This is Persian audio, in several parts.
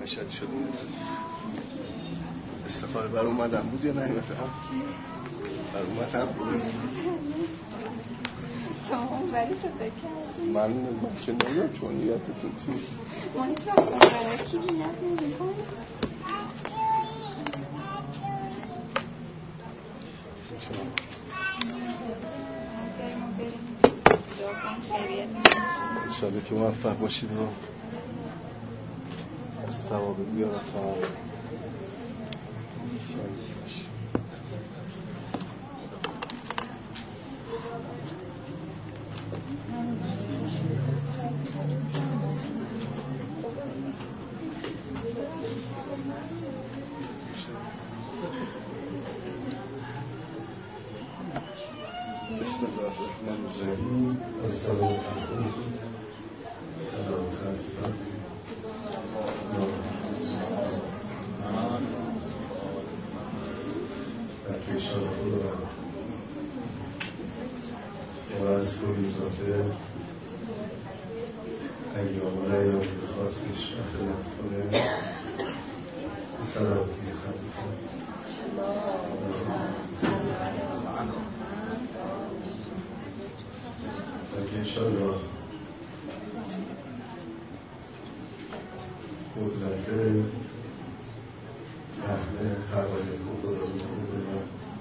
مشهدی شده استفاده بر اومدم بود یا نه بفهم بر اومدم شما اونوری شو بکن من که نمیم چون نیتتون چی ما هیچ وقت اونوری کی بینت نمی کنیم انشاءالله که موفق باشید و ثواب زیارت خواهم بسم الله الرحمن الرحیم السلام علیکم سلام خلیفه در کشور خدا و از فریضات ایام و لیام خاصش مخلط کنه سلامتی خلیفه و انشاءالله قدرت فهم حقایق و خدا رو بده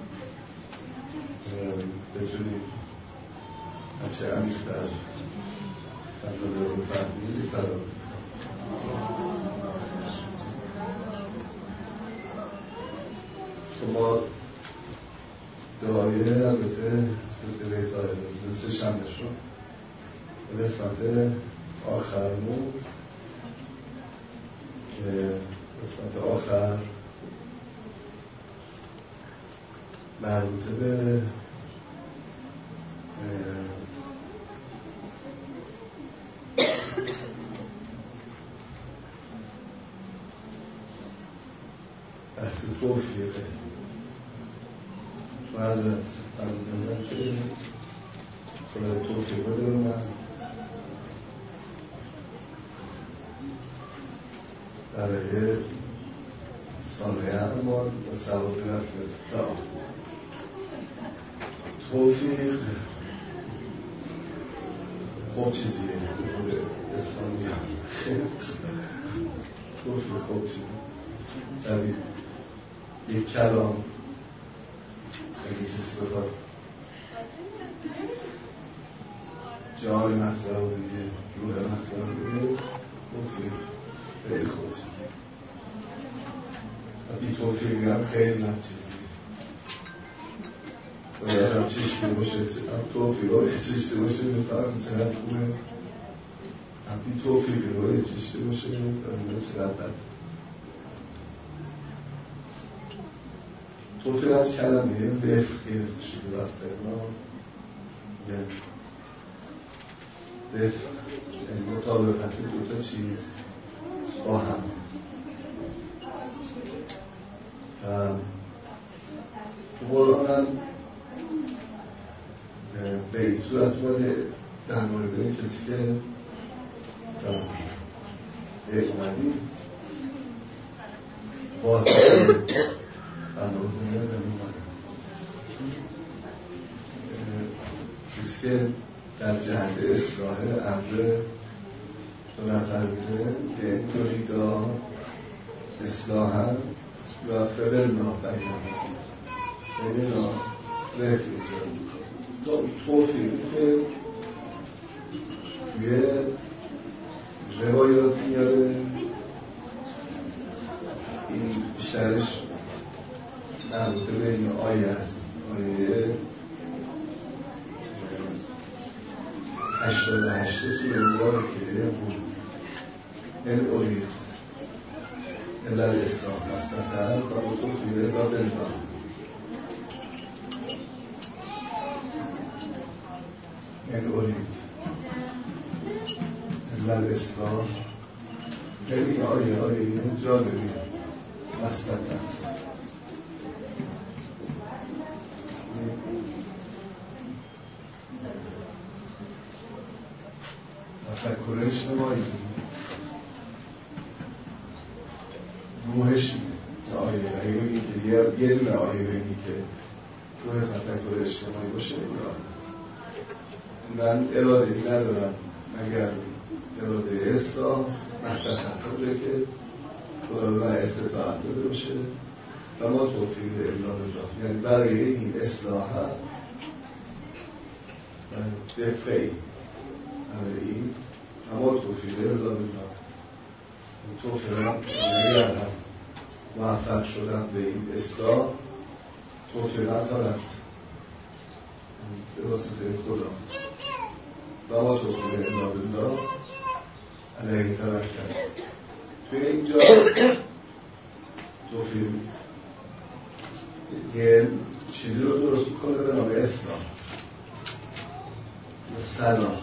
و بتونیم هرچه عمیق‌تر مطالب رو فهمید سلام شما دعایه البته سلسله طاهر روز سه شنبه شد به قسمت آخرمون که قسمت آخر مربوطه به بحث توفیقه و حضرت فرمودن که خدا توفیق بده به من برای صالح اعمال و ثواب رفت توفیق خوب چیزیه به اسلامی توفیق خوب چیزیه یعنی یک کلام اگه کسی بخواد جان مطلب رو بگه روح مطلب رو بگه توفیق خیلی خوب چیزیه و بی توفیقی هم خیلی من چیزیه باید هم چشتی باشه هم توفیق های چشتی باشه بفهم چقدر خوبه هم بی توفیقی های چشتی باشه بفهم چقدر بده توفیق از کلمه وفق گرفته شده وقت اقنام وفق یعنی مطابقت دوتا چیز با هم تو قرآن هم به این صورت باید در مورد این کسی که مثلا اومدی واسه کسی که در جهت اصلاح امر دو نفر بوده که این توریدا اصلاحا و فقر نابینم بین نا توفیقی که توی روایات میاره این بیشترش مربوطه به این آیه است آیه 88 سوره مبارکه بود این اولید الا الاسلام مستقر و توفیقه و بلدان این اولید الا الاسلام این آیه جالبی مستقر تفکر اجتماعی روحش آیه اگه بگیم که یه دونه آیه بگیم که روح تفکر اجتماعی باشه ایران است. من اراده‌ای ندارم مگر اراده اصلاح مستقل که خدا به من استطاعت داده باشه و ما توفیق الا بالله، یعنی برای این اصلاح دفعی برای این اما توفیق الا بالله، توفیقم نگردم موفق شدم به این اصلاح، توفیقم فقط به واسطه خدا و ما توفیق الا بالله علیه توکل. توی اینجا توفیق یه چیزی رو درست میکنه به نام اسلام یا صلاح.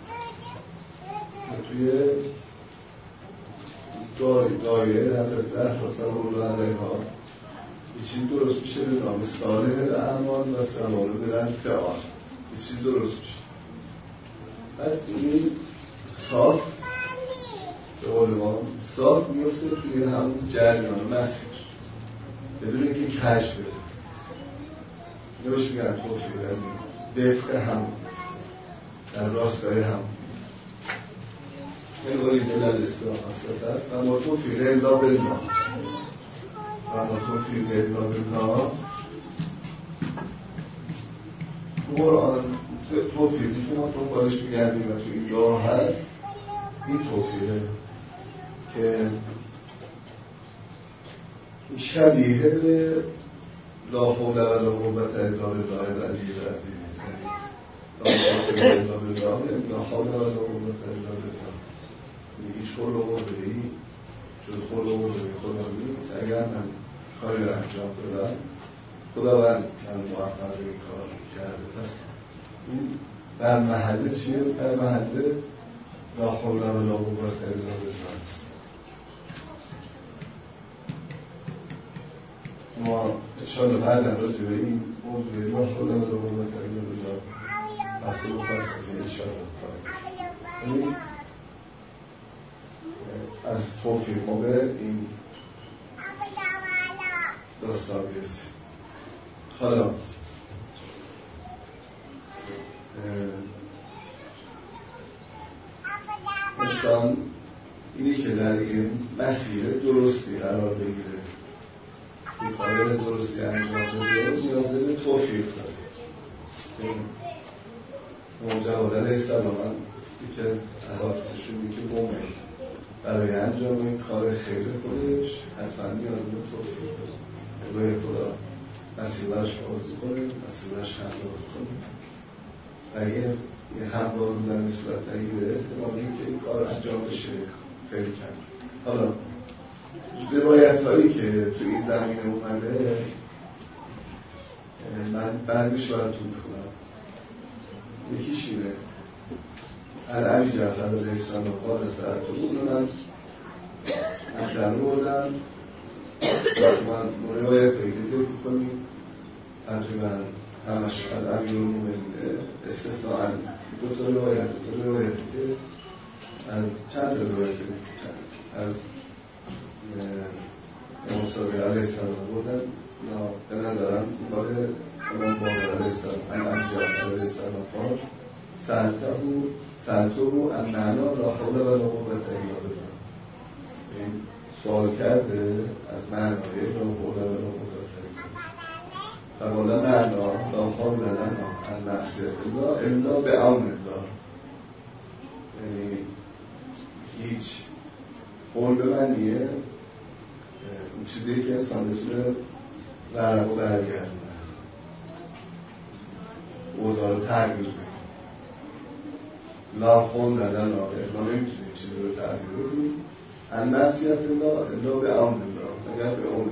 توی دایره حضرت زهرا سلام الله علیها یه چیزی درست میشه به نام صالح الاعمال و صالح الفعال، یه چیزی درست میشه. بعد این صاف به قول ما صاف میفته توی همون جریان مسیر بدون اینکه کشف بده. نوش میگن توفیق دفق هم در راستای هم این قولی دل الاسلام هستد و ما توفیق الا بالله و ما توفیق الا بالله. قرآن توفیقی که ما دنبالش میگردیم و تو این راه هست این توفیقه که شبیه به لا حول و لا قوة الا بالله العلی العظیم، لا حول الا بالله لا حول و لا قوة الا بالله. هیچ خلق و قوه‌ای جز خلق و قوه خدا نیست. اگر من کاری رو انجام بدم خداوند من موفق به این کار کرده. پس این در محله چیه؟ در محله لا حول و لا قوة الا بالله است. ما انشاءالله بعد راجع به این موضوع لا حول و لا قوة الا بالله بحث مفصلی انشاءالله از توفیق ما به این داستان برسیم. حالا انسان اینی که در این مسیر درستی قرار بگیره، این کار درستی انجام بده، نیاز به توفیق داره. موجود علیه السلام یکی از حوادثشون میگه مومن برای انجام این کار خیر خودش حتما نیاز به توفیق داره. به خدا مسیرش بازی کنه، مسیرش همراه کنه و اگه همراه بودن به صورت نگیره احتمالی که این کار انجام بشه خیلی کم. حالا روایت هایی که توی این زمینه اومده من بعضیش براتون میخونم. یکیش اینه علی جعفر علیه السلام قال سألته، اونو من در بردم من روایت هایی که ذکر کنیم تقریبا همش از امیرالمومنین استثناء دو تا روایتی که از چند تا روایتی از امام صادق علیه السلام بردن یا به نظرم بار امام باقر علیه السلام علی جعفر علیه السلام قال سألته عن معنا لا حول و لا قوة الا بالله. این سوال کرده از معنای لا حول و لا قوة الا بالله و قال معنا لا حول لنا عن معصیة الله الا بعون الله. یعنی هیچ قول به معنیه اون چیزی که انسان بتونه ورق و برگردونه، اوضاع رو تغییر بده. لا حول لنا، ما نمیتونیم چیزی رو تغییر بدیم عن معصیة الله الا بعون الله، مگر به اون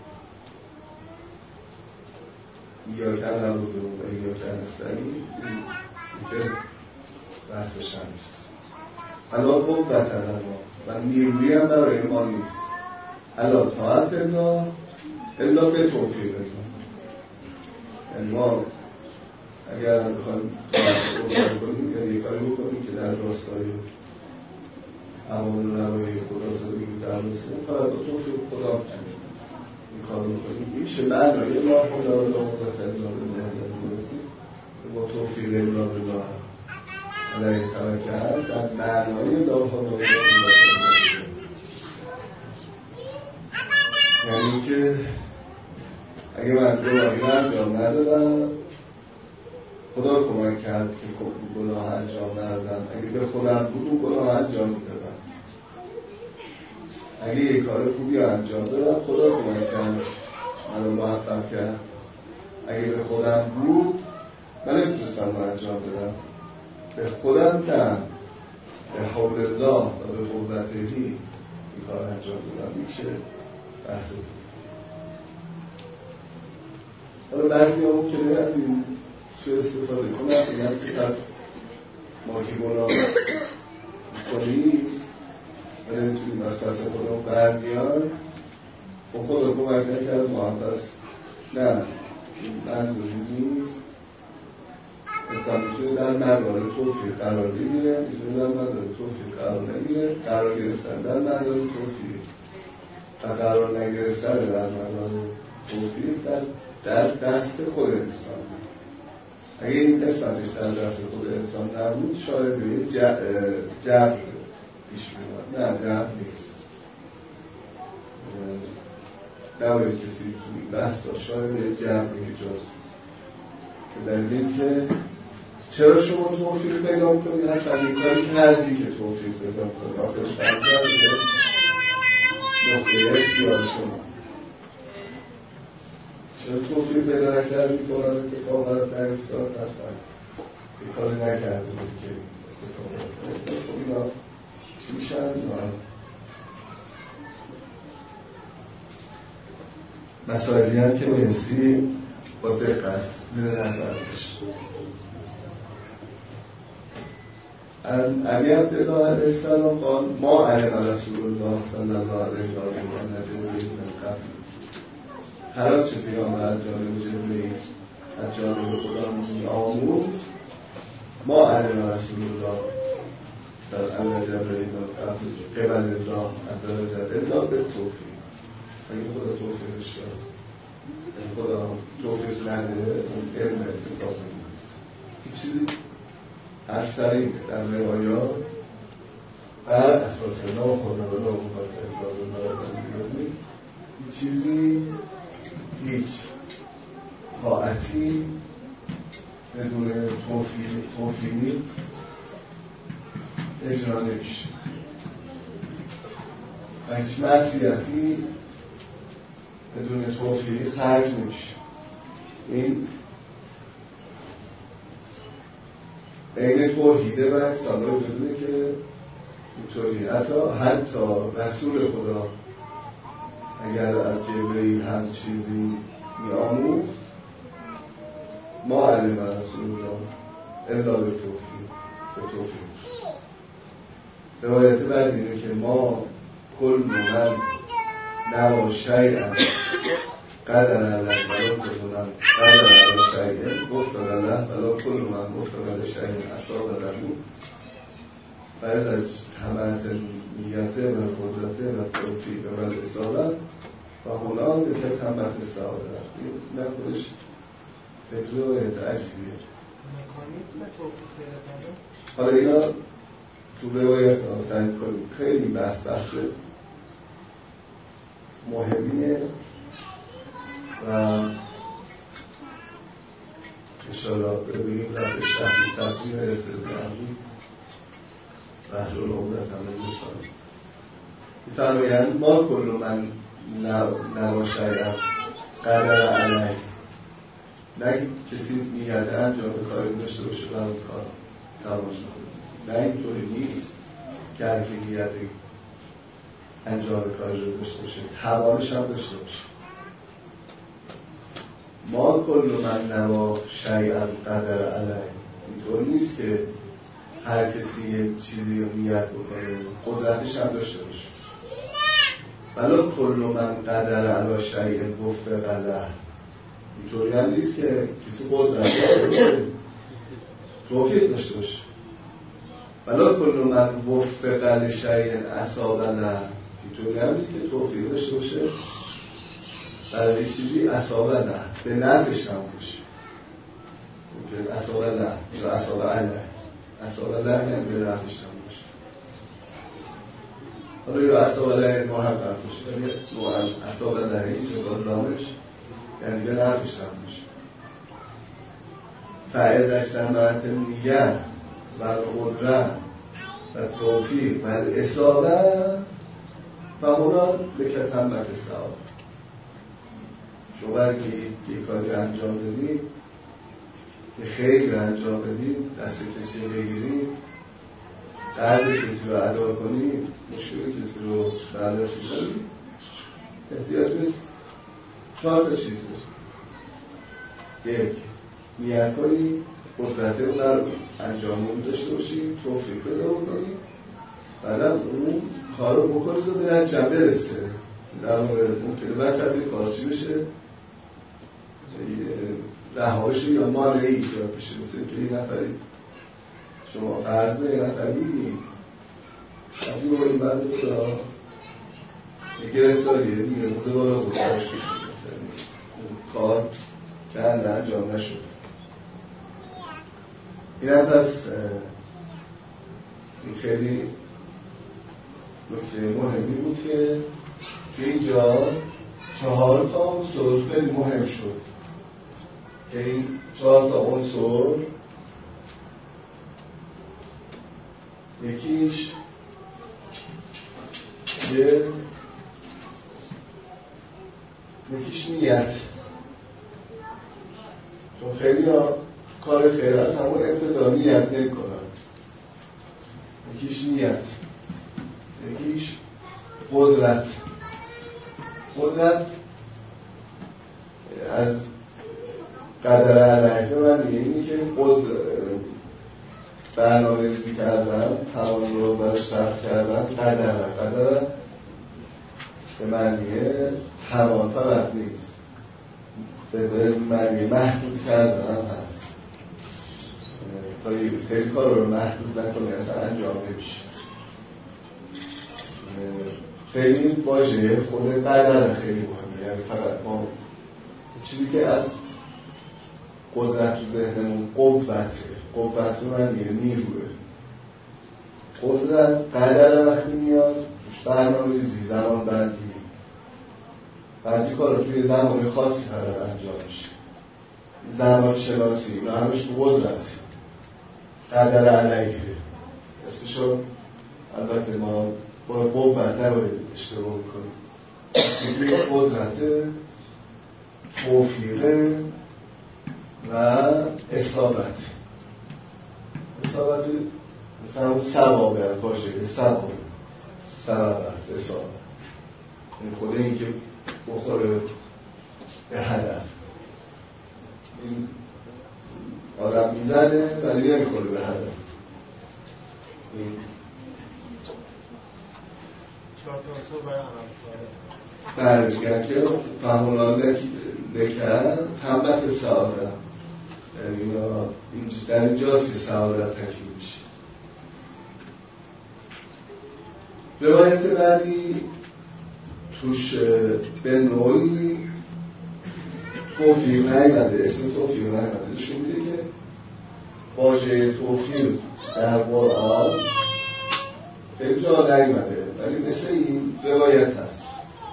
ایاک نعبد و ایاک نستعین. که بحثش همیشه الا قوت لنا و نیرویی هم برای ما نیست الا طاعت الله الا به توفیق الله. یعنی ما اگر بخوایم کنیم یا یک کاری بکنیم که در راستای امان و نوایی خدا زندگی در رسیم فقط با توفیق خدا کنیم این کار رو کنیم. این میشه معنای لا خدا و لا قوت الا بالله با توفیق الله بالله علیه توکل در معنای لا خدا و لا قوت الا بالله، یعنی که اگه من گناهی انجام ندادم خدا کمک کرد که گناه انجام ندادم، اگه به خودم بود اون گناه انجام میدادم، اگه یه کار خوبی انجام دادم خدا کمک کرد من رو موفق کرد، اگه به خودم بود من نمیتونستم رو انجام بدم، به خودم کم به حول الله و به قوتهی این کار انجام دادم. میشه بحث بود. حالا بعضی ها ممکنه از این سوء استفاده کنن بگن که پس ما که گناه میکنیم و نمیتونیم از پس خودمون برمیان خب خدا کمک نکرد ما هم پس نه این منظوری نیست. انسان میتونه در مدار توفیق قرار بگیره، میتونه در مدار توفیق قرار نگیره. قرار گرفتن در مدار توفیق و قرار نگرفتن در مدار توفیق در دست خود انسان. اگه این قسمتش در دست خود انسان نبود شاید به یه جبر پیش می‌آمد. نه جبر نیست، نباید کسی توی بحث شاید به یه جبر ایجاد به دلیل که چرا شما توفیق پیدا کنید؟ حتی این کاری کردی که توفیق پیدا کنید آخرش برگرد به نقطه اختیار شما. چرا توفیق پیدا نکردی که اون اتفاق برات نیفتاد؟ اصلا یه کاری نکرده بود که اتفاق برات نیفتاد. خب اینا چی میشن؟ مسائلی هم که بایستی با دقت زیر نظر بشه. علی عبدالله علیه السلام قال ما علم رسول الله صلی الله علیه و آله نجبری من قبل. هر آنچه پیامبر از جانب جبرئیل از جانب خدا می‌آموخت ما علم رسول الله صلی الله علیه و آله قبل الله عز و جل الا بالتوفیق. اگه خدا توفیقش داد، خدا توفیق نده اون علم اتفاق نمیفته. هیچ چیزی اکثر این در روایات بر اساس ناخدا و ناقوت الا بالله چیزی هیچ طاعتی بدون توفیق اجرا نمیشه و هیچ معصیتی بدون توفیق خرج نمیشه. این این توحیده و انسان رو بدونه که اینطوری حتی رسول خدا اگر از جبرئیل هم چیزی می‌آموخت ما علم رسول الله الا به توفیق. روایت بعد اینه که ما کل من نوا شیئا قدر الله ولا کل من قدر الله شیئا گفتن الله ولا کل من گفتن شیئا اصاب له بعد از تمت نیته و قدرته و توفیق و اصابت و هنان به که تمت سعادت. این خودش فکر روایت عجیبیه. مکانیزم توفیق پیدا. حالا اینا تو روایت سعی کنیم خیلی بحث مهمیه و انشاءالله ببینیم رفتش تحبیز تصویر رسل بهمی بحر العمدت همه بسانیم میفرمایند ما کل من نواشاید قدر علیه. نه کسی نیت انجام کاری داشته باشه برای اون کار تماش نکنه. نه اینطوری نیست که هر کی نیت انجام کاری رو داشته باشه توانش هم داشته باشه. ما کل من نوا شیئا قدر علیه. اینطور نیست که هر کسی یه چیزی رو نیت بکنه قدرتش هم داشته باشه. ولی کل من قدر علی شیء وفق له. اینطوری هم نیست که کسی قدرت داشته توفیق داشته باشه ولی کل من وفق لشیء اصاب له، اینطوری همین که توفیق داشته باشه برای چیزی اصاب له به نفعش هم باشه. ممکن اصاب له یا اصاب علیه، اصاب له یعنی به نفعش هم باشه. حالا یا اصاب له محقق باشه، یعنی اصاب له اینجا کارلامش یعنی به نفعش هم باشه. فعیدش نمت نیت و قدرت و توفیق و اصابه و اونا به کتمت ثواب. شما برای که یک کاری انجام بدید که خیلی انجام بدید، دست کسی رو بگیرید، قرض کسی رو ادا کنید، مشکل کسی رو بررسی کنید، احتیاج نیست 4 چیز داشت. 1. نیت کنید، قدرت اون رو انجام داشته باشید، توفیق پیدا بکنید، بعدم اون کار رو بکنید و به نتیجه برسه. در ممکنه وسط کار چی بشه؟ رها بشه یا مانعی ایجاد بشه. مثل که یه نفری شما قرض به یه نفر میدید، از این بایی بعد خدا یه گرفتاریه دیگه موزه بالا بودارش بشه، اون کار که انجام نشد. این هم پس این خیلی نکته مهمی بود که اینجا 4 تا عنصر خیلی مهم شد که این 4 تا عنصر یکیش نیت، چون خیلی ها کار خیر از همون ابتدا نیت نمی کنن. یکیش نیت، یکیش قدرت. قدرت از قدر علیه من اینی که برنامه ریزی کردن، توان رو برش صرف کردن. قدر به معنی توان فقط نیست، به معنی محدود کردن هم هست. تا خیلی کار رو محدود نکنه اصلا انجام نمیشه. خیلی واژه خود قدر خیلی مهمه، یعنی فقط ما چیزی که از قدرت تو ذهنمون قوت من یه نیروه. قدرت قدر وقتی میاد برنامه‌ریزی، زمان بندی، بعضی کارا توی زمان خاصی قرار انجام میشه، زمان شناسی و همش تو قدرت. قدر علیه اسمشو البته ما با قوت نباید اشتباه کنیم. اسمی قدرت، توفیق و اصابت. اصابت مثلا اون ثوابه، از واژه ثواب، ثواب است اصابت. این خود این که بخوره به هدف. این آدم میزنه ولی نمیخوره به هدف. این 4 تا عنصر برای عمل ساده برمیگن که فهمولان لکن تنبت سعادت، یعنی در اینجاست که سعادت تکیل میشه. روایت بعدی توش به نوعی توفیق نیامده، اسم توفیق نیامده، نشون میده که واژه توفیق در قرآن خیلی جا نیامده، ولی مثل این روایت هست.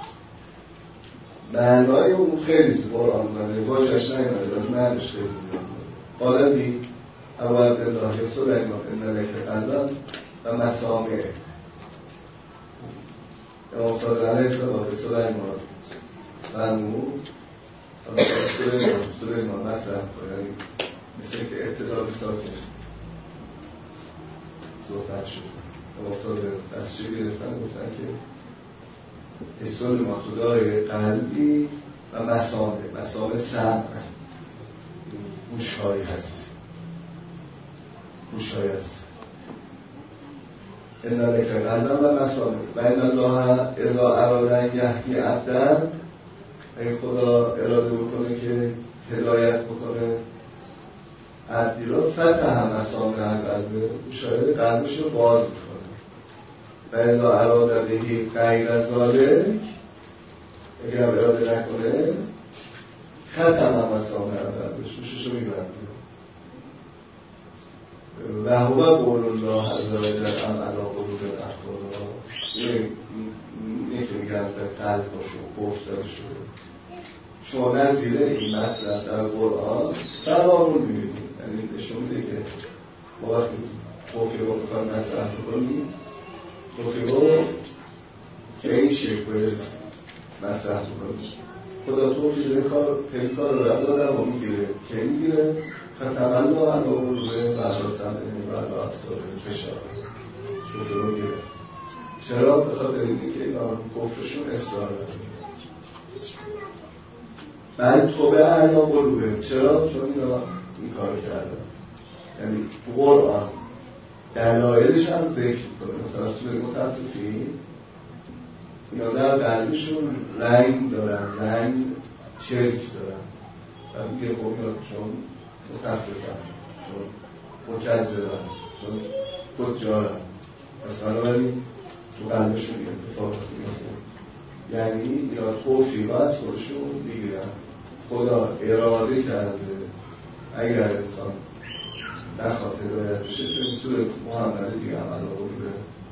معنای اون خیلی تو قرآن اومده، واژه‌اش نیامده، ولی معنیش خیلی زیاد. قال لی ابو عبدالله سلیمان ان لک قلبا و مسامع. امام صادق علیه السلام به سلیمان فرمود، سلیمان مطرح کنید، مثل که اعتدال ساکن صحبت شد. امام صادق از چی گرفتن گفتن که سلیمان تو داره قلبی و مسامع سمع، گوش‌هایی هست. ان لک قلبا و مسامع و ان الله اذا اراد ان یهدی عبدا، اگه خدا اراده بکنه که هدایت بکنه عبدی را فتح مسامع قلبه، مشاهده قلبش رو باز میکنه و الا اراده بهی غیر ذالک، اگر اراده نکنه ختم مسامع قلبش، گوشش رو میبنده. و هو قول الله عز و جل ام علی قلوب اقفالها، اینه که میگن به قلباشو گفتار شده. شما نظیره این مطلب در قرآن فراغون میبینید، یعنی نشون میده که ما وقتی توفیق رو بکنم مطرح بکنیم، توفیق رو به این شکل باید مطرح بکنیم. خدا توفیق خیلی کار رو رضا در ما میگیره که میگیره فتملا علا قلوبه و علا سمعه و علا ابصاره فشاره توفیق رو میگیره. چرا؟ به خاطر اینه که اینا کفرشون اصرار داره. بل توبه علا قلوبه. چرا؟ چون اینا این کار کردن. یعنی قرآن دلایلش هم ذکر کنه. مثلا سوره مطففین اینا در قلبشون رنگ دارن، رنگ چرک دارن و میگه خب اینا چون مطففن، چون مکذبن، چون کجارن، مثلا ولی تو قلبشون اتفاق میفته. یعنی اینا توفیق از خودشون میگیرن. خدا اراده کرده اگر انسان نخواد هدایت بشه تو این سوره محمد دیگه عمل قلوبه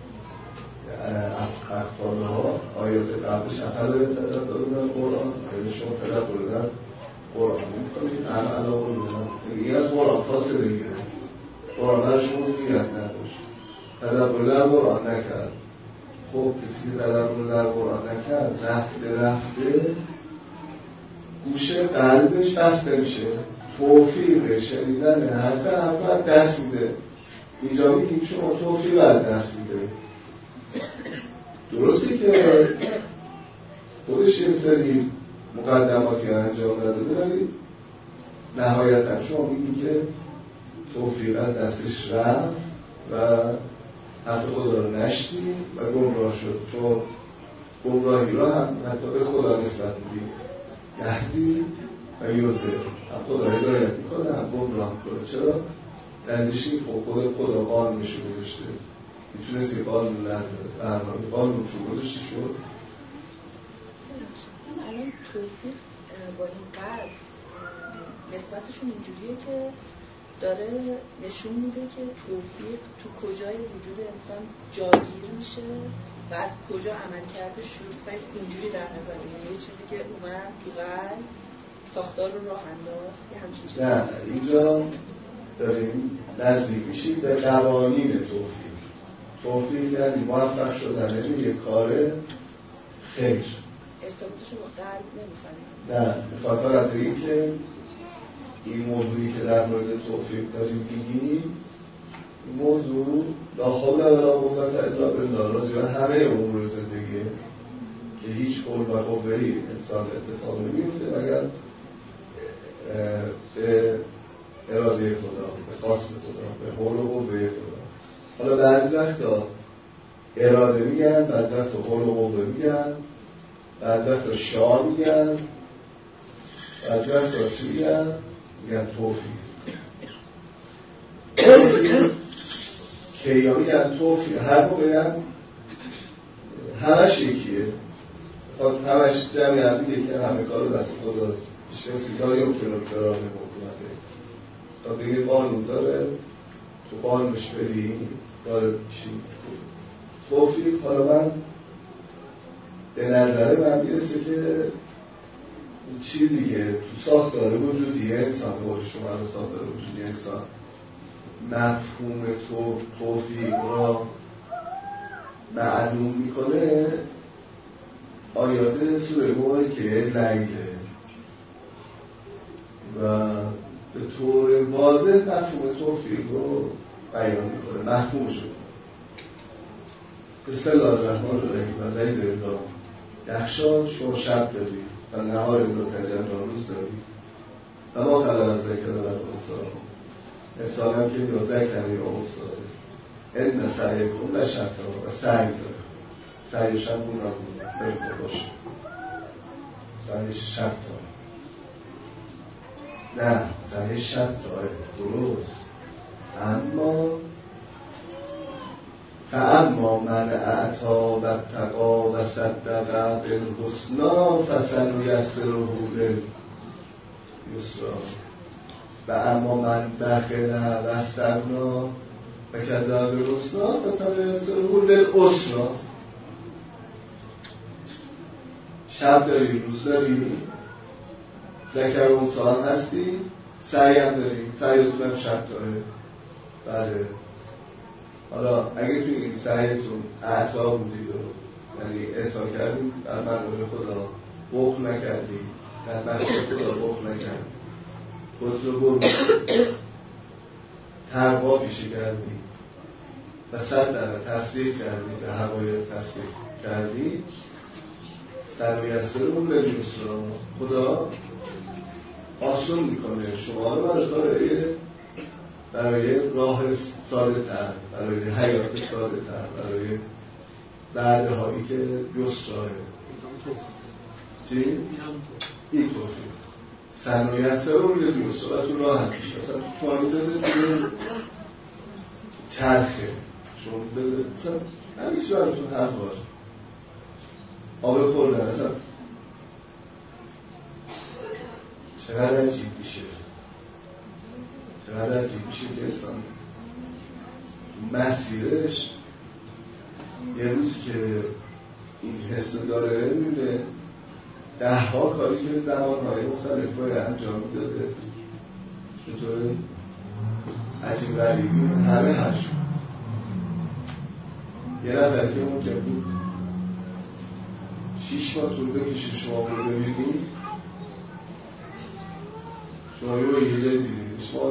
اقفالها آیات قبلش افل تدبر دادن قرآن، آیات شما تدبر دادن قرآن میکنید عمل قلوبه. این از قرآن فاصله گیره، قرآن برشون میگرد نداشت، تدبر در قرآن نکرد. خب کسی که تدبر در قرآن نکرد رفته گوشه قلبش بسته میشه، توفیق شنیدن حرف اول دست میده. اینجا میگیم شما توفیق از دست میده. درسته که خودش این سری مقدماتی انجام داده، ولی نهایتا شما میگیم که توفیق از دستش رفت و حتی خدا رو نشدید و گمراه شد. چون گمراهی را هم حتی به خدا نسبت میدید، یهدی و یوزه، هم خدا هدایت میکنه هم گمراه میکنه. چرا؟ دلیلشی خدا قانونشو گذاشته، میتونستی قانون نداره، قانون چون گذاشته شد. الان توفیق با این قلب نسبتشون اینجوریه که داره نشون میده که توفیق تو کجای وجود انسان جاگیر میشه و از کجا عمل کرده شروع کنید. اینجوری در نظر میگیره یه چیزی که اومد تو قلب ساختار رو راه انداخت، یه همچین چیزی. نه، اینجا داریم نزدیک میشیم به قوانین توفیق. توفیق یعنی موفق شدن، یعنی یک کار خیر. ارتباطش رو با قلب نمیفهمیم. نه، بخاطر فقط بگیم که این موضوعی که در مورد توفیق داریم میگیم، این موضوع لا حول ولا قوة الا بالله راجع به همه امور زندگیه که هیچ قول و قوه‌ای انسان اتفاق نمیفته مگر به اراده خدا، به خواست خدا، به حول و قوه خدا. حالا بعضی وقتا اراده میگن، بعضی وقتا حول و قوه میگن، بعضی وقتا شاه میگن، بعضی وقتا چی میگن توفیق. کیا میگن توفیق، هر موقع همش یکیه، همش جمعی هم میگه که همه کار رو دست خداست. کسی کاری هم که نکترانه حکومته تا بگه قانون داره تو قانونش بری داره چی توفیق. حالا من به نظر من میرسه که چیزی که تو ساختار وجودی انسان، قول شما رو ساختار وجودی انسان مفهوم توفیق را معلوم میکنه آیات سوره مبارکه لیله و به طور واضح مفهوم توفیق رو بیان میکنه، مفهومش رو. بسم الله الرحمن الرحیم و لیل اذا یغشی، شما شب داری و نهار اذا تجلی روز داری و ما خلق الذکر و الانثی، انسان هم که یا ذکر یا انثی داره. ان سعیکم لشتی، و سعی داره، سعیش هم گوناگونه نمیخواد باشه، سعیش شتی. نه صحیح شطاه درست. فاما من اعطا و اتقا و صدق بالحسنی فسنیسره للیسری و اما من بخل و استغنی و کذب بالحسنی فسنیسره للعسری. شب داری، روز داری، ذکر و انثی هم هستی، سعی هم داری، سعیتون هم شطاهه. بله. حالا اگه توی این سعیتون اعطا بودید و یعنی اعطا کردید در مقابل خدا، بخل نکردید، در مسئله خدا بخل نکردید، خود رو برد تقوا پیشه کردید و صدق تصدیق کردید و حقایق تصدیق کردید، سنیسره للیسری، خدا آسون میکنه شما رو برای راه ساده تر، برای حیات ساده تر، برای بعده هایی که یسراه. چی؟ این توفیق سنیسره للیسری تو راه هستید. اصلا تو فانی بذارید توی چرخه شما بذارید اصلا همیشه براتون هر بار آب خوردن اصلا چقدر عجیب میشه، چقدر عجیب میشه که انسان مسیرش یه روز که این حس داره میبینه 10 کاری که زمانهای مختلف باید انجام داده چطور عجیب غریبی همه حل شد. یه نفر که ممکن بود 6 ماه طول بکشه شما رو ببینید، شما یه جای دیدید، شما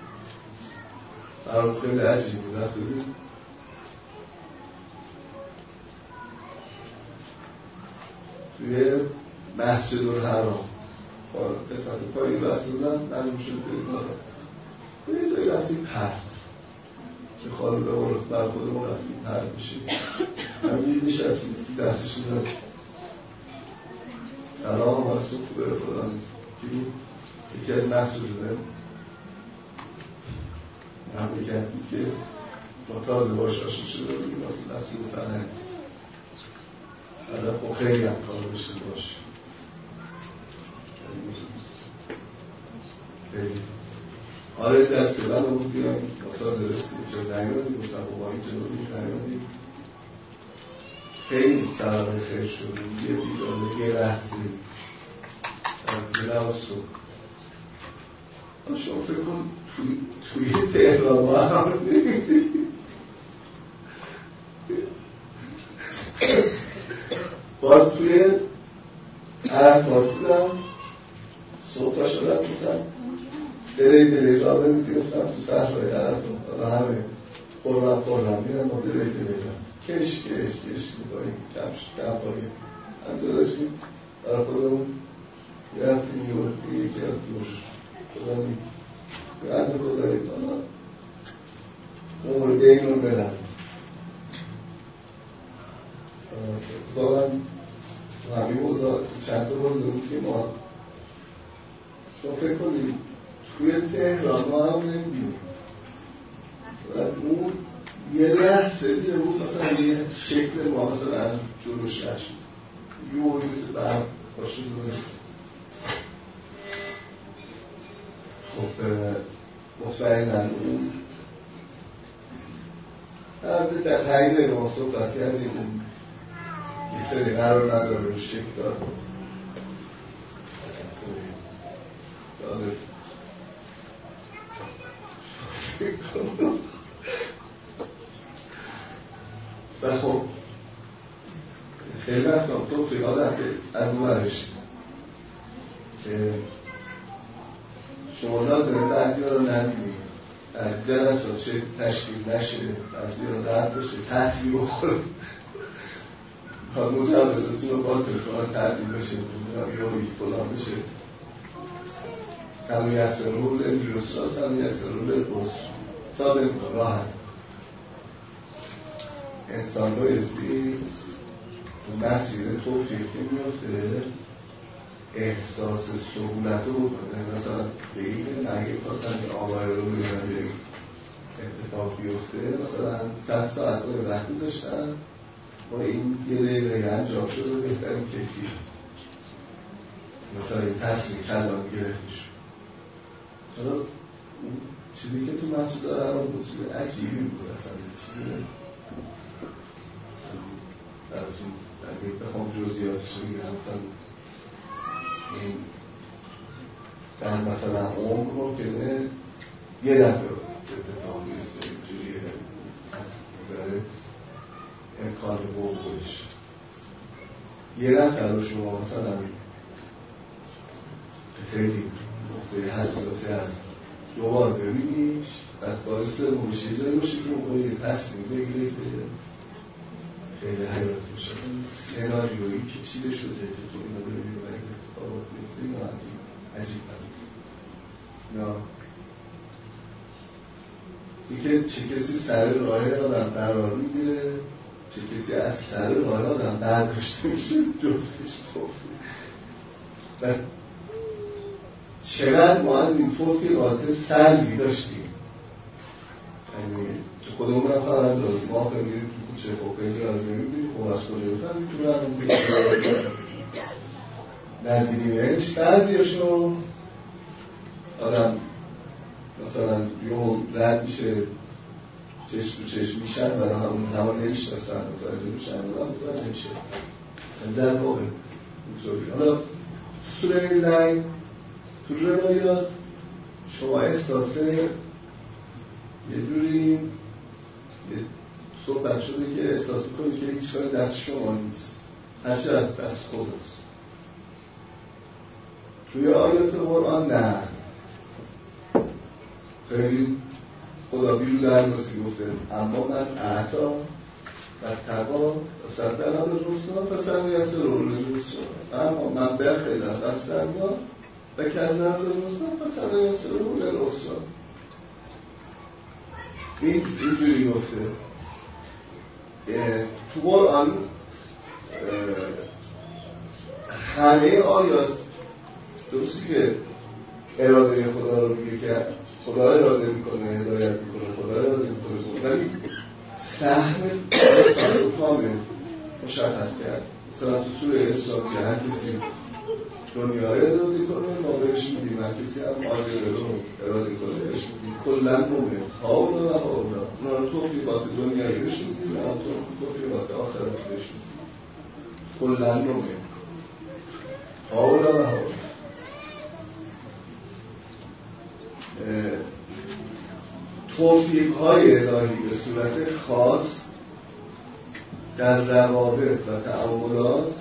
برام خیلی عجیب بود. رفتید توی مسجد الحرام قسمت پایین بسته بودن، معلوم شد برید بالا یه جایی رفتید پرت چه خالی به اون بر خودمون رفتید پرت میشید. همین نشستید دستشون داد سلام آمدتون خوبه فلان کی بود؟ یکی از مسئولونه مملکتی که ما تازه باش آشنا شده بودیم واسه مسئول فرهنگ بعد خب خیلی هم کار داشته باش خیلی آره جلسه بند رو بیایم ما تازه رسیم چه نمیادیم گفتم با این جنوبی نمیادیم خیلی سرابه خیلی شد یه دیداره یه لحظه از دل و صبح شما فکر کن توی تهران ما هم باز توی عرفات بودم صبح تا شدم بودم دلی را بیفتم تو صحرای عرفات و همه قرم میرم با دلی را کش میکنیم کم پایین همجا داشتیم برای خودمون رفتیم یه یکی از دور خودم بعد خدایی بالا عمر دین رو بدم واقعا همین موضوع چند تا موضوع که ما شما فکر کنید توی تهران ما هم نمیدیم و اون یه لحظه دیگه بود مثلا یه شکل ما مثلا از جلوش شد یه مثل برم باشون دونست خب مطمئناً اون در تایید ما صحبت کردیم اون یه سری قرار نداره رو شکل داره و خب خیلی وقتا توفیق آدم که از اون برش که شما لازمه بعضی ها رو نبینید از جلسات چه تشکیل نشه بعضی ها رو رد بشه تحصیل بخوره مجوزتون رو باطل کنن تعدیل بشه یا فلان بشه سمیسره للیسری سمیسره للعسری ساده کن راحت انسان رو ازدی تو مسیر توفیقی میفته احساس سهولت رو بکنه. مثلا به این اگه خواستن این آقای رو بگیرن اتفاق بیفته، مثلا 100 ساعت رو وقت گذاشتن با این یه دقیقه انجام شده بهترین کیفی. مثلا این تصمیم کلان گرفته شد. حالا اون چیزی که تو مسجد دارم بود چیز عجیبی بود، اصلا چیزی براتون اگه بخوام جزئیاتش رو بگم، مثلا این در مثلا عمر ممکنه یه دفعه اتفاق بیفته، اینجوری از نظر امکان وقوعش. یه نفر رو شما مثلا خیلی نقطه حساسی هست دوبار ببینیش، از باعث موشی جایی باشه که اون باید تصمیم بگیره که خیلی حیاتی باشه. سناریویی که چیده شده که تو اینو ببینی و این اتفاقات بیفته، اینا عجیب نه اینکه چه کسی سر راه آدم قرار میگیره، چه کسی از سر راه آدم برداشته میشه، جفتش توفیق. و چقدر ما از این توفیقات سلبی داشتیم، یعنی تو خودمون هم خبر داریم. ما آخه میریم تو کوچه خیلی ها رو میبینیم خب از کجا بفهمیم تو برمون بگیم ندیدیمش. بعضیاشو آدم مثلا یه رد میشه چشم تو چشم میشن و همون نمیشنستن متوجه میشن و متوجه نمیشه در واقع اینطوری. حالا سوره لیل تو روایات شما احساس یه جوری صحبت شده که احساس میکنید که هیچ کاری دست شما نیست، هرچی از دست خودست. توی آیات قرآن نه، خیلی خدا بیرو در نسی گفته اما من اعتا و تقا و صدقنا به رسول فسنیسر رو رسول، اما من بخیل فسنیا و کذب به رسول فسنیسر رو رسول. اینجوری گفته. تو قرآن همه آیات درستی که اراده خدا رو میگه که خدا اراده میکنه، هدایت میکنه، خدا اراده میکنه، ولی سهم انسان کامل مشخص کرد. مثلا تو سوره اسراء که هر کسی دنیا رو اراده کنه ما بهش میدیم، هر کسی هم آخرت رو اراده کنه بهش میدیم. کلا مومن هاولا و هاولا، اونا رو توفیقات دنیایی بهش میدیم و توفیقات آخرت بهش میدیم. کلا مومن هاولا و هاولا. توفیق‌های الهی به صورت خاص در روابط و تعاملات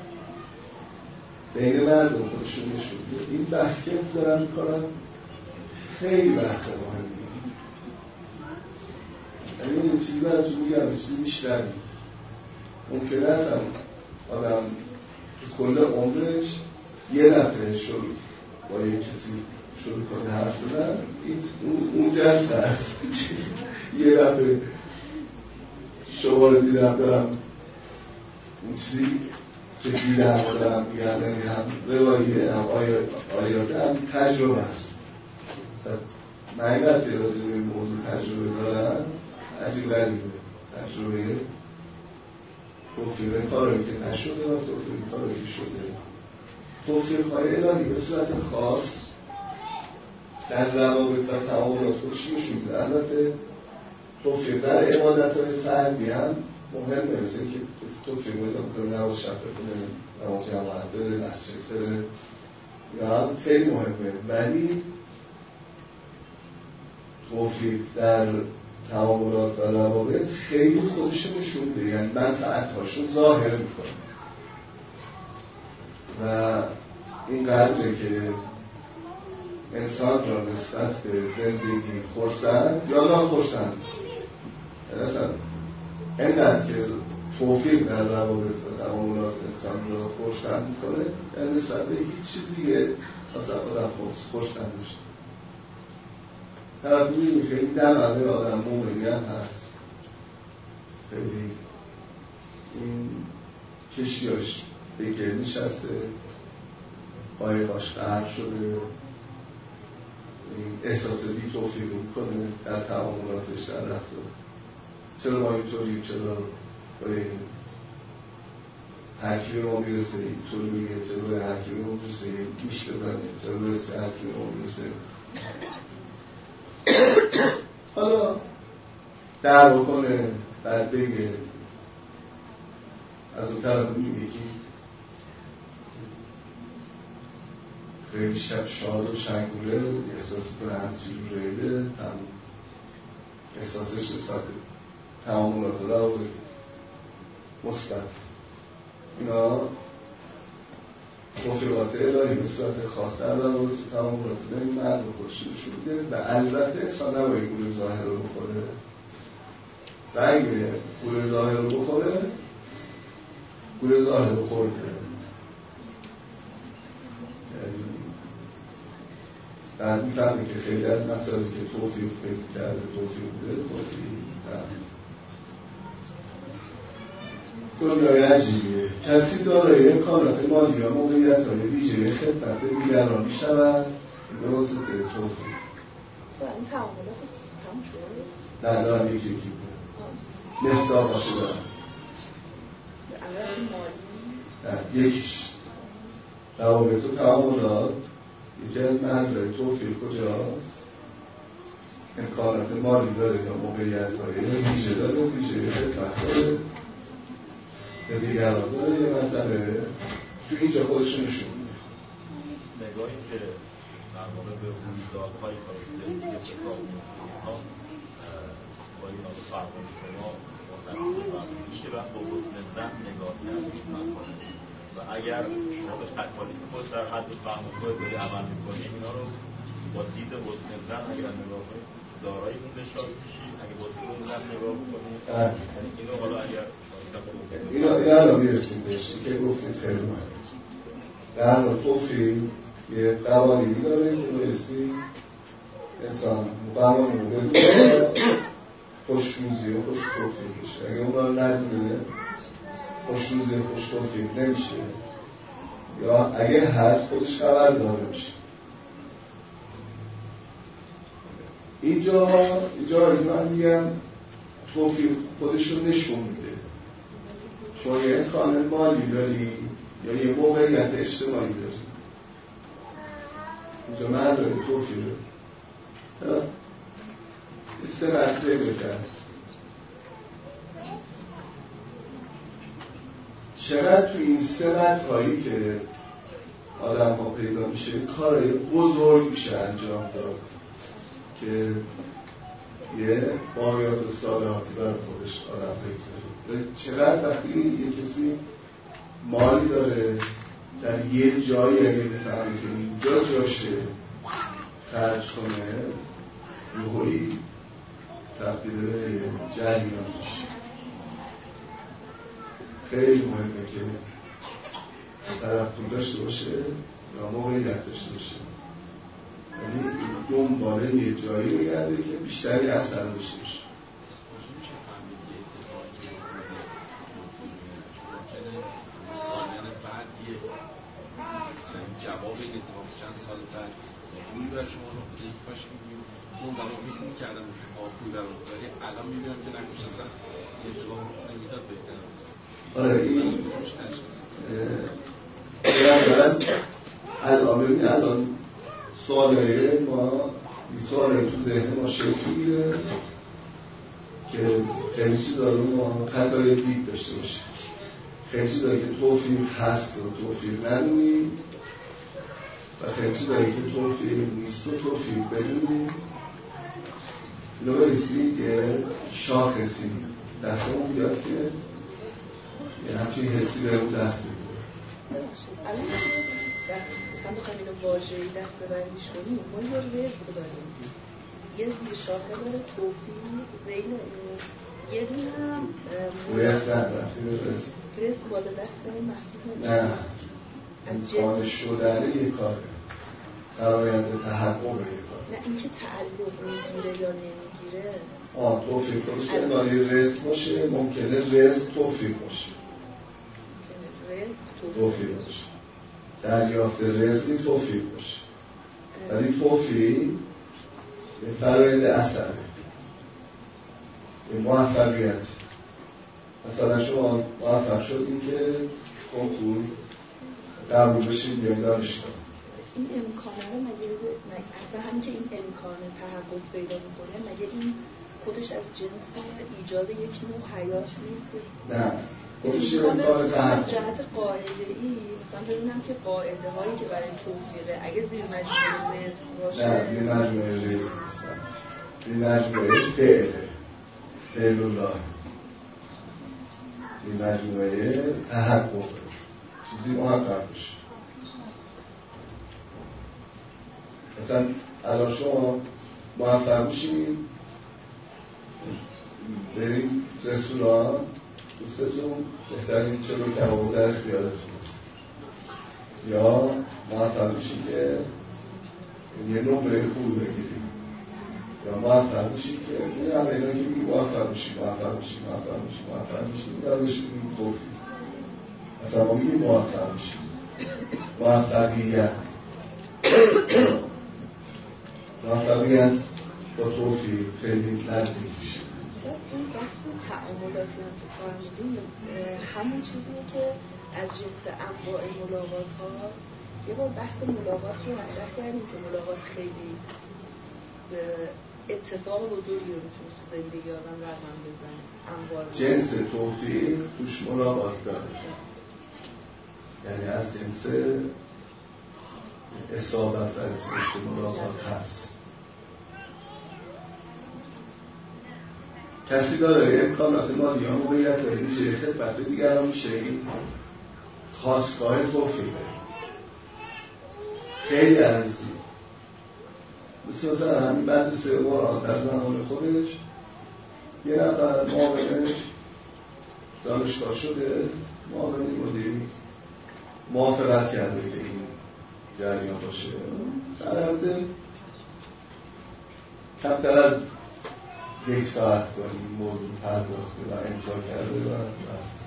بین مردم خودشون نشون میده. این بحث که دارم میکنم خیلی بحث مهمیه. یعنی این چیزی براتون میگم، این چیزی بیشتری ممکنه اصلا آدم کل عمرش یه دفعه شروع با یه کسی شروع کنه حرف زدن، اون جلسه هست. یه دفعه شما رو دیدم دارم اون چیزی که دیدم و دارم میگم، یعنی هم رواییه هم آیاته هم تجربه هست. من این وقتی راجع به این موضوع تجربه دارم عجیب غریبه. تجربه توفیق کاری که نشده و توفیق کاری که شده. توفیق‌های الهی به صورت خاص در روابط و تعاملات خودش نشون میده. البته توفیق در عبادت‌های فردی هم مهمه، مثل اینکه توفیق پیدا کنه نماز شب بخونه، نماز جماعت بره، مسجد بره، یا خیلی مهمه. ولی توفیق در تعاملات و روابط خیلی خودش نشون میده، یعنی منفعت‌هاشو ظاهر میکنه. و این قدره که انسان را نسبت به زندگی خرسند یا ناخرسند، اصلا اینقدر که توفیق در روابط و تعاملات انسان را خرسند میکنه، یعنی نسبت به هیچ چیز دیگه اصلا آدم خرسند میشه. طرف میبینی خیلی دمده آدم مومنی هم هست، خیلی این کشیاش بگیر نشسته، قایقاش غرق شده، احساس بی توفیقی میکنه در تعاملاتش در رفتار. چرا ما اینطوری؟ چرا باید حکیم ما میرسه اینطور میگه؟ چرا باید حکیم ما میرسه میش بزنه؟ چرا باید حکیم ما میرسه؟ حالا دعوا کنه، بعد بگه از اون طرف میگی خیلی شاد و شنگوله احساس کنه همچین ریده تمام احساسش نسبت تعاملات رو مثبت. اینا توفیقات الهی به صورت خاص در رو تو تعاملات بین مرد و خودشون شده و البته انسان نباید گول ظاهر رو بخوره و اگه گول ظاهر رو بخوره گول ظاهر رو خورده. بعد میفهمه که خیلی از مسائلی که توفیق فکر کرده توفیق بوده توفیق دنیای عجیبیه. کسی دارای امکانات مالی و موقعیت‌های ویژه خدمت به دیگران می‌شود به واسطه توفیق. این تعاملات تموم شد؟ نه دارم یکی بود مصداقاشه دارم مالی؟ یکیش روابط و تعاملات. یکی از محل‌های توفیق کجاست؟ امکانات مالی داره یا موقعیت‌های ویژه داره، ویژه خدمت داره به دیگران داره، یه منطقه تو اینجا خودش نشون میده. نگاهی که در واقع به رویدادهای کارشده ها با این آقا فرمان شما میشه وقت با حسن زن نگاه کرد و اگر شما به تکالیف خود در حد فهم خود داری عمل میکنیم اینا رو با دید حسن زن اگر نگاه کنید دارایی اون نشان میشید. اگه با حسن زن نگاه کنید یعنی اینو حالا اگر اینا الان میرسیم بهش که گفتید خیلی مهم. در حال توفیق یه قوانینی داره که بایستی انسان قوانین رو بدونه خوشروزی و خوش توفیق میشه. اگه اون رو ندونه خوشروزی و خوش توفیق نمیشه یا اگه هست خودش خبر داره میشه. اینجا من میگم توفیق خودش رو نشون میده. شما یه امکان مالی داری یا یه موقعیت اجتماعی داری. اینجا من روی توفیقه سه مسئله بکرد. چقدر توی این سه مطرحی که آدم ها پیدا میشه کارهای بزرگ میشه انجام داد که یه باقیات و صالحاتی برای خودش آدم بگذاره. چقدر وقتی یه کسی مالی داره در یه جایی اگه بفهمه که اینجا جاشه خرج کنه یهویی تبدیل به جریان میشه. خیلی مهمه که طرف پول داشته باشه یا موقعیت داشته باشه، یعنی دنباله یه جایی بگرده که بیشتری اثر داشته باشه. جواب این اتفاق چند سال بعد جوری برای شما رو یک کاش میگیم اون زمان فکر می‌کردم پول در ولی الان می‌بینم که نکوش اصلا اتفاق نمیداد بهتره. آره این الان سوالای ما این سوالای تو ذهن ما شکل میگیره که خیلی چیزا رو ما خطای دید داشته باشه. خیلی چیزایی که توفیق هست و توفیق ندونیم و خیلی چیزایی که توفیق نیست و توفیق بدونیم. اینو بایستی یه شاخصی دستمون بیاد که یه همچین حسی به اون دست بده. الان مثلا بخوایم اینو واژه‌ای دست ببندیش کنیم ما یه رزق داریم، یه زیر شاخه داره توفیق زیل یه دونه هم رزق رفتی به رزق بالا دست محصول نه امکان شدنه یه کاره در آینده تحقق یه کار. نه این که تعلق میگیره یا نمیگیره توفیق باشه داری رزق باشه ممکنه رزق توفیق باشه توفیق باشه دریافت رزقی توفیق باشه، ولی توفیق یه فرایند اثره، یه موفقیت. مثلا شما موفق شدیم که کنکور قبول بشید بیاین دانشگاه، این امکانه رو مگه اصلا همین که این امکان تحقق پیدا میکنه مگه این خودش از جنس ایجاد یک نوع حیات نیست؟ نه خودش امکان تحقق جهت قاعده‌ای مثلا ببینم که قاعده هایی که برای توفیقه اگه زیر مجموعه رزق باشه، نه زیر مجموعه رزق نیستن، زیر مجموعه فعل الله، زیر مجموعه تحقق چیزی محقق بشه. مثلا الان شما موفق بشید بریم رستوران، دوستتون بهترین چه رو کبابو در اختیارتون است، یا موفق بشید که یه نمره خوب بگیرید، یا موفق بشید که این همه اینا که میگی موفق بشید در بشید توفیق. مثلا ما میگیم موفق بشید، موفقیت با توفیق خیلی نزدیک میشه. این بحث تعاملاتی هم که فرمودیم همون چیزیه که از جنس انواع ملاقات ها. یه بار بحث ملاقات رو مطرح کردیم که ملاقات خیلی اتفاق بزرگی رو میتونه تو زندگی آدم رقم بزنه. انواع جنس توفیق توش ملاقات داره، یعنی از جنس اصابت و از جنس ملاقات هست. کسی داره امکانات مالی یا موقعیت داره میشه خدمت دیگران میشه، این خواستگاه توفیقه. خیلی عزیزی مثلا همین بعضی سوار در زمان خودش یه نفر معاون دانشگاه شده، معاون مدیری موافقت کرده که این جریان باشه، در حالت کمتر از 1 ساعت با این موضوع پرداخته و امضا کرده و رفت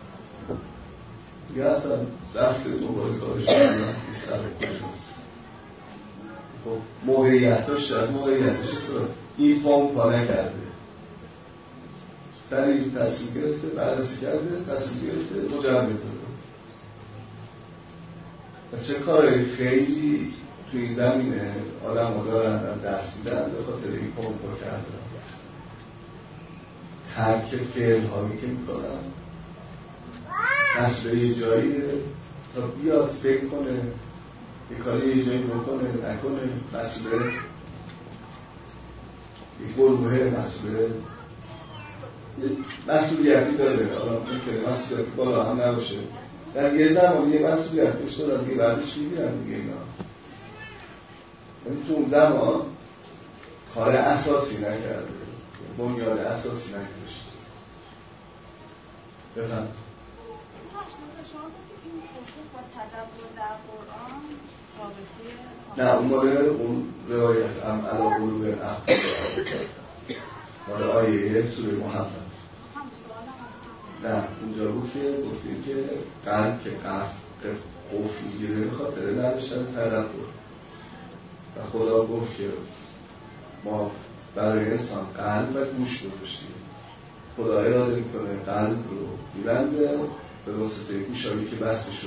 دیگه اصلا رفته دوباره کارش کنم این سر کجاست. خب موقعیت داشته، از موقعیتش این پا نکرده، سریع تصمیم گرفته، بررسی کرده، تصمیم گرفته، مجوز داده و چه کاری خیلی توی این زمینه آدم ها دارن از دست میدن به خاطر این پا کردن. ترک فعل هایی که میکنن مسئله یه جاییه تا بیاد فکر کنه یه کاری یه جایی بکنه نکنه، مسئله یه گروهه مسئولیتی داره. حالا ممکنه مسئولیتی بالا هم نباشه، در یه زمان یه مسئولیت بشه دارن دیگه بردش میگیرن دیگه اینا. تو اون زمان کار اساسی نکرده، بنیاد اساسی نگذاشت. بفهم نه اون ماله اون روایت علا قلوب اقفال ماله آیه سوره محمد. نه اونجا بود که گفتیم که قلب که قفل میگیره به خاطر نداشتن تدبر و خدا گفت که ما برای انسان قلب و گوش گذاشتیم. خدا اراده میکنه قلب رو میبنده به واسطه گوشایی که بسته شده،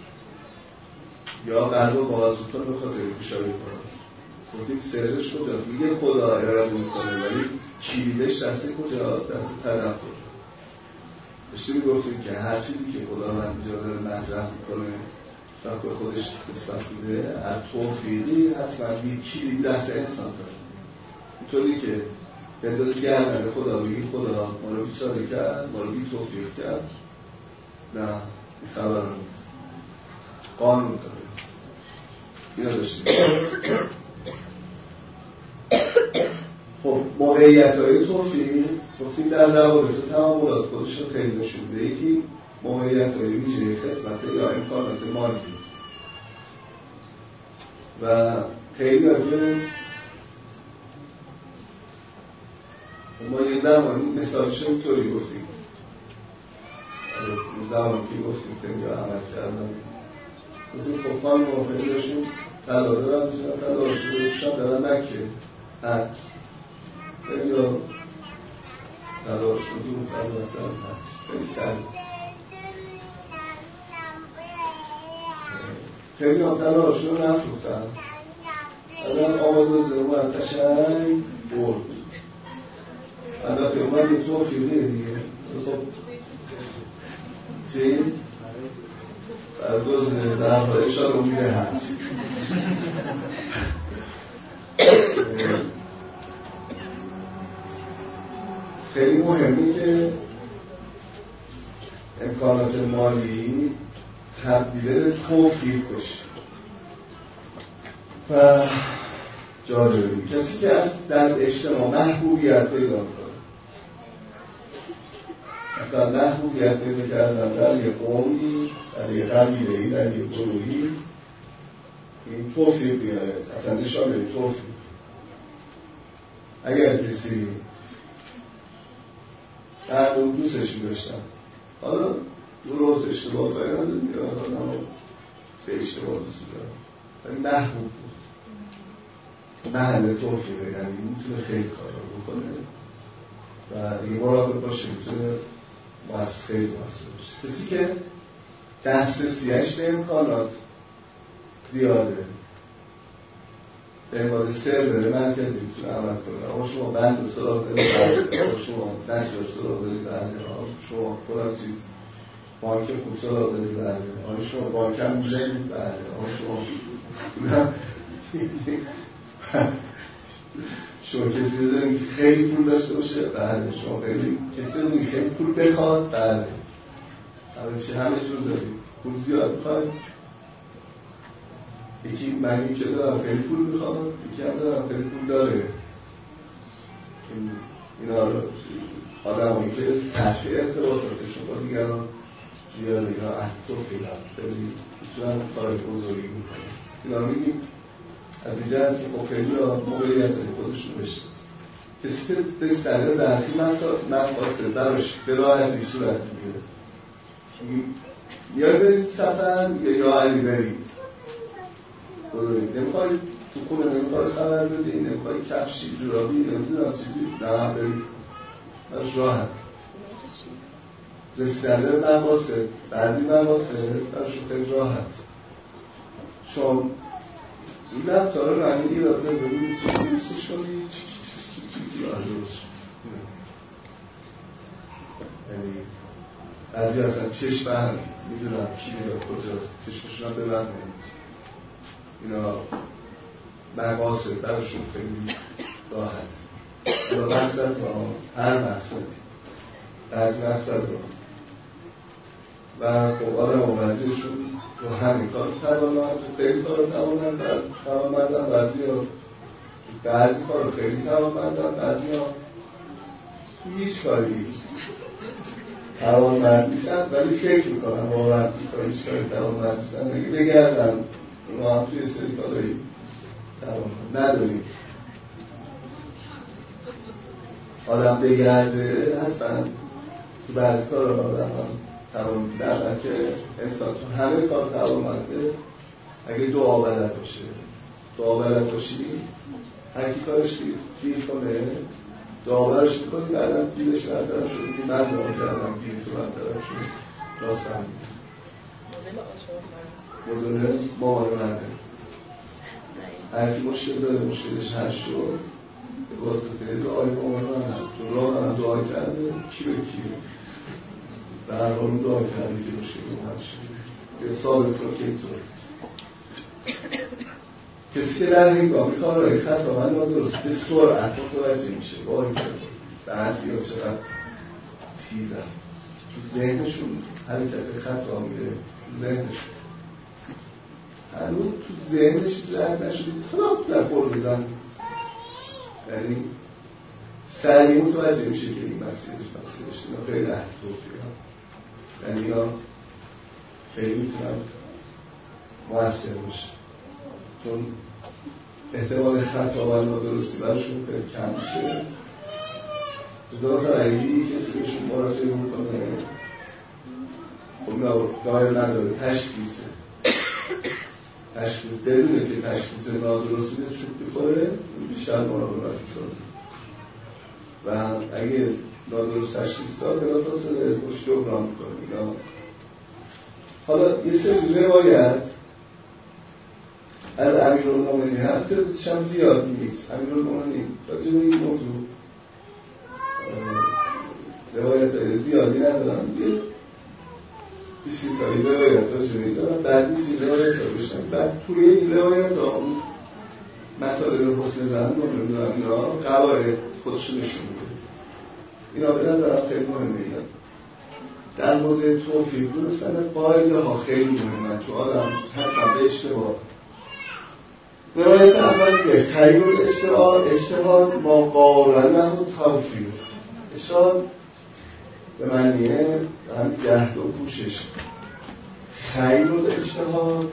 یا قلب رو باز میکنه به خاطر گوشایی کنه. گفتیم سرش کجاست؟ میگه خدا اراده میکنه ولی کلیدش دست کجاست؟ دست تدبر. داشتیم گفتیم که هر چیزی که خدا من اینجا داره مطرح میکنه و به خودش نسبت میده، هر توفیقی حتما یک کلید دست انسان داره. اینطوری که بندازی گردن خدا بگی خدا ما رو بیچاره کرد، ما رو بی توفیق کرد، نه این خبر رو نیست. قانون داره. اینا داشتیم. خب موقعیت‌های توفیق گفتیم در روابط و تعاملات خودش رو خیلی نشون میده. یکی موقعیت‌های ویژه خدمت یا امکانات مالی و خیلی که ما یه زمانی مثالش اینطوری گفتیم، اون زمانی که گفتیم که یا عمل کردن مثل خب خانم موافقی داشتیم طلا دارم میشونم طلا شده باشم دارم مکه حج خیلی ها طلا شده و طلا مثلا حج خیلی سریع خیلی ها طلا شده نفروختن الان آماده زرمو از تشنگ برد البته اومد یک توفیقه دیگه خب چیز فرگوز در اشاره رو میره حج خیلی مهمه که امکانات مالی تبدیل به توفیق بشه و جالبی کسی که در اجتماع محبوبیت پیدا میکنه مثلا محبوبیت پیدا کردن در یک قومی در یک قبیله‌ای در یک گروهی این توفیق بیاره اصلا نشانه توفیق اگر کسی مردم دوستش می‌داشتن حالا درست اشتباه باید میاد آدم به اشتباه دوستی دارم ولی محبوب بود محل توفیقه یعنی میتونه خیلی کار رو بکنه و دیگه مراقب باشه میتونه خیلی موثر باشه کسی که دسترسیش به امکانات زیاده به عنوان سرور مرکزی میتونه عمل کنه اما شما بند سراغ دارید اما شما نجار سراغ دارید اما شما کنم چیز بانک خوب سراغ دارید اما شما بانک هم موجه اما شما کسی دارید که خیلی پول داشته باشه بله شما خیلی کسی دارید که خیلی پول بخواد بله همه جور دارید پول زیاد بخواید یکی معنی که دارم خیلی پول میخواد یکی هم دارم خیلی پول داره اینا رو آدم هایی که سطح ارتباطاتشون با دیگران زیاده اینا احتو خیلی میتونن کار بزرگی میکنن اینا رو میگیم از اینجا هست که خب خیلی موقعیت خودشون بشنست کسی که تستره برخی مقاصد براش به راه از این صورت میگیره یا برید سفر یا علی برید نمیخوای تو خونه نمیخوای خبر بدی نمیخوای کفشی جرابی نمیدونم چیزی نه برید براش راحت رسیدن به مقاصد بعضی مقاصد براش خیلی راحت چون این لپتاپ رو رنگی ایراد ببینید چی دوستش کنی چی یعنی بعضی اصلا چشم هم میدونم چی میدونم کجاست چشمشون هم ببند اینا مقاصد براشون خیلی راحت اینا مقصد را هر مقصدی بعضی مقصد را و خب آدم و بعضیشون رو همین کار توانمند خیلی کار رو توانمندن بعضی کار رو خیلی توانمندن بعضی ها هیچ کاری توانمند نیستن ولی فکر میکنن واقعا هیچ کاری توانمند نیستن اگه بگردن ما هم توی سری کارهایی توانمند نداریم آدم بگرده هستن تو بعضی کار رو آدم هم توانمند در که انسان تو همه کار توانمنده اگه دعا بلد باشه دعا بلد باشی هر کی کارش گیر کنه دعا برش میکنی بعدم گیرش برطرف شد میگی من دعا کردم گیر تو برطرف شد راستم مدل مامان منه هر کی مشکل داره مشکلش حل شد به واسطه دعای مامان منه چون راه من دعا کرده کی به کی به هر حال دعا کرده که مشکل رو حل شد یه ثابت کن که اینطور کسی که در هنگامی کارهای خطا من را درست به سرعت متوجه میشه وای بعضی ها چقدر تیزن تو ذهنشون حرکت خطا میره تو ذهنشون هنوز تو ذهنش رد نشده تلاف در پر بزن یعنی سریع متوجه میشه که این مسیرش اینا خیلی احتوفی ها یعنی اینا خیلی میتونن مؤثر باشه چون احتمال خطا و نادرستی براشون خیلی کم میشه مثلا اگه کسی بهشون مراجعه میکنه خب دایر نداره تشخیصه تشخیص بدونه که تشخیص نادرست میده چوب میخوره بیشتر مراقبت میکنه و اگه نادرست تشخیص داد بلافاصله خوش جبران میکنه. حالا یه سری روایت از امیرالمومنین هست، تعدادش هم زیاد نیست. امیرالمومنین راجع به این موضوع روایت زیادی ندارن، یه 20 تایی روایت راجع به این دارن، بعد 20 روایت رو بشن، بعد توی این روایت ها اون مطالب حسن زن رو نمیدونم اینا قواعد خودشون نشون میده. اینا به نظرم خیلی مهمه. اینا در موضوع توفیق درستن قاعده ها خیلی مهمه، چون آدم حتما به اشتباه. روایت اول که خیر اجتهاد ما قارنه و توفیق. اجتهاد به معنیه هم جهد و کوشش. خیر اجتهاد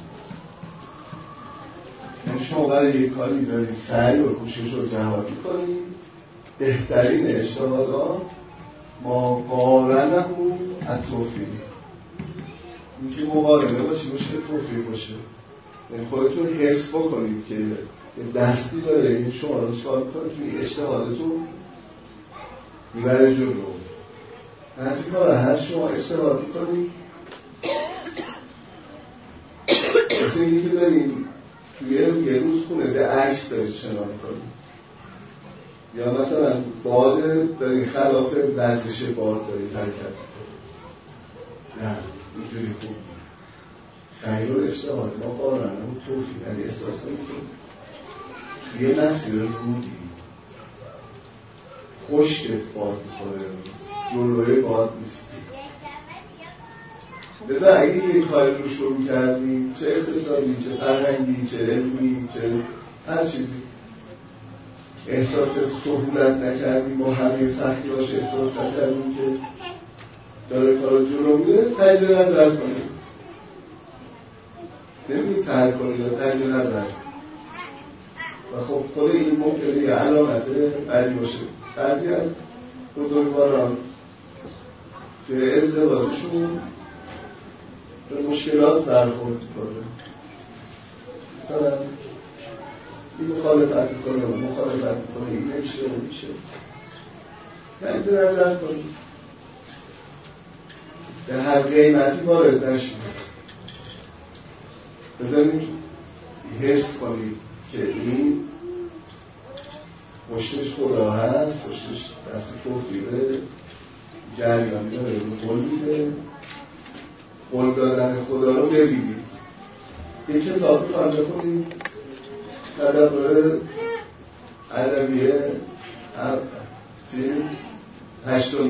یعنی شما برای یک کاری دارید سعی و کوشش رو جهاد میکنید. بهترین اجتهادات ما قارنه و توفیق. این که مقارنه باشه توفیق باشه، یعنی خودتون حس بکنید که دستی داره این شما رو چکار کنید توی اجتهادتون میبره جلو. از این کار هست شما اجتهاد میکنید مثل اینی که داریم توی یه روز خونه به عکس دارید شنا میکنید، یا مثلا باد دارید خلاف وزش باد دارید حرکت میکنید. نه اینجوری خوب خیر و اجتهاد ما قارنه و توفیق، یعنی احساس کنید که توی مسیر رودی خشکت باد میخوره، جلوی باد نیستی. بذار اگه یه کاری رو شروع کردیم، چه اقتصادی، چه فرهنگی، چه علمی، چه هر چیزی، احساس سهولت نکردیم، با همه سختی‌هاش احساس نکردیم که داره کار جلو میره، تجدید نظر کنید. نمی‌گید ترک کنید یا تجدید نظر. و خب خود این ممکنه یه علامت بعدی باشه. بعضی از بزرگواران توی ازدواجشون به مشکلات برخورد می‌کنه. مثلا این مخالفت می‌کنه و مخالفت می‌کنه، این نمیشه و میشه. تجدید نظر کنید. به هر قیمتی وارد نشید. بذارید حس کنید که این پشتش خدا هست، پشتش دست توفیقه، جریانی داره رو قول میده. قول دادن خدا رو ببینید. یک کتابی خانجا کنید تدبر ادبیه 89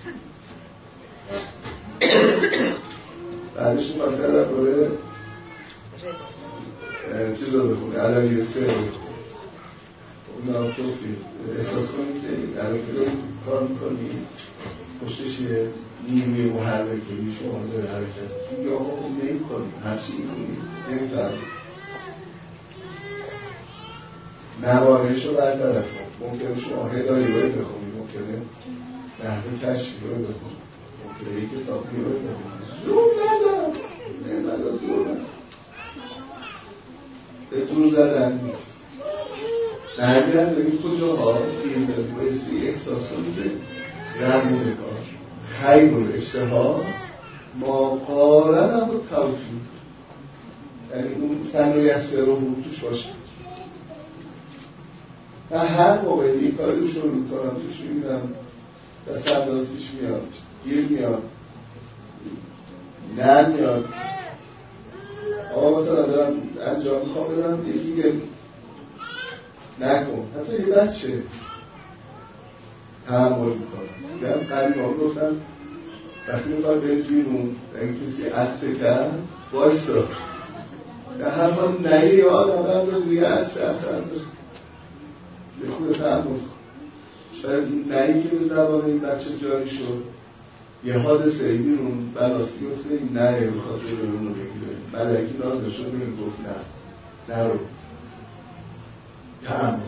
بعدش میخواد تدبر چیز رو بخونه ادبیه 3 رو بخونه. اونا توفیق احساس کنید که این الان که دارید کار میکنید پشتش یه نیروی محرکه‌ای شما داره حرکت یا آقا نمی کنید، هرچی میکنید نمیفهمید. موانعش رو برطرف کن. ممکنه شما هدایایی بخونید، ممکنه نحوه کشفی رو بخونید، ممکنه یک کتابی رو بخونید. زور نزن، نمیداد زور نزن، به زور زدن نیست. نهیدن ببین کجاها این بایستی احساس کنید رمون کار خیر و اجتهاد ما قارنه و توفیق، یعنی اون سن و یسر رو توش باشه. من هر موقع یک کاری رو شروع کنم توش میبینم دست انداز پیش میاد، گیر میاد، نه میاد. آقا مثلا دارم انجام میخوام بدم یکی گه نکن، حتی یه بچه تحمل میکنم. یعنی قریبان گفتم وقتی میخواد به بیرون اگه کسی عطسه کرد بایستا، در هر حال نهی یا آدم اندازه یه عطسه اصلا یه خود تحمل کن. شاید این نهی که به زبان این بچه جاری شد یه حادثه ای بیرون بلاست بیفته، این نهی بخواد به اون رو بگیره. ملکی نازل شد بگیم گفت نه نرو تحمل.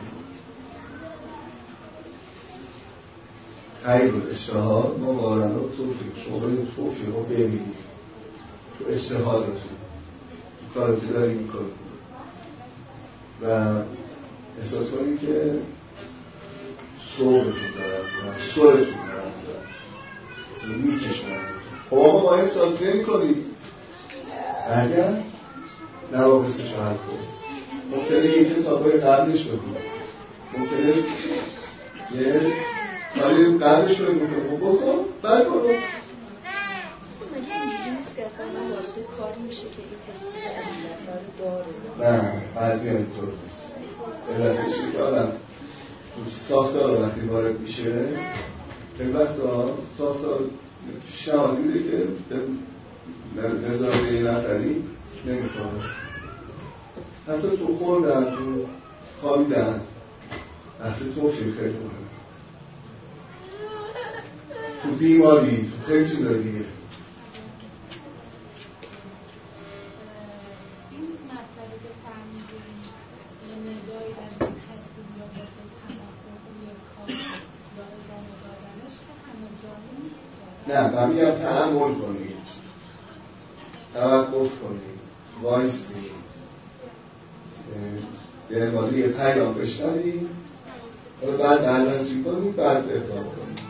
خیر و اجتهاد مقارنه و توفیق. شما باید توفیق رو ببینید تو اجتهادتون. کاری که داری میکنی و احساس کنی که صورتون دارم صورتون دارم میکشنم. خب آقا ما احساس نمی کنی اگر نواقصش رو حل کنی ممکنه یه کتابای قبلش بکنی ممکنه یه کاری قبلش رو بکن بعد برو مگه اینجوری نیست که اصلا من واسه کاری میشه که این حسی عدالت رو داره؟ نه بعضی اینطور نیست علتش که آدم ساختار وقتی وارد میشه این وقتا ساختار پیشنهاد میده که نظام یه نفری نمیخواه حتی تو خوردن تو خوابیدن بحث توفیق خیلی مهم تو بیماری تو خیلی چیزا دیگه. این مسئله که فهمیدیم یه نگاهی از این کسی یا واسه تماقب یا کار داره دامه دادنش که همه جایی نیست. نه من میگم تحمل کنید توقف کنید وایسید یه مالی یه پیام بشنوید بعد بررسی کنید بعد اقدام کنید.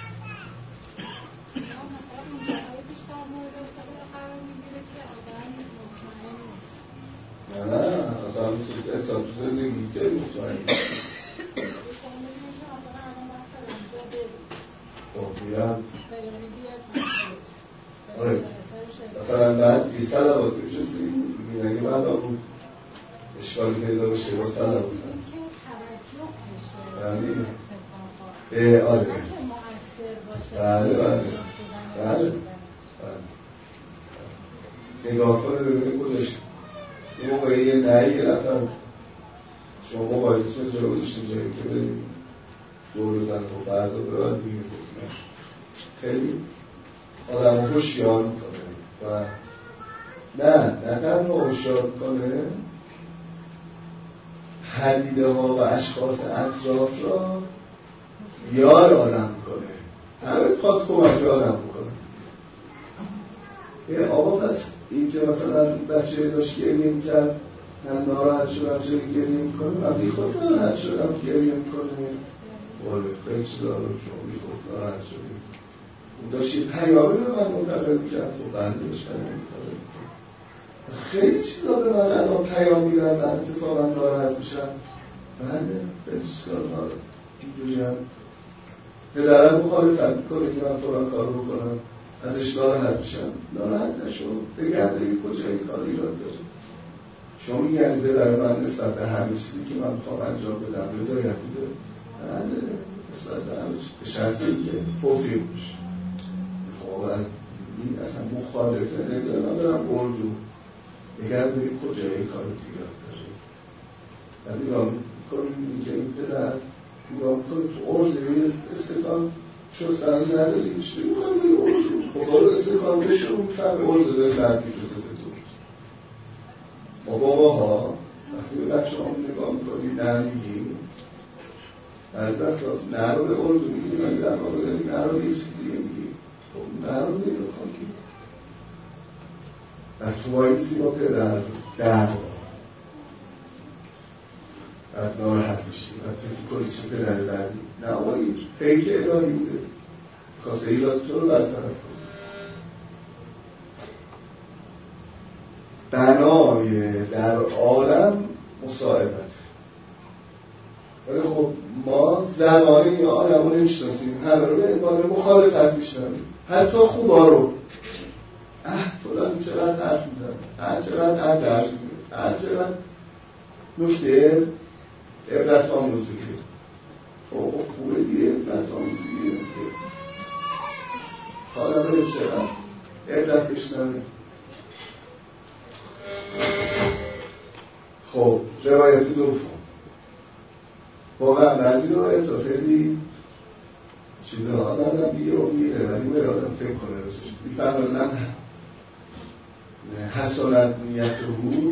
مثلا اونجاهای بیشتر مورد استفاده قرار میگیره که آدم مطمئن نیست. نه اصلا احساس تو زندگی که مطمئن نیست. شما میگید که مثلا الان مثلا اینجا برید خب میرم یعنی بیاد آره مثلا بعد یه صلوات بشستی یعنی بعد اون اشکالی پیدا بشه با صلوات که توجه بشه بله آره که مؤثر باشه بله نگاه کنه ببینه کجاش یه موقعی یه نهی یه نفر شما موبایلتون جا گذاشتین جایی که بریم دور بزنه و بعد رو ببر دیگه خیلی آدم رو هوشیار میکنه و نه تنها هوشیار میکنه پدیده ها و اشخاص اطراف را یار آدم میکنه همه پاد کمک آدم میکنه. یه آقا پس این که مثلا بچه داشت گریه میکرد من ناراحت شدم چرا گریه میکنه من بی خود ناراحت شدم گریه میکنه ولی خیلی چیزا رو شما بی خود ناراحت شدیم اون داشت یه پیامی رو من منتقل میکرد و بندش پیامی منتقل میکرد از خیلی چیزا به من الان پیام میدن من اتفاقا ناراحت میشم بله خیلی چیزا ناراحت اینجوری هم پدرم مخالفت میکنه که من فلان کار رو بکنم ازش ناراحت میشم ناراحت نشو بگم بگی کجا این کار ایراد داره شما میگن پدر من نسبت به همه چیزی که من میخوام انجام بدم رضایت میده بله نسبت به همه چیز به شرطی که توفیق میشه خب این اصلا مخالفه نظر من برم اردو بگم بگی کجا این کار ایراد داره و نگاه میکنم که این پدر نگاه میکنم تو عرضه استکان شستن نداری چی میخوام بگی عرضه خب برو استکان بشه رو میفهم عرضه داره بعد میفرسته تو ما باباها وقتی به بچه هم نگاه میکنی نه میگی از وقت راست نه رو به عرضه میگی من در واقع داری نه رو یه چیزی میگی خب نه رو نگاه کنی و تو بایدی با پدر در بعد ناراحت میشی و فکر کنی چه پدر بعدی نه آقایی فیک الهی بوده خواسته ایراد تو رو برطرف کنی بنای در عالم مساعدت ولی خب ما زبانه این عالم رو نمیشناسیم همه رو به عنوان مخالفت میشناسیم حتی خوبا رو فلان چقدر حرف میزنه چقدر درس میده چقدر نکته عبرت آموزی خوبه دیگه عبرت آموزی دیگه حالا به چقدر عبرت بشنوه. خب روایت دوم واقعا بعضی روایت ها خیلی چیزها آدم بیه و میره ولی باید آدم فکر کنه روشش میفرمایدن حسنت نیت رو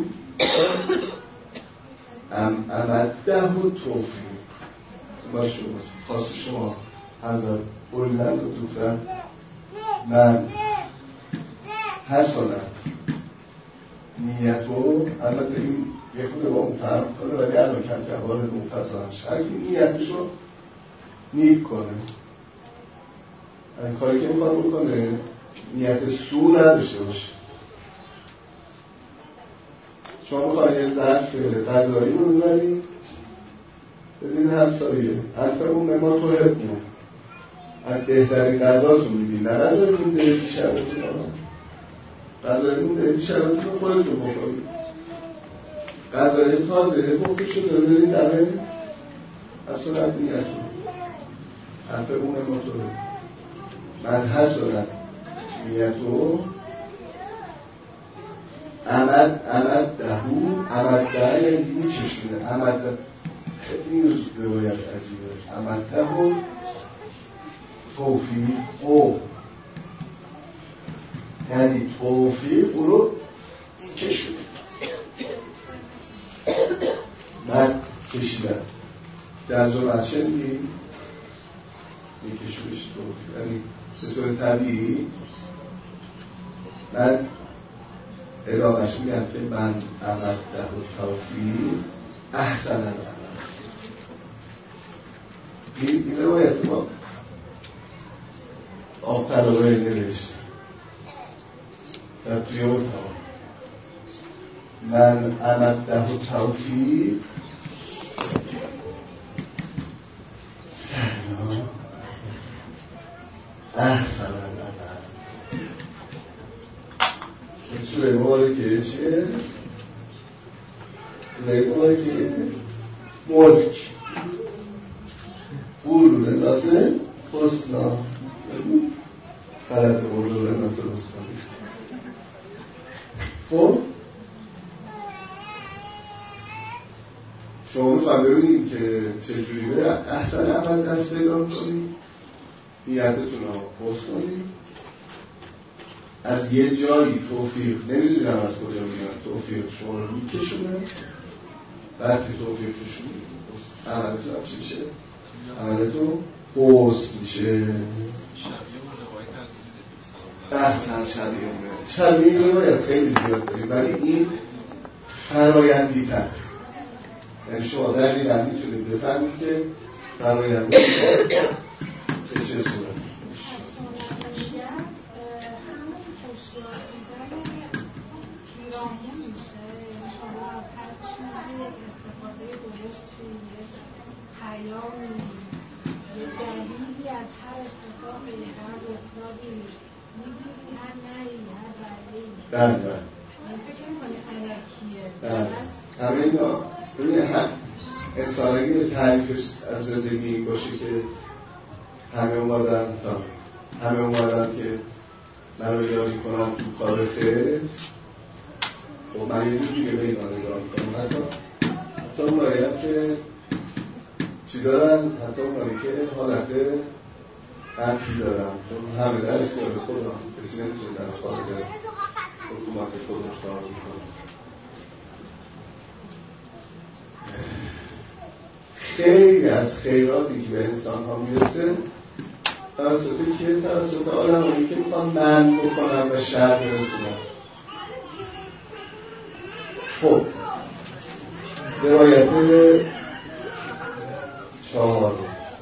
امده و توفیق با شما خواست شما حضرت بریدن و دوفتن من حسنت نیتو البته این یه خود با اون فرق کنه ولی الان کم کم وارد اون فضا هست. هر کی نیتش رو نیک کنه، این کاری که میخواد بکنه نیت سو نداشته باشه. شما میخواید یه ظرف غذایی رو ببرید بدین همسایه الفمون ما تو حبمون از بهترین غذاتون میدین، نه غذایی مونده دیشبتون، غذایی مونده دیشبتون رو خودتون بخورید، غذای تازه بخورشون رو بدین دمه از سنت نیتون الفمون ما تو من حسنت نیتو عمد دهو عمد ده یعنی میکشونه، عمد ده خیلی روایت عجیبه، عمد دهو توفیق او یعنی توفیق او رو میکشونه، من کشیدم جزو مچه میدیم میکشونش توفیق، یعنی به طور طبیعی من ادامهش میگم که من عمد ده و توفیق احسن العمل. این روایت ما آفترهای نوشت در توی اتاق من عمد ده و توفیق سلام احسن العمل. سوره مبارکه چیه؟ سوره مبارکه ملک قولون ناسه حسنا غلط قولون ناسه حسنا. خب شما میخواه ببینید که چجوری به احسن عمل دست پیدا کنید، نیتتون رو حفظ کنید، از یه جایی توفیق نمیدونم از کجا میاد توفیق شما رو میکشونه، بعد که توفیق کشونه عملتون چی میشه؟ عملتون حسن میشه. اصلا شبیه رو باید خیلی زیاد داریم ولی این فرایندی تر، یعنی شما دقیقا میتونید بفهمید که فرایندی به چه صورت پیامی یه دلیلی از هر اتفاقی هر رفتاری میگیری هر نهی هر رعیی بله فکر میکنی علکیه همه اینا ببینه انسانگی تعریفش از زندگی این باشه که همه اومدن که من رو یاری کنم تو کار خیر. خب من یه دیگه به اینا نگاه میکنم، حتی اونایی هم که چی دارن، حتی اونایی که حالت منفی دارن، چون همه در اختیار خدا، کسی نمیتونه در خارج از حکومت خدا کار میکنه. خیلی از خیراتی که به انسان ها میرسه توسط آدمایی که میخوان من بکنم و شر برسونم. خب روایت 4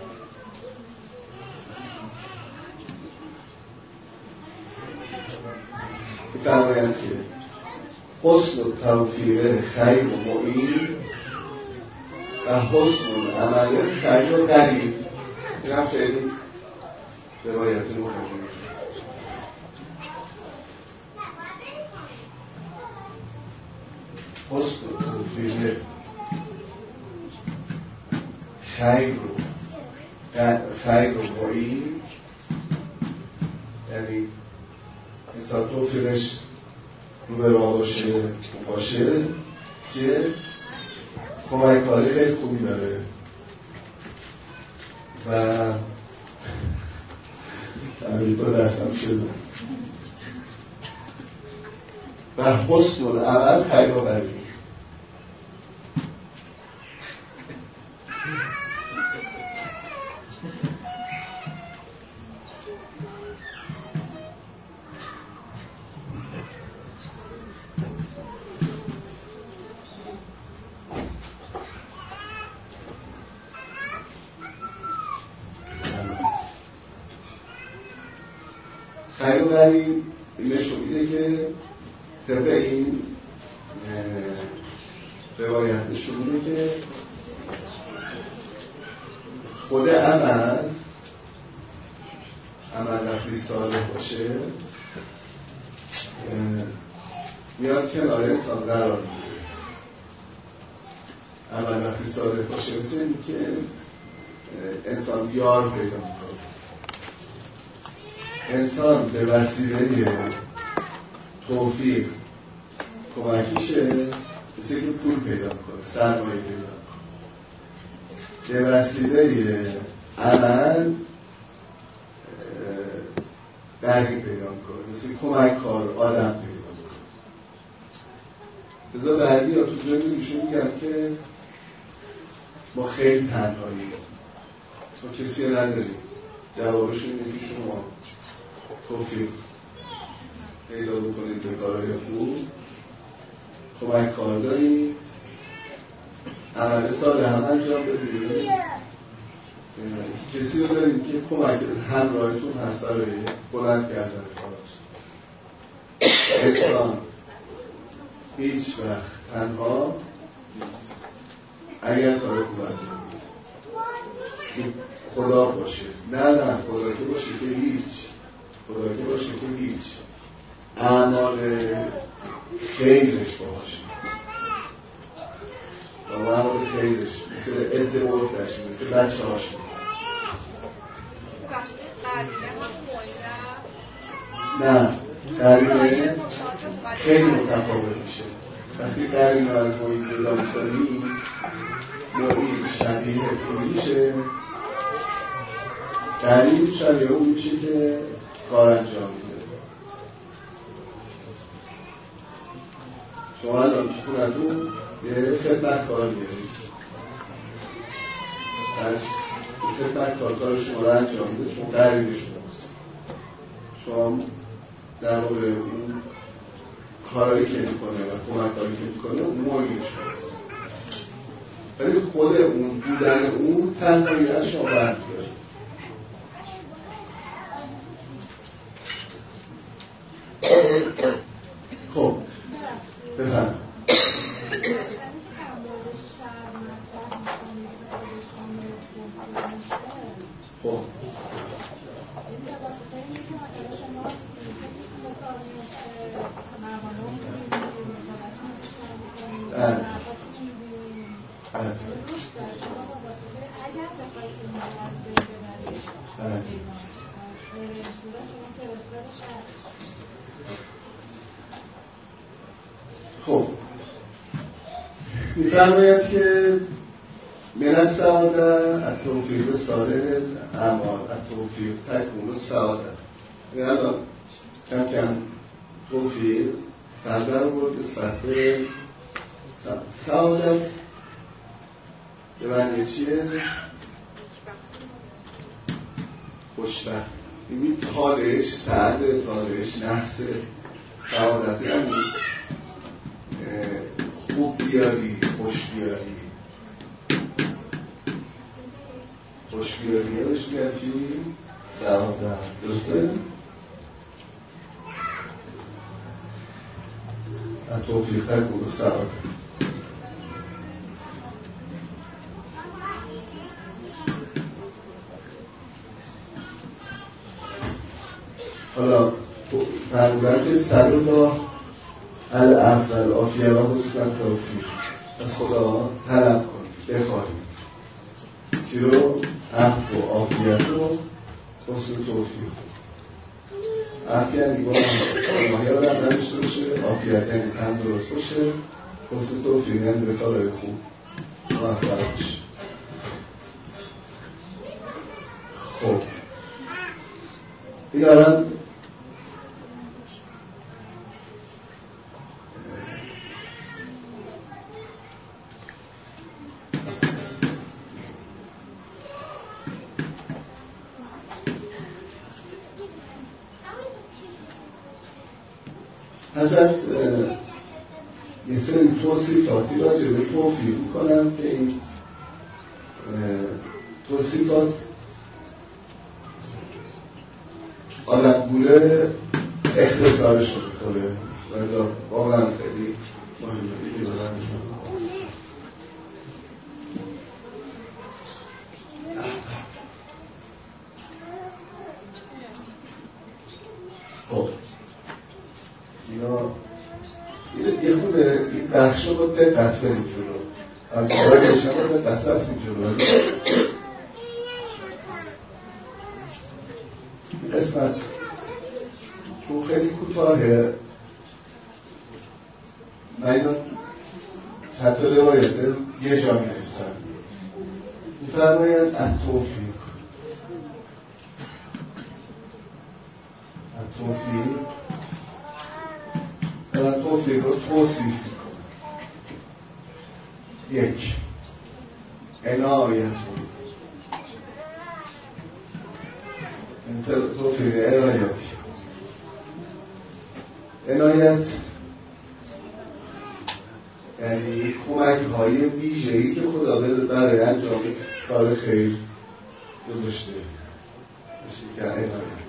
فرمایند که حسن و توفیق خیر و معین و حسن عمل خیر و قریب. این هم خیلی روایت مهمه. حسن و توفیق خیر و معین، یعنی انسان توفیقش رو به راه باشه که کمک کاری خیلی خوبی داره و تعریف با دستم شده و حسن العمل خیر و قریب. خیر و غریب نشون میده که طبق این روایت نشون میده که خود عمل وقتی صالح باشه میاد کنار انسان قرار میگیره. عمل وقتی صالح باشه مثل این که انسان یار پیدا میکنه. انسان به وسیله توفیق کمکیشه مثل که پول پیدا میکنه، سرمایه پیدا میکنه. به وسیله عمل درگی پیدا میکنه، مثل کمک کار آدم پیدا میکنه. بذار بعضی ها تو دنیایشون میگن که ما خیلی تنهاییم، ما کسی نداریم. جوابشون اینه که شما توفیق پیدا بکنید به کارهای خوب، کمک کار دارید، عمل صالح هم انجام بدید، کسی رو دارید که کمک همراهتون هست برای بلند کردن کاراش. انسان هیچ وقت تنها نیست اگر کار خوب انجام بدید. خدا باشه، نه خدا که باشه که هیچ اعمال خیرش باشه و اعمال خیرش مثل عده بودش، مثل بچه هاش نه قرینه خیلی متفاوت میشه. وقتی قرینه از محیط جدا می‌کنی محیط شبیه اون میشه، قرینه شبیه اون میشه که کار انجام میده. شما الان تو خونتون یه خدمتکار میارید، خدمتکار کار شما رو انجام میده، شما قرینه شماست. شما در واقع اون کارهایی که میکنه و کمک‌هایی که میکنه اون معین شماست، ولی خود اون بودن اون تنهایی از شما برمی‌داره. خب بفهم خب خب میفرماید که من السعادة التوفیق صالح اعمال التوفیق تکمون السعادة. الان کم کم توفیق سردر برد صفحه سعادت به معنی چیه؟ خوشبخت. این تالش سعده، تالش نحس سعادت، یعنی خوب بیاری، خوش بیاری. خوش بیاری یادش میاد چی؟ سعادت. درسته؟ توفیق تکون سعادت. حالا فرمودن که سر الله الافضل عافیه و حسن توفیق، از خدا طلب کنید، بخواهید چی رو؟ عفو و عافیت و حسن توفیق. عفو یعنی گناهی آدم نداشته باشه، عافیت یعنی تندرست باشه، حسن توفیق یعنی به کارهای خوب موفق باشه. خب این الان حضرت یه سری توصیفاتی راجع به توفیق میکنم که این توصیفات آدم گوله اختصارش رو میخوره و واقعا خیلی مهمه دیگه دارن خب اینا یه خود این بخش رو با دقت بریم جلو باید شما دقت رفتیم جلو این قسمت چون خیلی کوتاهه من اینا چند تا روایت یه جا می‌نویسم می‌فرماید التوفیق التوفیق رو توصیف می‌کنه. یک عنایت توفیق عنایت یعنی کمک های ویژه‌ای که خدا برای انجام کار خیر گذاشته میگن عنایت.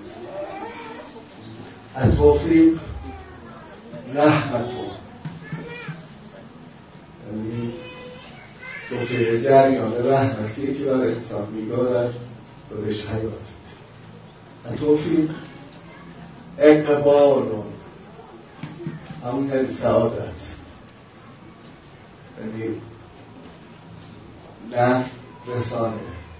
التوفیق رحمت یعنی توفیق جریان رحمتی که برای انسان می‌دارد و بهش حیات میده. التوفیق اقبال همون یعنی سعادت یعنی نفع رسانه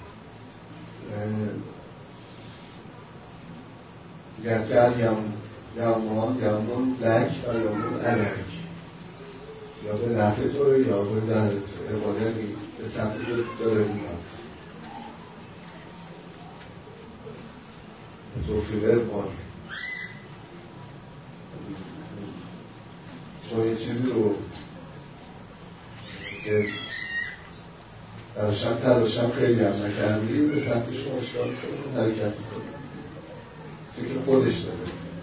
یمون لک و یمون علک یا به نفع تو یا به ضرر تو اقبالی به سمت داره میاد توفیق اقبال شما یه چیزی رو که تلاشم خیلی هم نکردی به سمت شما اشکال کنید حرکت کنید چیزی که خودش داره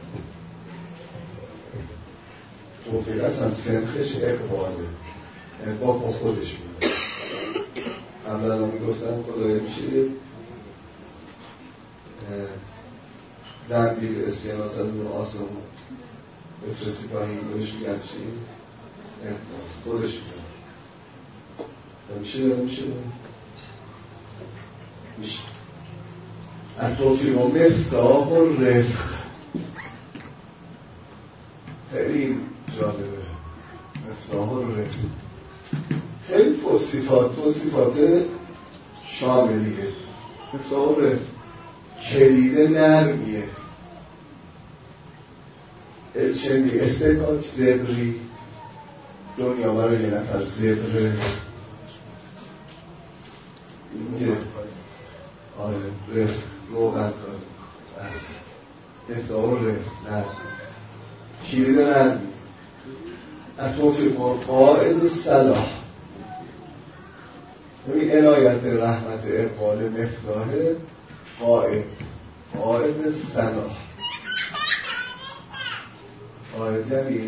توفیق اصلا سنخش اقباله یعنی با خودش میده قبلا رو میگفتم خدای میشه زنبیل اسکناس رو آسمون بفرستی پایین بهش میگن چی؟ خودش میگن میشه التوفیق و مفتاح و رفق خیلی جالبه مفتاح و رفق خیلی توصیفات شاملیه مفتاح و رفق کلید نرمیه چندی استکاک زبری دنیا برای یه نفر زبره اینگه رفت روغن کار بس افتار رفت نرمی کلید نرمی التوفیق قائد صلاح ببین عنایت رحمت اقبال مفتاح قائد صلاح قائد یعنی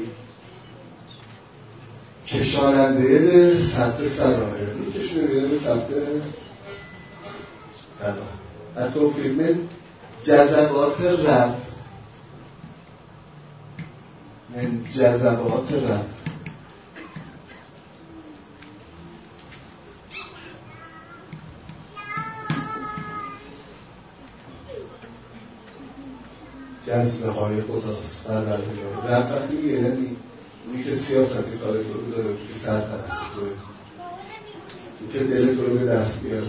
کشاننده به سمت صلاحه میکشونه به سمت صلاح التوفیق من جذبات رب جذبه های خداست رب وقتی میگه یعنی اونی که سیاستی کار تو رو داره که سرپرستی توه اون که دل تو رو به دست بیاره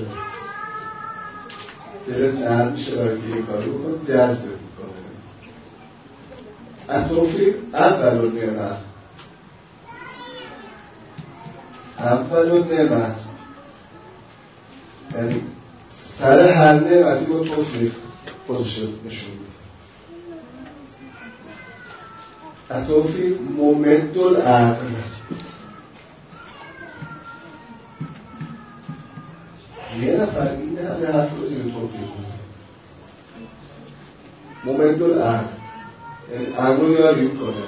دلت نرم میشه برای که این کاری بکن جذبه میکنه التوفیق اول نعمت یعنی سر هر نعمتی با توفیق خودش نشون میده. التوفیق ممد العقل یه نفر این همه حرف رو زیر توفیق بزن ممد العقل یعنی عقل رو یاری کنه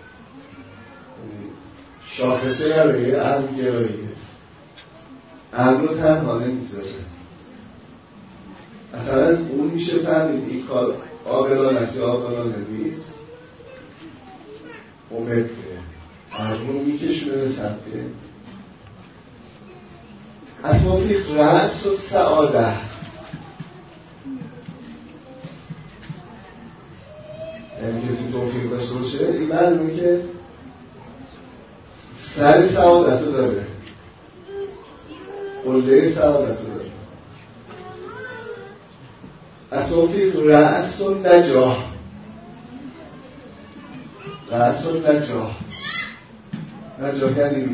شاخصه برای عقل گراییه عقل رو تنها نمیذاره اصلا از اون میشه فهمید این کار عاقلانه است یا عاقلانه نیست. ممکنه مردم میکشونه به سمت التوفیق رأس و سعاده. یعنی کسی توفیق داشته باشه این معلومه که سر سعادت رو داره، قله سعادت رو داره. التوفیق رأس و نجاح. رأس و نجاح، نجاح یعنی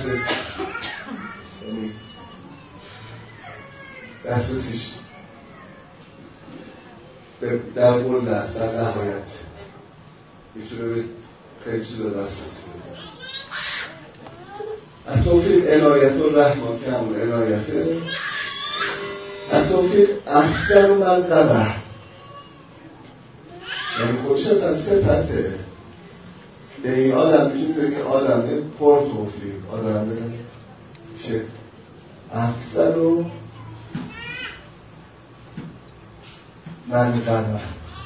دسترسیش در قله است، در نهایت میتونه به خیلی چیز رو دسترسی بده. التوفیق عنایت الرحمن که همون عنایته. التوفیق اکثر من قبر، یعنی خودش از صفته به این آدم میتونی بگی آدمه پر توفیق، آدمه چه اکثر و من قبر.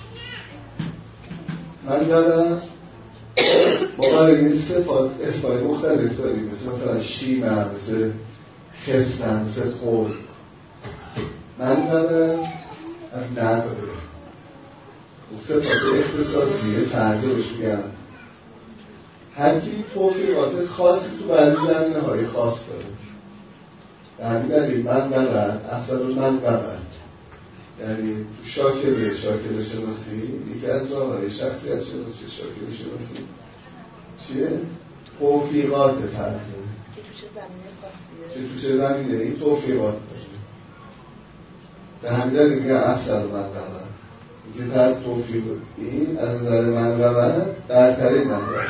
من قبر ما برای این صفات اسمای مختلف داریم، مثلا شیمه، مثل خسنه، مثل خود. من قبر از نداره، اون صفات اختصاصیه فرده بهش میگن. هر کی توفیقات خاصی تو بعضی زمینه‌های خاص داره. به همین دلیل من قبر اصلا من قبر، یعنی تو شاکله شناسی یکی از راه‌های شخصیت شناسی شاکله شناسی چیه؟ توفیقات فرده که تو چه زمینه خاصیه، که تو چه زمینه این توفیقات داره. به همین دلیل میگن اکثر من قبر، میگه در توفیق این از نظر من قبر برتری نداره.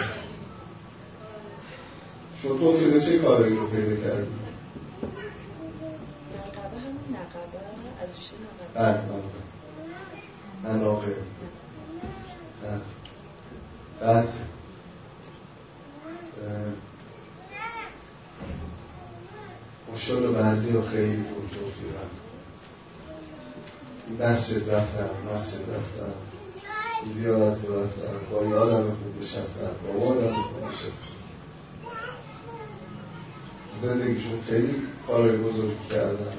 شما توفیق چه کاری رو پیدا کردی؟ منقبه همون نقبه از ریشه نقبه. مناقب. بعد مشکل بعضی ها خیلی دور توفیقن. این مسجد رفتن، زیارت رو رفتن، با یه آدم خوب نشستن، با آدم خوب نشستن. زندگیشون خیلی کارهای بزرگی کردن.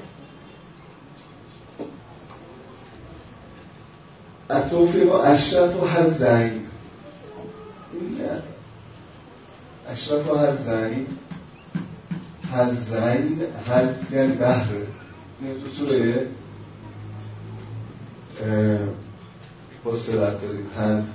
التوفیق اشرف و حزین. این که اشرف و حزین، حز یعنی بحره. این تو سوره فصلت داریم. حز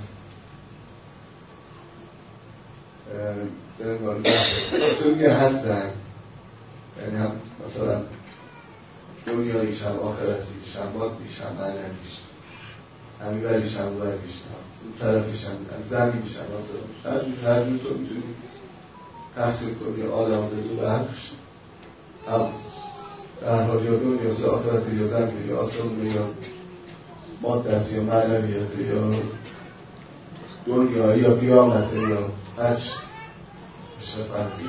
به عنوان بحره تو میگه حزین، یعنی هم مثلا دنیاییش هم آخرتیش هم مادیش هم معنویش، همین ولیش هم ولیش هم اون طرفش هم زمینش هم هر جور تو میتونی تحصیل کنی عالم به دو بخش، هم در حال یا دنیاست یا آخرت یا زمین یا آسمان یا مادست یا معنویت یا دنیا یا قیامت یا هرچ شفاعتی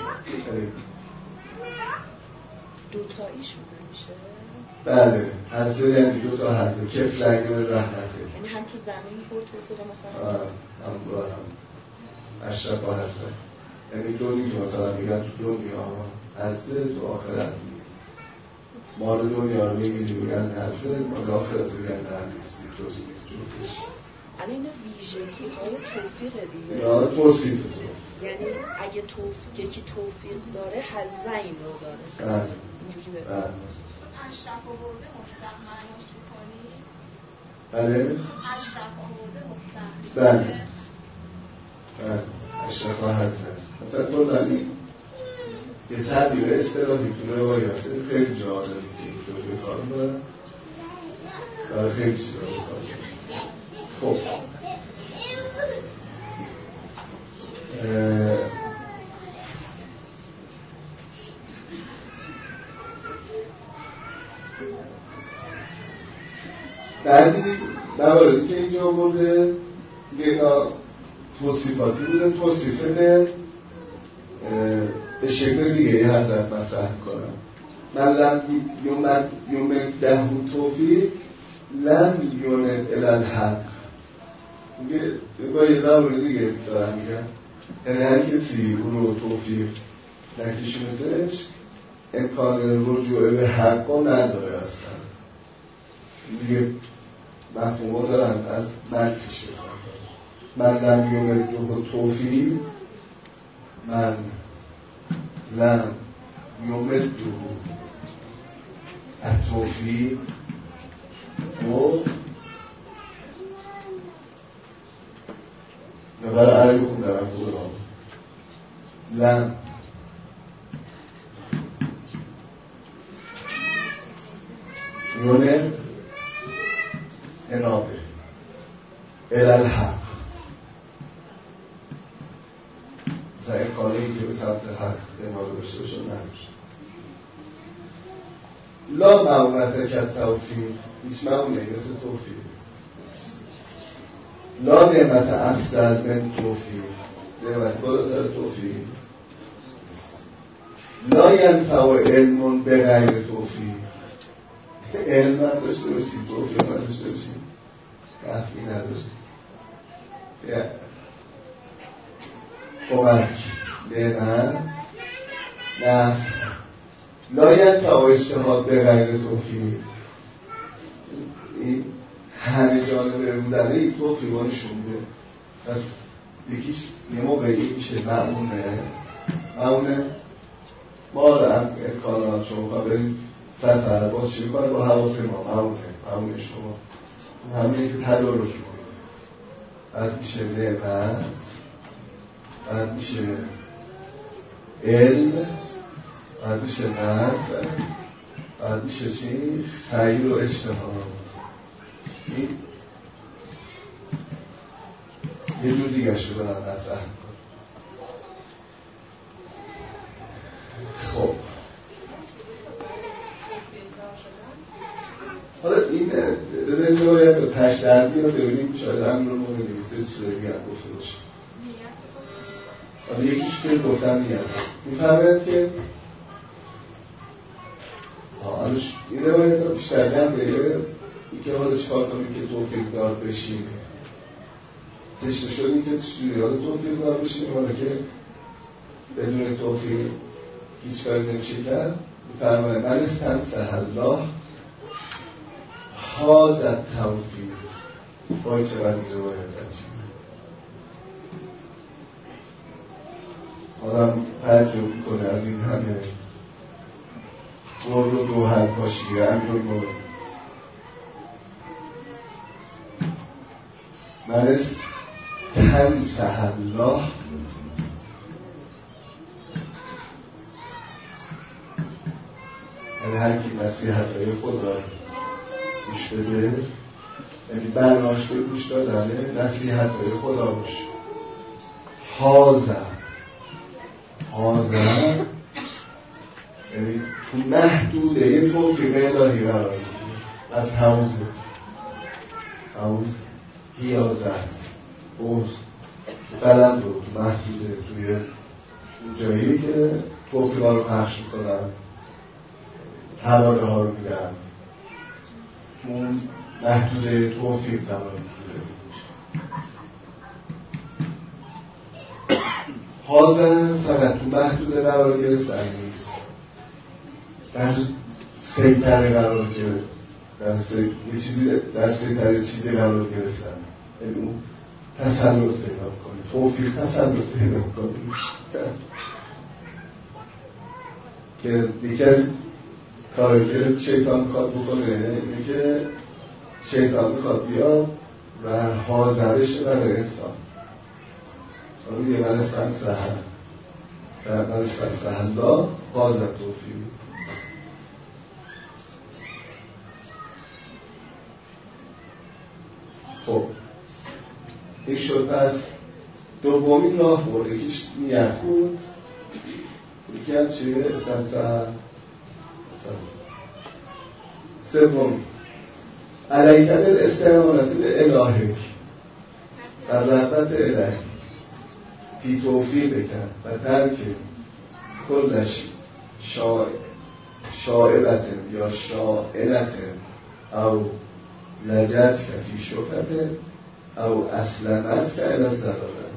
دوتاییش میشه. بله، حضه یعنی دو تا حضه، کف لنگه رحمته، یعنی هم تو زمین پر توفیق مثلا هم با هم اشرف و حضه، یعنی دونی که مثلا میگن تو دنیا حضه، تو آخرت میگن مال دنیا رو میگیری بگن حضه، مال آخرت بگن نرمیستی، توضیح نیست جوتش. الان این ویژگی های توفیق دیگه یا توصیف تو، یعنی اگه یکی توفیق داره حزین رو داره. اینجوری بزن اشرف آورده مطلق معناش میکنی؟ بله؟ اشرف آورده مطلق بله اشرف و حضه مثلا کلانی یه تعبیر اصطلاحی تو روایات خیلی جا داریم که این رو بخواه دارم برای خیلی چیز رو بخواه. خب بعضی مواردی که اینجا آورده دیگه توصیفاتی بوده، توصیفه به شکل دیگه حضرت مطرح کنم. من یوم دهو توفیق لن یونت الالحق میگه با یه زبان دیگه دارم میگم، یعنی هر کسی اون رو توفیق نکشونتش امکان رجوع به حقا نداره اصلا دیگه. مفهوم دارن از من پیش من لم یمده توفیق، من لم یمده التوفیق و برای عربی خون دارم خودم لم یونه انابه الالحق، مثلا امکانی که به سمت حق انابه داشته باشه نداشت. لا معونت کت توفیق، هیچ معونه مثل توفیق. لا نعمت افضل من توفیق، نعمت بالاتر توفیق. لا ینفع علم به غیر توفیق، علم هم داشته باشید توفیق هم داشته باشید نفعی نداره. کمک نعمت نفع. لا ینفع اجتهاد به غیر توفیق، این همه جانبه بودنه این توفیق نشون میده. پس یکیش یه موقعی میشه معمونه ما رو امکانات شما خواهد برید سفر باز چی میکنه با هواپیما معمونه شما همونه که تدارک میکنه، بعد میشه نعمت، بعد میشه علم، بعد میشه نفع، بعد میشه چی؟ خیر و اجتهاد. این یه جور دیگه شو برم مطرح میکنم. خب حالا این بذاریم روایت رو تشتر بیاد ببینیم شاید هم رو مونه نویسته چیزایی دیگه هم گفته باشه. حالا یکیش که گفتم نیست میفهمید که این روایت رو بیشتر جمع بگه این که حالا چکار کنیم که توفیق دار بشیم، تشته شدیم که چجوری حالا توفیق دار بشیم، حالا که بدون توفیق هیچ کاری نمیشه کرد. میفرماید من استنصح الله هذا التوفیق. وای چقدر این روایت عجیبه، آدم تعجب میکنه از این همه قرب و گوهر پاشیده امیرالمومنین. من استنصح الله یعنی هر کی نصیحت‌های خدا گوش بده، یعنی بناش به گوش دادنه نصیحت‌های خدا باشه. حاضر یعنی تو محدوده یه توفیق الهی قرار میگیره. از حوض هیازت قلم رو تو محدوده توی جایی که توفیق ها رو پخش میکنن، حواله ها رو میدن، اون محدوده توفیق قرار میگیره. حاضر فقط تو محدوده قرار گرفتن نیست، در سیطره قرار گرفت، در سیطره چیزی قرار گرفتن، یعنی اون تسلط پیدا کنه، توفیق تسلط پیدا کنه. که یکی از کاری که شیطان میخواد بکنه اینه که شیطان میخواد بیاد و حاضرش برای انسان اون یه من استنصح الله حاضر توفیق. خب این شد. پس دومین راه برد، یکیش نیت بود، یکی هم چیه؟ استنصح. سوم علیک بالاستعانة بالله در رغبت الهی فی توفیق کرد و ترک کلش شائبت یا شائلت او لجت فی شبهت او اسلمت که الی ضلالت.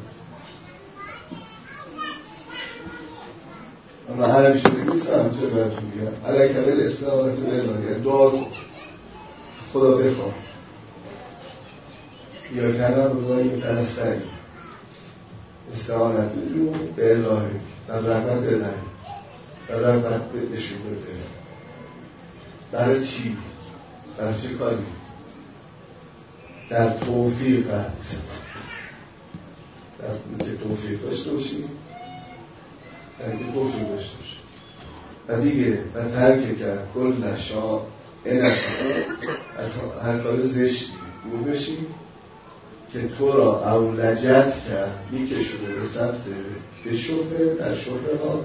اما هر میشه بگیسم چه براتون میگم علیک بالاستعانة بالله، دعا کن خدا بخواه یا کنم بودایی یا کنم سری استعانت بجو به الهی در رحمت الهی در رحمت نشون بده. برای چی؟ برای چه کاری؟ در توفیقت، در اینکه توفیق داشته باشی، در اینکه توفیق داشته باشی و دیگه و ترک کرد کل شائنت، از هر کار زشتی دور بشی که تو را اولجت کرد میکشونه به سمت به شبه، در شبه ها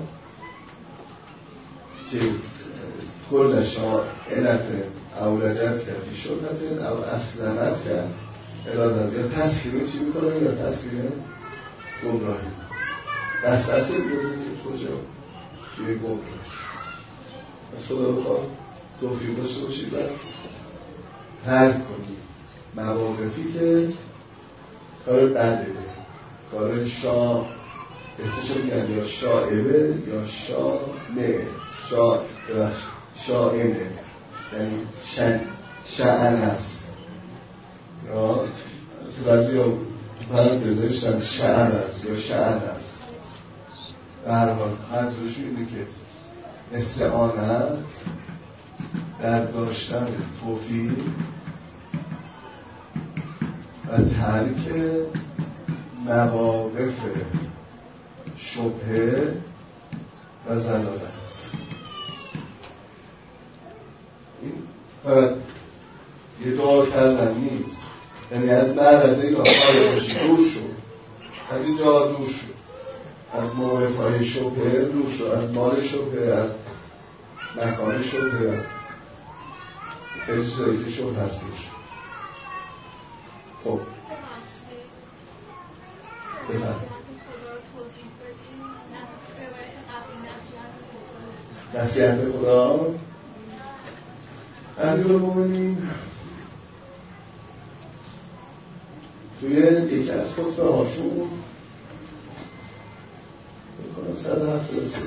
که کل شائنت اولجت کرد بی شبهت او اسلمت کرد الادم، یا تسلیم چی میکنه یا تسلیم گمراهی. دست اصل بزرگی کجا؟ توی گمراهی. از خدا بخواه توفیق داشته باشید و ترک کنید مواقفی که کار بده، کار اسمشو میگن یا شائبه یا شائنه، یعنی شأن است یا تو بعضی ها پرانتزشتن شأن است یا شأن است. به هر حال منظورشون اینه که استعانت در داشتن توفیق و ترک مواقف شبهه و ضلالت. این فقط یه دعا کردن نیست، یعنی از معرض این آقای باشی دور شد، از این جا دور شد، از موقفهای شبهه دور شد، از مال شبهه، از مکان شبهه، از خیلی چیزایی که شبهه هست دور شد. خب بفرد نصیحت خدا امیرالمومنین توی یکی از خطبه هاشون بکنم 173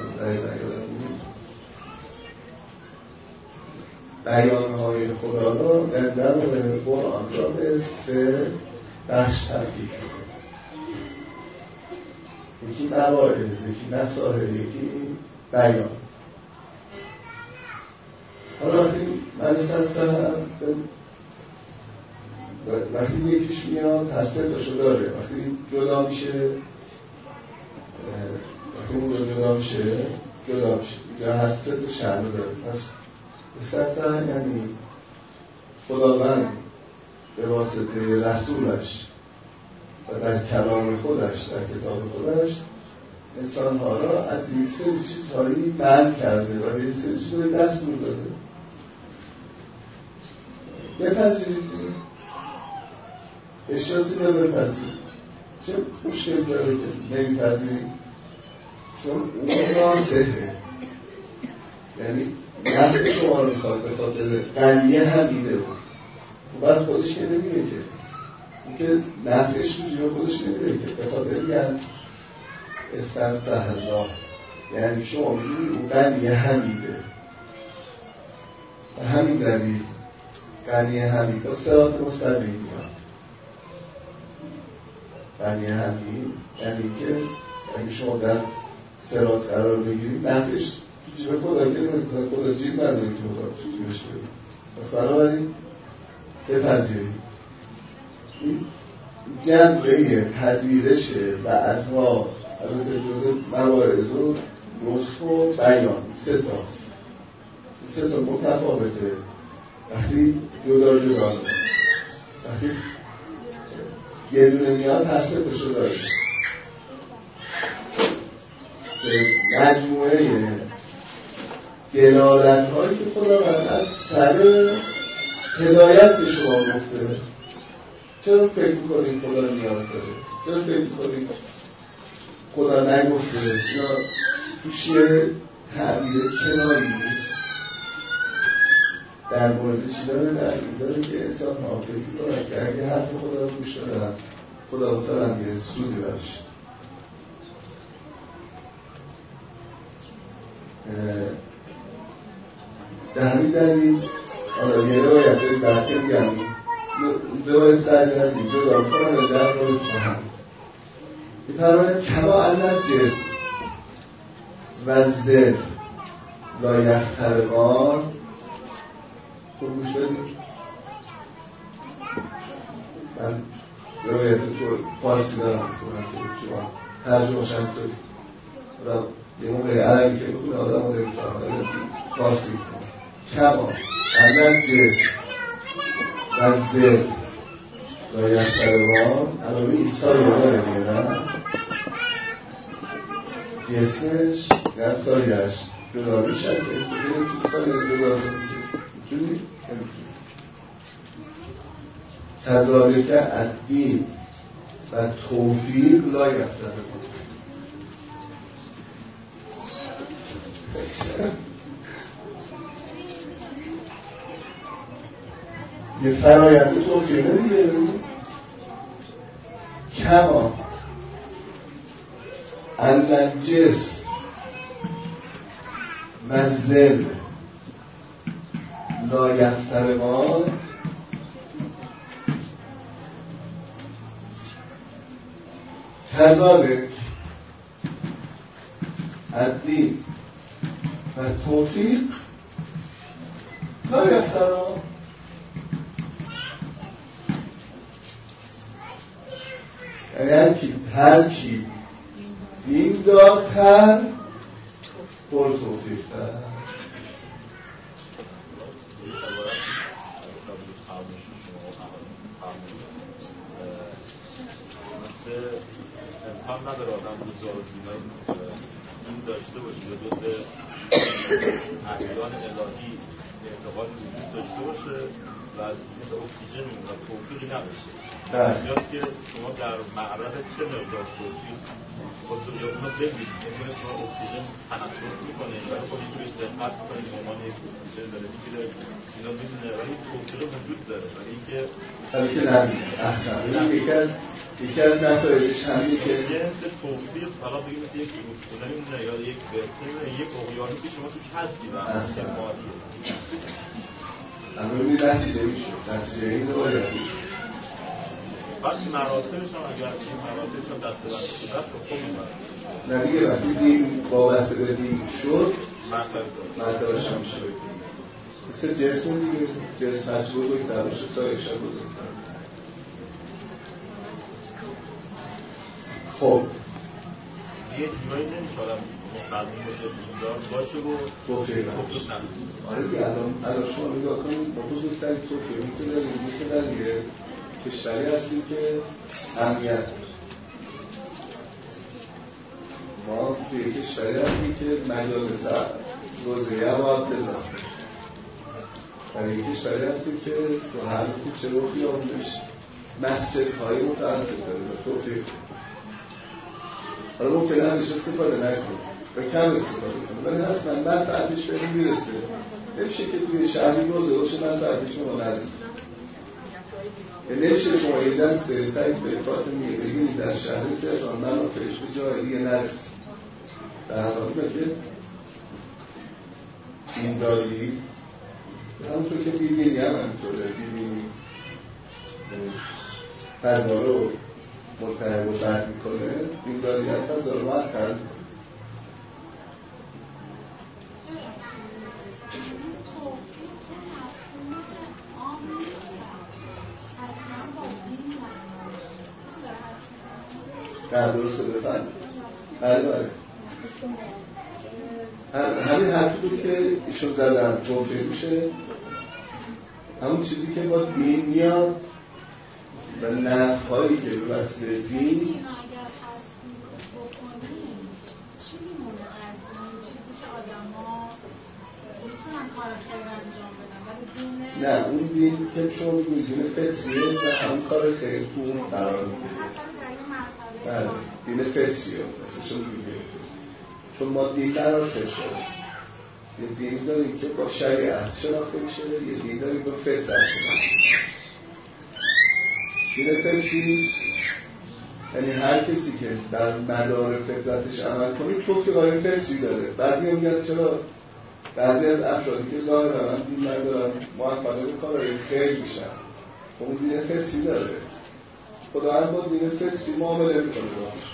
بیانهای خدا را در قرآن را به 3 بخش تفکیک می‌کنه. یکی مواعظ، یکی نصائح، یکی بیان. حالا وقتی یکیش میاد هر 3 تاشو داره، وقتی جدا میشه یا هر 3 تا شأن داره. پس استثنا یعنی خداوند به واسطه رسولش و در کلام خودش، در کتاب خودش انسانها را از یک سری چیزهایی منع کرده و یک سری چیزهایی دستور داده. بپذیرید، اشراسی را بپذیرید. چه مشکل داره که نمیپذیرید؟ چون اون ناسحه، یعنی نفع شما رو میخواد به خاطر غنیه حمیده بود و بعد خودش که نمیگه که این که نفعش تو جیب خودش نمیگه که به خاطر میگن استنصح الله، یعنی شما میگوی اون غنیه حمیده و همین دلیل غنیه حمید با صراط مستقیم میاد. غنیه حمید یعنی که اگه شما در صراط قرار بگیرید نفعش جیب خدا که نمیتونه، خدا جیب نداره که بخواد تو جیبش برید. پس بنابراین بپذیرید. این جنبه پذیرش و ازها البته جزء مواعظ و نسخ و بیان 3 تاست. 3 تا متفاوته. وقتی جدا وقتی یه دونه میاد هر 3 تاشو داره. مجموعه دلالت هایی که خداوند از سر هدایت به شما گفته. چرا فکر میکنید خدا نیاز داره؟ چرا فکر میکنید خدا نگفته؟ یا توش یه تعبیر کنایی در مورد چی داره؟ در این داره که انسان ها فکر میکنن که اگه حرف خدا رو گوش دادن خدا مثلا یه سودی براش. در همین دلیل یه روایت داریم بحثی میگم روایت دلیل هستی دو دار کنم و در روایت فهم میتواند کما علم جسم و زل لا یفترقان. خوب گوش بدید، من روایت تو فارسی دارم شما ترجمه شمطوری یه موقع عربی که بخونه آدم رو نمیفهمه فارسی کنه. کما علم جسم و زل لا یفترقان. الان ایسا یاداره میرن جسمش نه سایش جدا میشن که بگیریم تو سایه جدا میشونی؟ کذالک الدین و توفیق لا یفترقان. یه فرایند توفیقه دیگه کما اندن جسم و زل لا یفترقان. کذالک الدین و توفیق لا یفترقان. یعنی هر کی دین دارتر پر توفیقتر. امکان نداره آدم روز آزینای این داشته باشه یا جز احیان الهی اعتقاد وجود داشته باشه و مثل اکسیژن و توفیقی نداشته. اینجاست که شما در معرض چه مقدار توفیق خودتون یا اونو بگید میکنه شما اکسیژن تنفس میکنه ولی خودش روی دقت میکنه که امان یک اکسیژن داره میگیره اینا میدونه ولی توفیق وجود داره ولی اینکه یکی از نتایجش همینه که جنس توفیق حالا بگیم مثل یک رودخونه میمونه یا یک بحثه یک اقیانوس که شما توش هستی و استقبالیه اما ببینید نتیجه نتیجه این رو باید وقتی مراتبش هم اگر این مراتبش هم دست بسته شده است خب میبرد نه دیگه وقتی دین وابسته به دین شد مرتبش هم میشه بکنید مثل جسم دیگه جسم هرچی بزرگتر باشه سایش هم بزرگتر. خب یه جورایی نمیشه آدم مقدم باشه دیندار باشه و توفیق آره دیگه الان شما نگاه کنید با بزرگتری توفیق میتونه در یه کشوری هستیم که امنیت ما توی کشوری هستیم که مجالس روزه عباد الله در یک کشوری هستیم که تو هر کوچه و خیابونش مسجدهای متعدد داره توفیق. حالا ممکنه ازش استفاده نکنیم و کم استفاده کنیم ولی حتما منفعتش به این میرسه. نمیشه که توی شهری روزه باشه منفعتش به ما نرسه. نمیشه شما یه دست سعی فاطمیه بگیرید در شهر تهران منافعش به جای دیگه نرسه. در حالی که دینداری همونطور که بیدینی هم همینطوره بیدینی فضا رو مرتعب و برد میکنه دینداری هم فضا رو معطل میکنه. در درسته بفرد بله همین حرفی بود که ایشون زدن توفیق میشه همون چیزی که با دین میاد و نفعهایی که به وسیله دین اگر هست بکنیم چی میمونه از اون چیزی که آدم ها میتونن کار خیر انجام بدن ولی دین نه اون دین که چون دین فطریه و هم کار خیر تو اون قرار میگیره بله دین فطریه مثل چون دیگه چون ما دین قرار خیر داریم یه دین داریم که با شریعت شناخته میشه، یه دین داریم با فطرت شناخته میشه. دین فطری یعنی هر کسی که در مدار فطرتش عمل کنه توفیقای فطری داره. بعضی هم میگن چرا بعضی از افرادی که ظاهرا دین ندارن موفق به کارهای خیر میشن، خب اون دین فطری داره، خداوند با دین فطری معامله میکنه باهاش.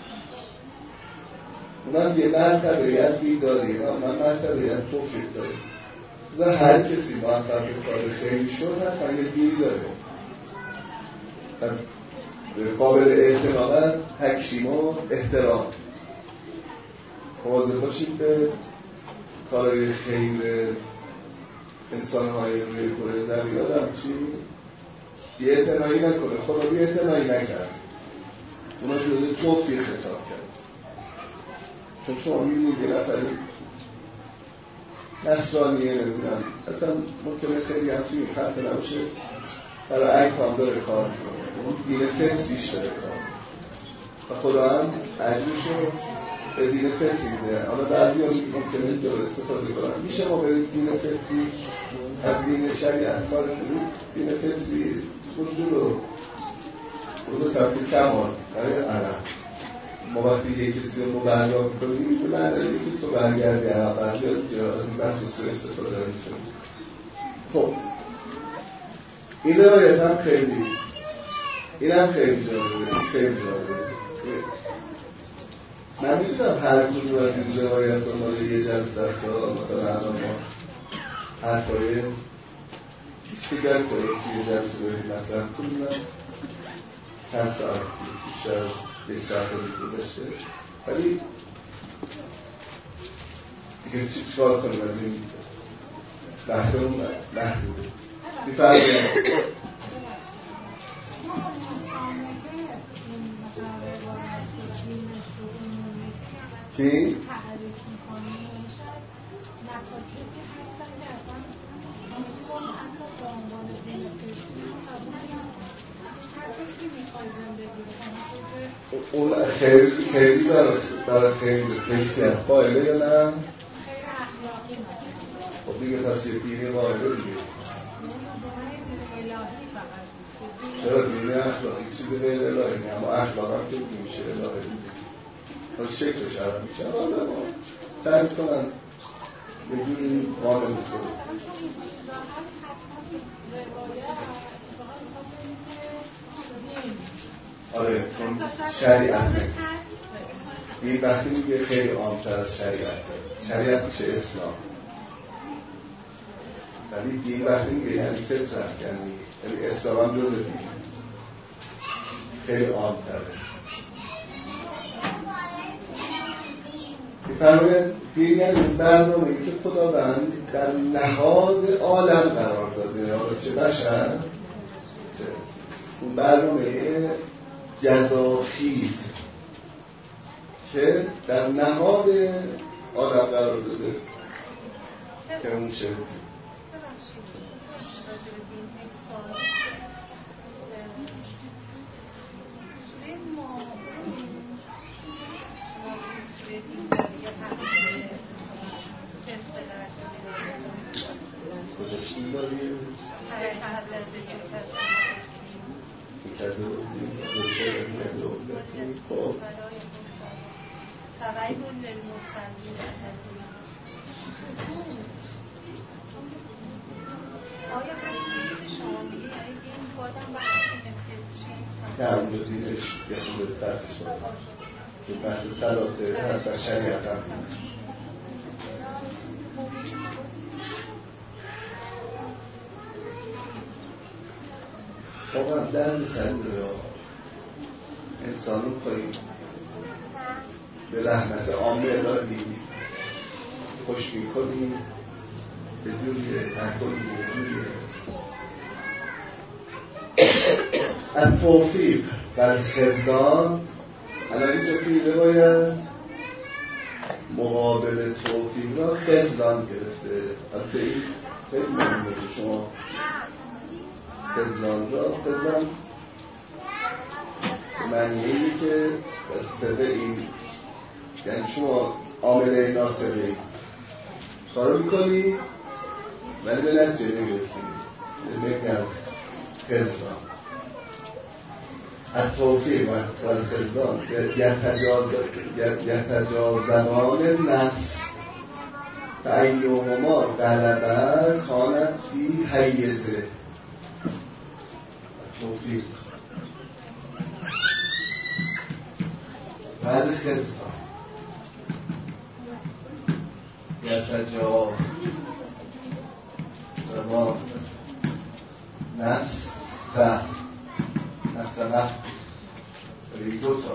اونم یه مرتبه دین داره و اونم مرتبه توفیق داره. هر کسی موفق به کار خیری شد حتما یه دینی داره. قابل اعتماد، تکریم و احترام. مواظب باشید به کارهای خیر انسان‌های روی کره زمین آدم چی؟ بی‌اعتنایی نکنه. خدا بی‌اعتنایی نکرد، اونا جزء توفیق حساب کرد. چون شما می‌بینید یه نفری نصرانیه نمیدونم اصلا ممکنه خیلی هم توی خط نباشه، برای ایکام داره کار میکنه، اون دین فطریش داره کار و خدا هم اجرش رو به دین فطری میده. حالا بعضی هم ممکنه اینجا استفاده کنن، میشه ما بریم دین فطری از دین شریعت کار کنیم. دین فطری رو سبت کمال برای عرب ما وقتی یک کسی رو مبرا میکنیم که معنی که تو برگردی عرب بعضی از این بحث رو استفاده میشه. خب این روایت هم خیلی جالبه. من میدونم هر کدوم از این روایت رو مال یه جلسه است، مثلا الان ما حرفای 20 جلسه رو توی جلسه بریم مطرح کنیم، چند ساعت بیشتر از یک ساعت رو گذشته، ولی دیگه چیکار کنیم از این بحثمون محدوده. می‌فرمایید چی؟ تعریف می‌کنی شاید مکاتبی هستن که اصلا اون حتی به عنوان دین فطری هر کسی می‌خواد زندگی کنه اون خیلی برای خیلی حیثیت قائله یا نه؟ خیلی اخلاقی مثلا. خب دیگه پس یه دینی قائله دیگه. چرا دین اخلاقی چیزی غیر الهی نه، اما اخلاق هم که میشه الهی دیگه. حالا شکلش عرب میشه، حالا ما سعی کنن یه جوری قانون میکنه. آره چون شریعته این وقتی میگه خیلی عام‌تر از شریعت میشه اسلام، ولی دین وقتی میگه یعنی فطرت، یعنی اسلام هم جزء دین خیلی عام‌تره. می‌فرماید دین یعنی برنامه‌ای که خداوند در نهاد عالم قرار داده، حالا چه بشر اون برنامه جزاخیز که در نهاد عالم قرار داده که اون چه کجاشتی داری؟ میکرده بودیم خب آیا هستی شما میگه یعنی دین بازم باید نه اونجا دینش یه خود تحصیل شده که بحث سلاته هست و شریعت هم واقعا درد سری داره. انسان رو پایین به رحمت عامه الهی دیدی خوش میکنی به جوریه نکنی به جوریه التوفیق و خزدان. الان اینجا پیده باید مقابل توفیق را خزدان گرفته. البته این خیلی مهمه که شما خزدان را خزدان معنی اینه که بسته این یعنی شما عامله ناسبه کارو میکنی ولی به نتیجه نمیرسی. نمیگم خزدان التوفیق و الخزدان یتجاوزان نفس فأیهما غلبه کانت فی حیزه. توفیق و الخزدان یتجاوزان نفس ولی دوتا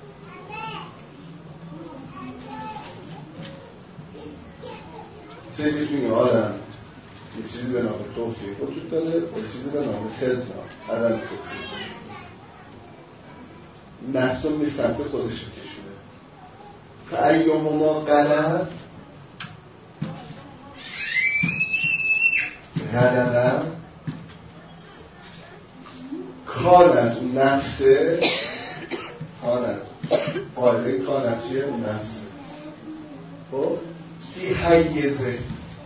سیدش میگه آدم یه چیزی به نام توفیق وجود داره، یه چیزی به نام خزدان عدم توفیق. نفس رو می سمت خودش رو کشونه. فأیهما غلبه کانت اون نفسه کانت فایده کانت چیه؟ اون نفسه خب فی حیزه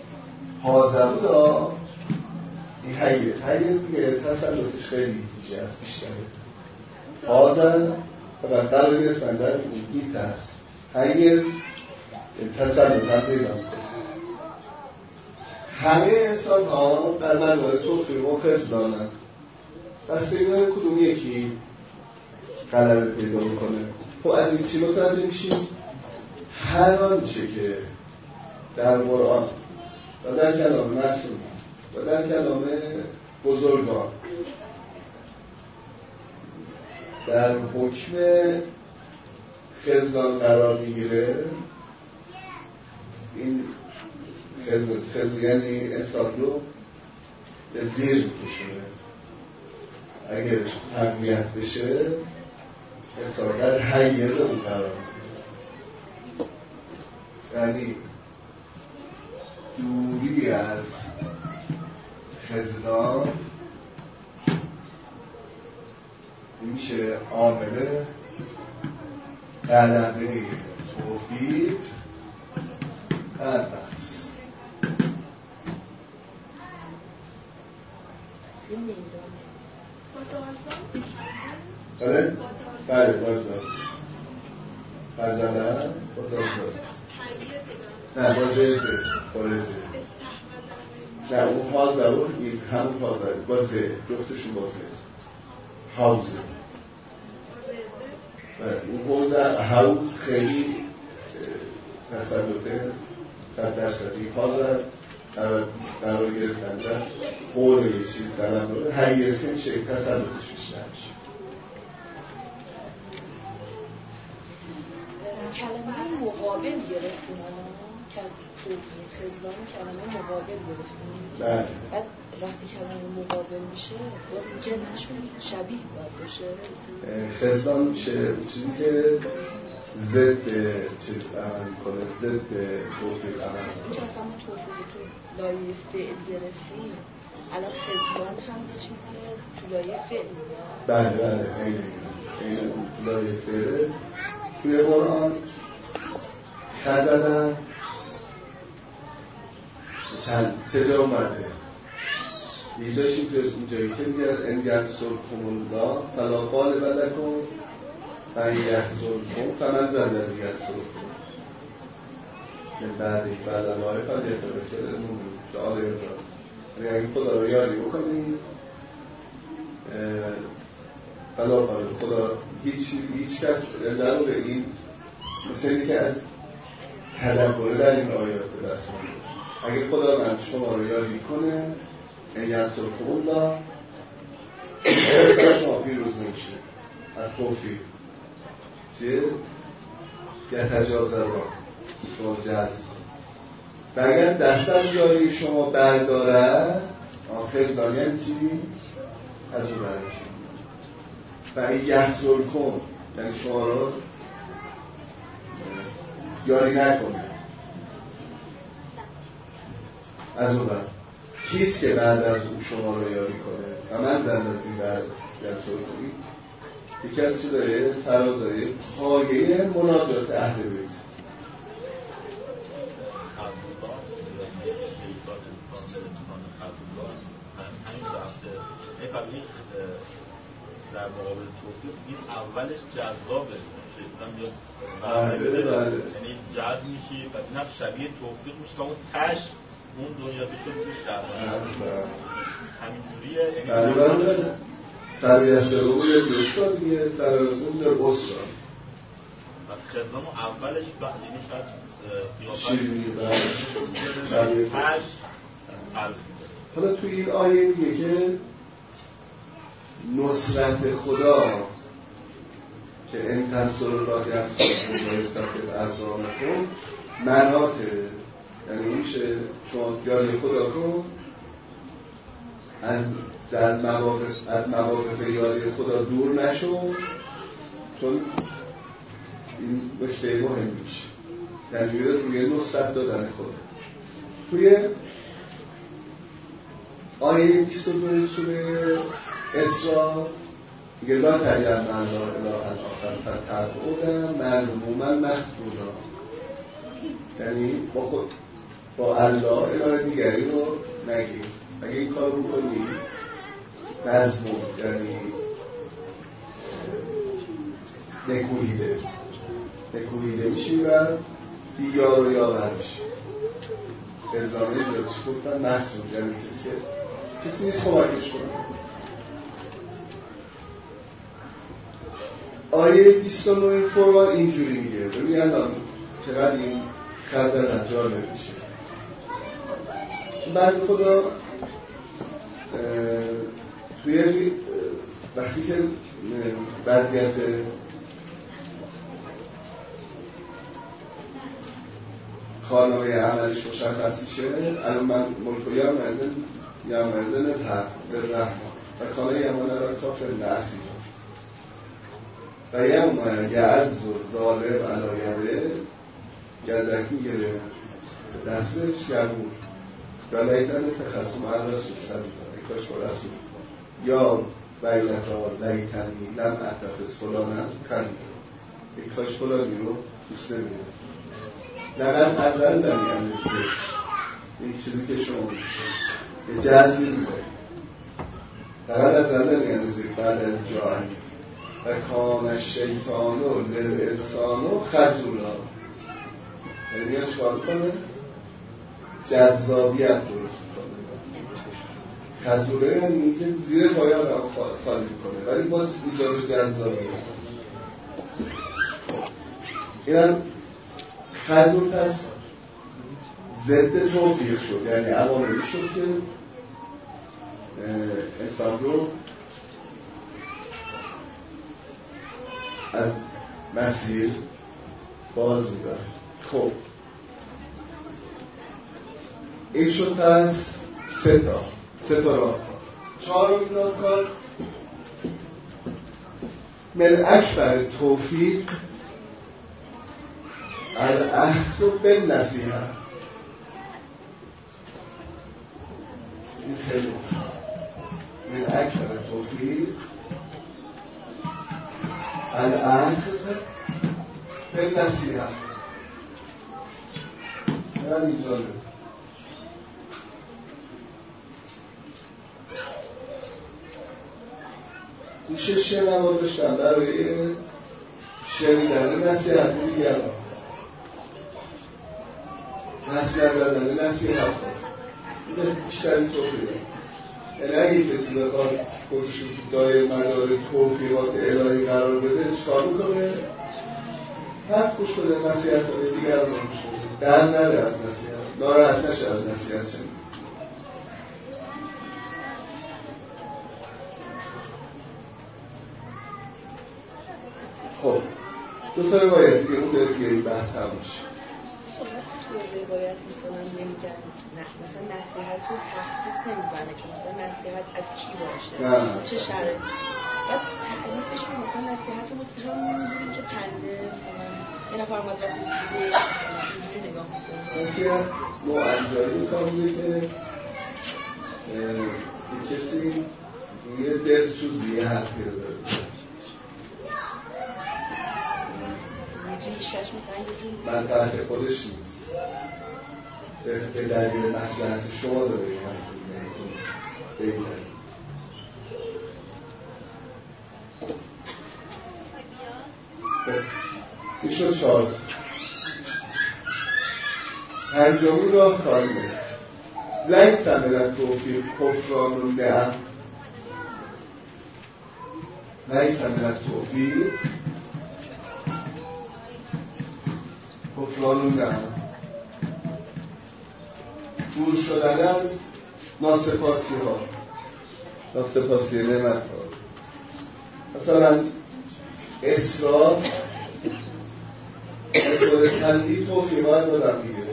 حاضر این حیز دیگه تسلطش خیلی بیشتره. حاضر و قرار گرفتن در این هست حیز تسلط هم پیدا میکنه. همه انسان ها در مدار توفیق و خزدانن. بس اینا کدوم یکی غلبه پیدا میکنه. خب از این چی متوجه میشیم؟ هر آنچه که در قرآن و در کلام معصوم و در کلام بزرگان در حکم خزدان قرار میگیره، این خزدان یعنی انسان رو به زیر میکشونه. اگر تقویت بشه انسان در حیز اون قرار میگیره، یعنی دوری از خزدان میشه عامل غلبه توفیق بر نفس. بله؟ بله بازدار فرزنده بازدار نه بازده نه اون حاضر و این همون حاضر بازه جفتشون بازه حوزه. اون حوز خیلی تسلطه 100% حاضر قرار گرفتن در قول یه چیز دارن داره حیثی میشه تسلطش بیشتر میشه. کلمه مقابل گرفتیم که از خزدان کلمه مقابل گرفتیم. بله. بعد وقتی کلمه مقابل میشه باز جنسشون شبیه باید باشه. خزدان میشه چیزی که ضد چیز عمل کنه، ضد توفیق عمل کنه. که اصلا ما توفیق تو لایه فعل گرفتیم، الان خزدان هم یه چیزی تو لایه فعل میاد. بله این لایه فعل توی قرآن خزدن چند صدا اومده. یه جایش این جایی که میگه انگل سرکم الله فلا غالب لکم و این یحزنکم فمن ذا الذی یحزنکم من بعدی بعد الله فلیتذکر المؤمنون. دعای را اگه خدا رو یاری بکنی فلا غالب خدا هیچ کس در واقع این مثل اینی که از تدبر در این آیات به دست مونده. اگه خدا من شما رو یاری کنه این ینصرکم الله شما پیروز نمیشه. از توفیق چیه؟ یتجاوز را شما جذب و اگر دست از یاری شما بردارد خزدان یعنی چی؟ از اون برمیشه. و این یحزنکم یعنی شما رو یاری نکنه از اون بر کیست که بعد از اون شما رو یاری کنه و من زندازی بعد یحزنکم یکی از چیزای فرازای پایه مناجات اهل بیت در مقابل توفیق این اولش جذابه شکلم یا بله یعنی جذب میشی و اینم شبیه توفیق میشه تا اون تش اون دنیا بشه توی شهران همینجوریه بله تربیت روی دوستا دیگه ترازون در بستا و خدمه اولش یعنی شاید شیرینی شبیه تش قلب. حالا توی این آیه میگه که نصرت خدا که ان تنصر الله ینصرکم و یثبت اقدامکم مناطه، یعنی میشه شما یاری خدا کن از مواقف یاری خدا دور نشو، چون این نکته مهم میشه، یعنی میره روی نصرت دادن خدا. توی آیه 22 سوره اسراء میگه لا تجمع الله اله آخر فتقعد مذموما مخذولا، یعنی با الله اله دیگری رو نگیر، اگه این کار رو کنی مذموم یعنی نکوهیده میشی و بیار و یاور میشی. ازامه جاتش گفتن مخزون، یعنی کسی نیست کمکش کنه. آیه 29 فرمان اینجوری میگه، ببین الان چقدر این خطر جالب میشه. بعد خدا توی وقتی که وضعیت خانه عملش مشخص میشه، الان من ملکو یامرزن الحق بالرحمن و خانه یمان الارتاف النعسی و یوم یعز ظالم علایده گزک میگره دستش یمون و لیتن تخصم الرسول سبیل کاش با رسول یا ویلتا لیتنی لم اتخذ فلانم کنی کاش فلانی رو دوست نمیده نقل ازل داریم این چیزی که شما یه جزی میکنی نقل ازل داریم بعد از جایی و کان الشیطانو للانسانو خذولا، یعنی میاد چکار کنه؟ جذابیت درست میکنه. خذوله یعنی که زیر پای آدم خالی میکنه ولی با ایجاد جذابیت. اینم خذول هست ضد توفیق شد، یعنی عواملی شد که انسان رو از مسیر باز می‌داره. خب این شد پس سه تا راه. چهارمین راهکار من اکبر توفیق الاخذ بالنصیحه. این خیلی من اکبر توفیق الاخذ بالنصیحه. چقدر این جالب. گوش شنوا داشتن برای شنیدن نصیحت دیگران، نصیحت دادن نصیحت این بیشترین توفیقه. یعنی اگه کسی بخواد خودشون تو دایره مدار توفیقات الهی قرار بده چکار میکنه؟ حرف گوش بده، نصیحت های دیگران رو گوش بده، در نره از نصیحت، ناراحت نشه از نصیحت شنید. خب دو تا روایت دیگه اون داره دیگه این بحث هم میشه. شما تو روایت میکنن نمیگن مثلا نصیحت رو تخصیص نمیزنه که مثلا نصیحت از کی باشه چه شرطی، بعد تعریفش که مثلا نصیحت رو همونجوری که پنده مثلا یه نفر مدرک رسیده اینجوری نگاه میکنه. نصیحت معجایی کامیه که کسی روی دلسوزی حرفی رو داره منفعت خودش نیست، به دلیل مصلحت شما داره این حرف بزنید. این شد 4. پنجمین راه کاریه. لیس من التوفیق کفران النعم. لیس من التوفیق کفران النعم. دور شدن از ناسپاسی ها، ناسپاسی نعمت ها. مثلا اسراف به طور تنهی توفیق ها از آدم میگیره.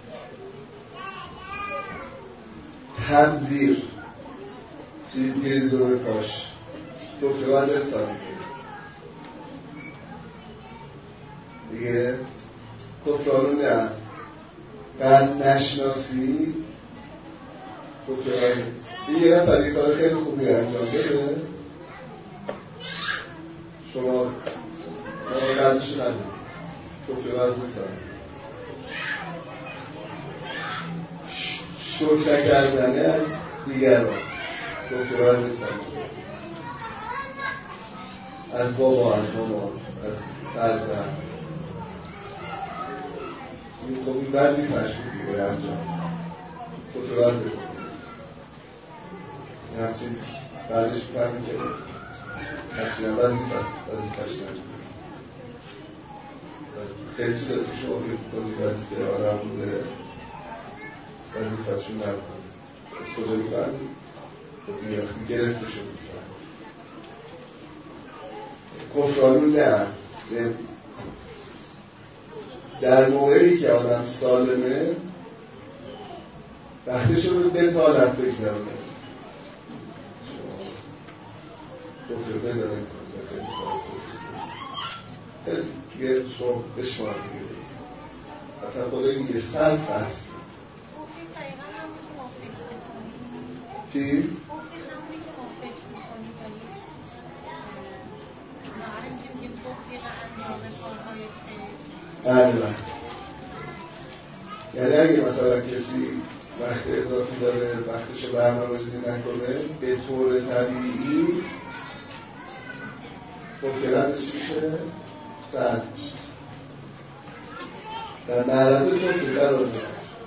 تبذیر گریزو کاش توفیق ها از انسان میگیره دیگه. کفران نه قند نشناسی توفیق ها دیگه. یه نفر یه کار خیلی خوبی انجام بده، شما قدرش ندید، توفیق از انسان. شکر کردنه از دیگران توفیق از انسان. از بابا، از مامان، از فرزند. خب این وظیفه‌اش بود دیگه انجام. توفیق از انسان. این همچین بعدش بفهمی که همچین هم وظیفه‌اش نجید. خیلی چیز داره که شما فکر کنید وظیفه آدم بوده، وظیفه‌شون نبود. از کجا می‌فهمید؟ خب دیگه وقتی گرفته شد می‌فهمید. کفرانو نه. در موقعی که آدم سالمه وقتش رو به طالت بگذارونه. توفیق پیدا نمی‌کنه خیلی کار کنید. دیگه شما بشمار دیگه. اصلا خدا میگه صرف هست. چی؟ بله. یعنی اگه مثلا کسی وقت اضافی داره وقتشو برنامه‌ریزی نکنه به طور طبیعی توفیق ازش میشه سرد میشه، در معرض توفیق قرار میگیره.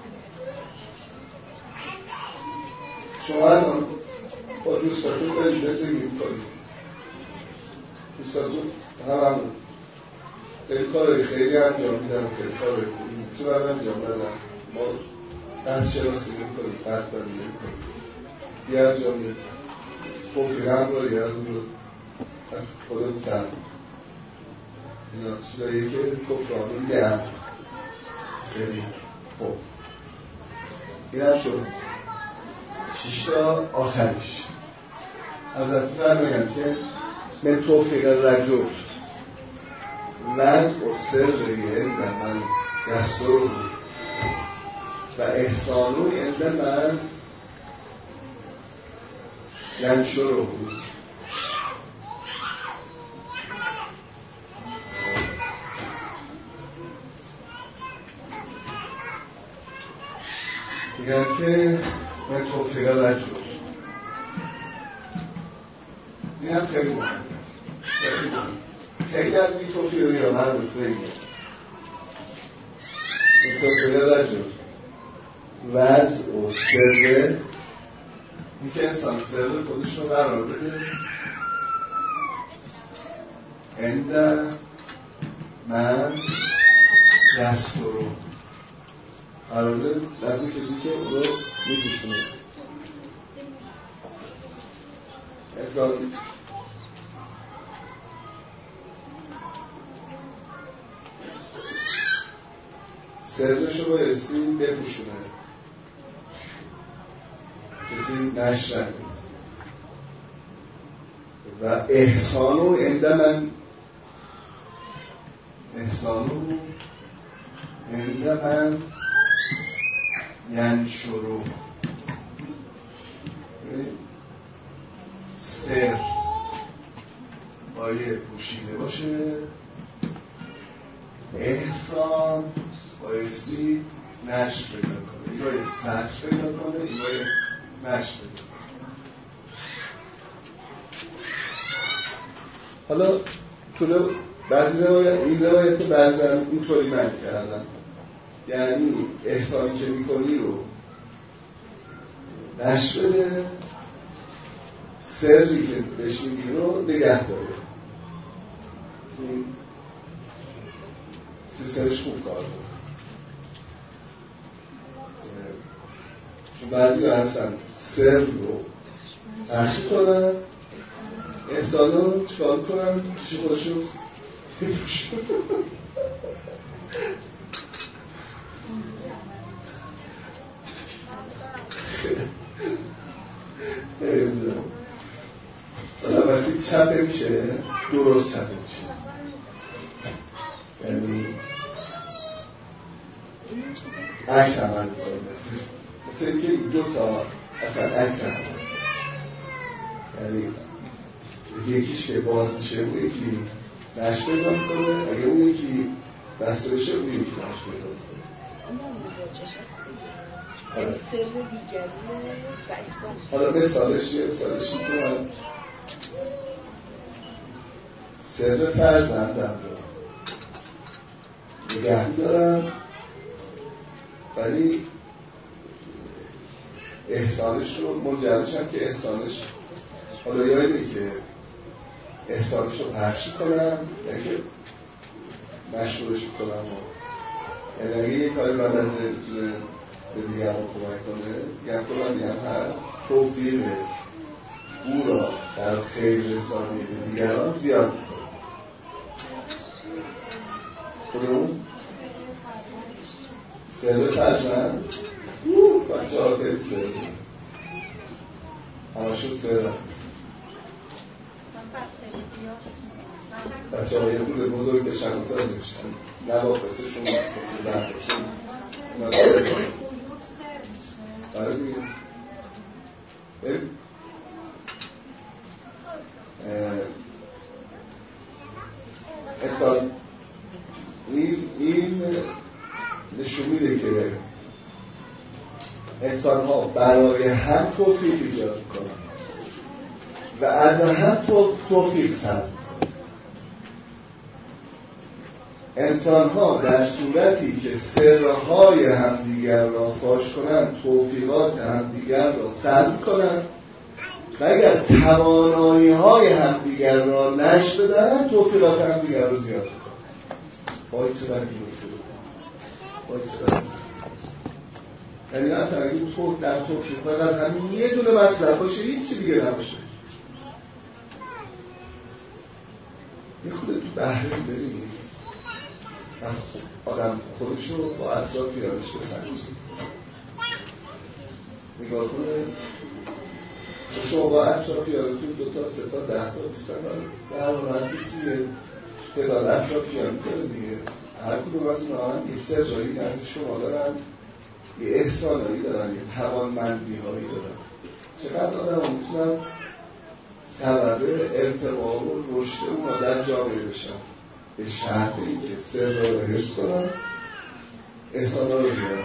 شما الان با دوستاتون خیلی زندگی میکنید، دوستاتون هممون خیلی کارهای خیلی انجام میدن، خیلی کارهای خوبی میتونن انجام بدن. ما دست شناسی میکنیم، قدردانی میکنیم، یه انجام میدن توفیق هم رو یه از اون رو از خودت سر اینا چیزایی که کفرانی نه. خیلی خوب این هم شد 6 تا آخرش. حضرت فرمایند که من توفیق رجل وضع و سر عند من یستره و احسانو عند من ینشره. میگن که من توفیق رجل این هم خیلی مهمه. خیلی از این توفیق یا من بسه اینه این توفیق رجل وضع و سر این که انسان سر خودش رو قرار بده عند من یستره قرار بده لازم کسی که اون رو میکشونه. انسان سرش رو بایستی بپوشونه، کسی نشر نکنه. و احسانو عند من ینشره. سر باید پوشیده باشه، احسان بایستی نشر پیدا کنه. این باید سطر پیدا کنه، این باید نشر پیدا کنه. حالا بعضی این روایت بعضا اینطوری معنی کردن، یعنی احسانی که میکنی رو نشر بده، سری که بهش میگی رو نگه داره. این سیستمش خوب کار کنه. چون بعضی هستن سر رو پخش کنن، انسان رو چکار کنن پیش خودشون بفروشن. حالا وقتی چپه میشه درست چپه میشه، یعنی عکس عمل میکنه، مثل اینکه دو تا اصلا عکس عمل، یعنی یکیش که باز میشه اون یکی نشر پیدا میکنه، اگه اون یکی بسته بشه اون یکی نشر پیدا میکنه. سر دیگری و احسان. حالا مثالش که من سر فرزندم رو نگه دارم، ولی احسانش رو منجرشم که احسانش حالا یادی که احسانش رو پخش کنم، یعنی که مشهورش کنم، یعنی اگه یه کاری بلده بتونه به دیگران کمک کنه، یه کلانی هم هست توفیق او را در خیر رسانی به دیگران زیاد میکنه. خودمون سر فرزند بچه ها خیلی سر همشون سر هست. بچه ها یه بوده بزرگ بشن و تازه بشن، نواقصه شما برداشتون برای دیگه انسان این نشون میده که انسان ها برای هم توفیق ایجاد میکنن و از هم توفیق سلب میکنن. انسان ها در صورتی که سرهای همدیگر را فاش کنند توفیقات همدیگر را سلب کنند و اگر توانایی های همدیگر را نشر بدهند توفیقات همدیگر را زیاد کنند. باید یعنی اصلا اگه تو در توفیق فقط همین یه دونه مطلب باشه هیچی دیگه نباشه، یه خود تو بحری بریم آدم خودشو با اطرافیانش بسنجه، نگاه کنه شما با اطرافیانتون 2 تا 3 تا 10 تا 20 تا در مهندسیه تعداد اطرافیان میکنه دیگه. هر کدوم از اونها هم یه سرجایی که از شما دارن، یه احسانایی دارن، یه توانمندی هایی دارن. چقدر آدم ها میتونن سبب ارتقا و رشد اونها در جامعه بشن به شرط این که سر را حفظ کنن، احسان را رو بیارن.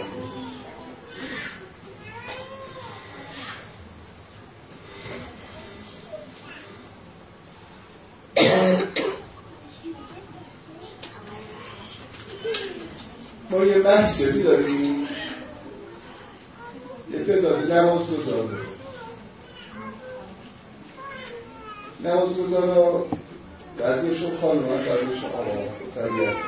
ما یه مسجدی داریم، یه تعداد نمازگزار داریم. نمازگزارا بعضیشون خانومن، بعضیشون آقا خیلی هستن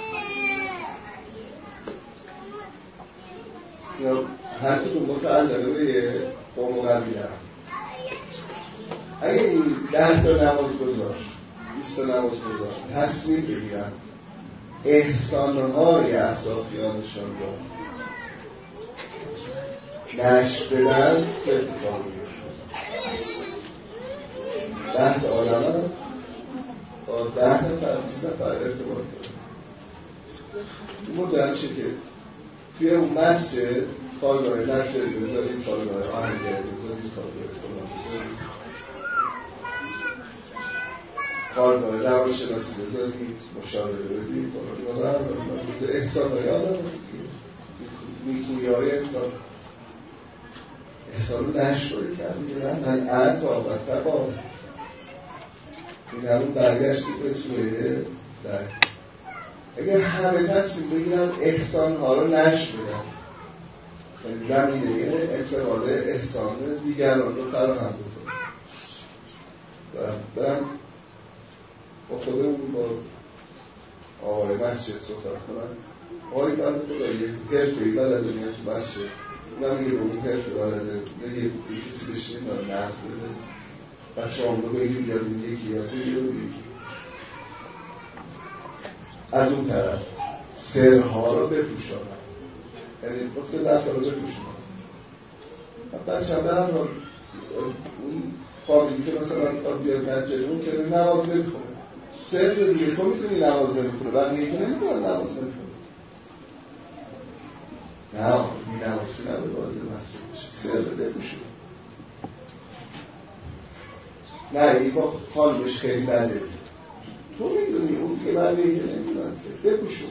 یا هر کدوم متعلقه به یه قوم و قبیله هم. اگه این 10 تا نمازگزار 20 تا نمازگزار تصمیم بگیرن احسانهای اطرافیانشان را نشر بدن که اتفاق میفته. 10 تا آدم هم با 10 نفر 20 نفر ارتباط دارن. این مدرم میشه که توی اون مسجد کارگاه لکچری بذاریم، کارگاه آهنگری بذاریم، کارگاه فلان بذاریم، کارگاه روانشناسی بذاریم، مشاوره بدیم، فلان احسان های آدم هست که نیکویی های انسان رو نشر کردیم. من عطا و تقا این همون برگشت به سوره در اگر همه تصمیم بگیرن احسانها رو نشر بدن، یعنی زمینه انتقال احسان دیگران رو فراهم بکنن و برم با خودمون با آقای مسجد صحبت کنن. آقای بنده خدا یک حرفه‌ای بلده میاد تو مسجد، اونم میگه به اون حرفه بلده میگه یه کسی بشینیم داره نحس بده بچه هم رو بگیم یادیم یکی یاد بگیر و یکی. از اون طرف سرها رو بپوشانن، یعنی نقطه ضعف رو بپوشانن. بچه هم به هر حال اون فامیلی که مثلا میخواد بیاد نجاری اون که نماز نمیخونه، سر دیگه تو میتونی نماز نمیخونه بقیه که نمیتونن نماز نمیخونه. نه بی نمازی نباید وارد مسجد بشه، سر بپوشون. نه این با خانمش خیلی بده، تو میدونی اون دیگه بقیه که نمیدونن، بپوشون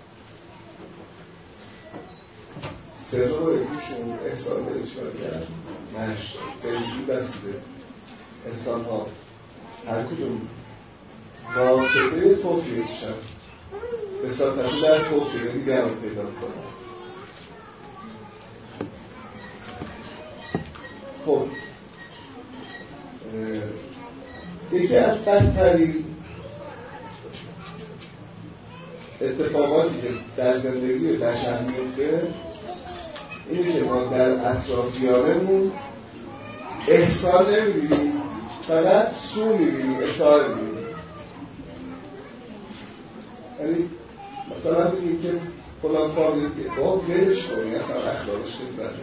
سر رو بپوشون. احسان به چکار کرد؟ نشت خیلی بسیده انسان ها هر کدوم واسطه توفیق میشن، بساطتی در توفیق دیگر رو پیدا کنن. خب یکی از بدترین اتفاقاتی که در زندگی بشر میفته اینه که ما در اطرافیانمون احسان نمیبینیم، فقط سو میبینیم، احسان میبینیم. یعنی مثلا بگیم که فلان فامیل که با ولش کنی اصلا اخلاقش خیلی بده،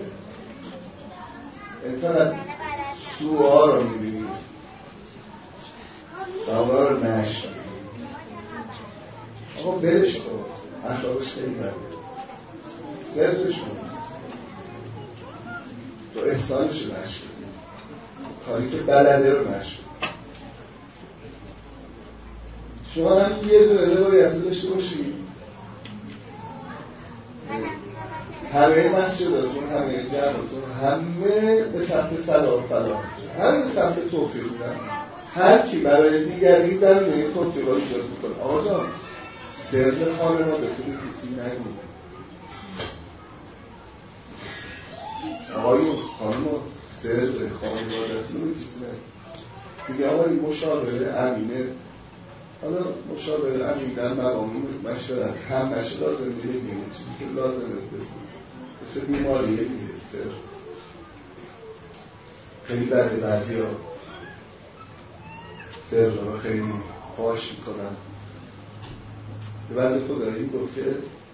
یعنی فقط سوها رو میبینیم و اونا رو نشت میبینیم. آقا ولش کن اخلاقش خیلی بده، صرفش کنی تو احسانش رو نشت کنی، کاری که بلده رو نشت. شما هم یه دونه روایت رو داشته باشید، همه مسجداتون، همه جمعتون، همه به سمت صلاح فلاح، همه به سمت توفیق میدن. هر کی برای دیگری زمینه توفیق رو ایجاد میکنه. آقا جان سر خانه ما به طور کسی نگو، آقایون خانه ما سر خانوادتون رو کسی نگو. میگه آقای مشاوره امینه، حالا مشاوره امین در مقام مشورت هم نشه لازم بگیم چیزی که لازمه بگیم، مثل بیماریه دیگه. سر خیلی بده، بعضی ها سر رو خیلی پاش میکنن. به بنده خدایی گفت که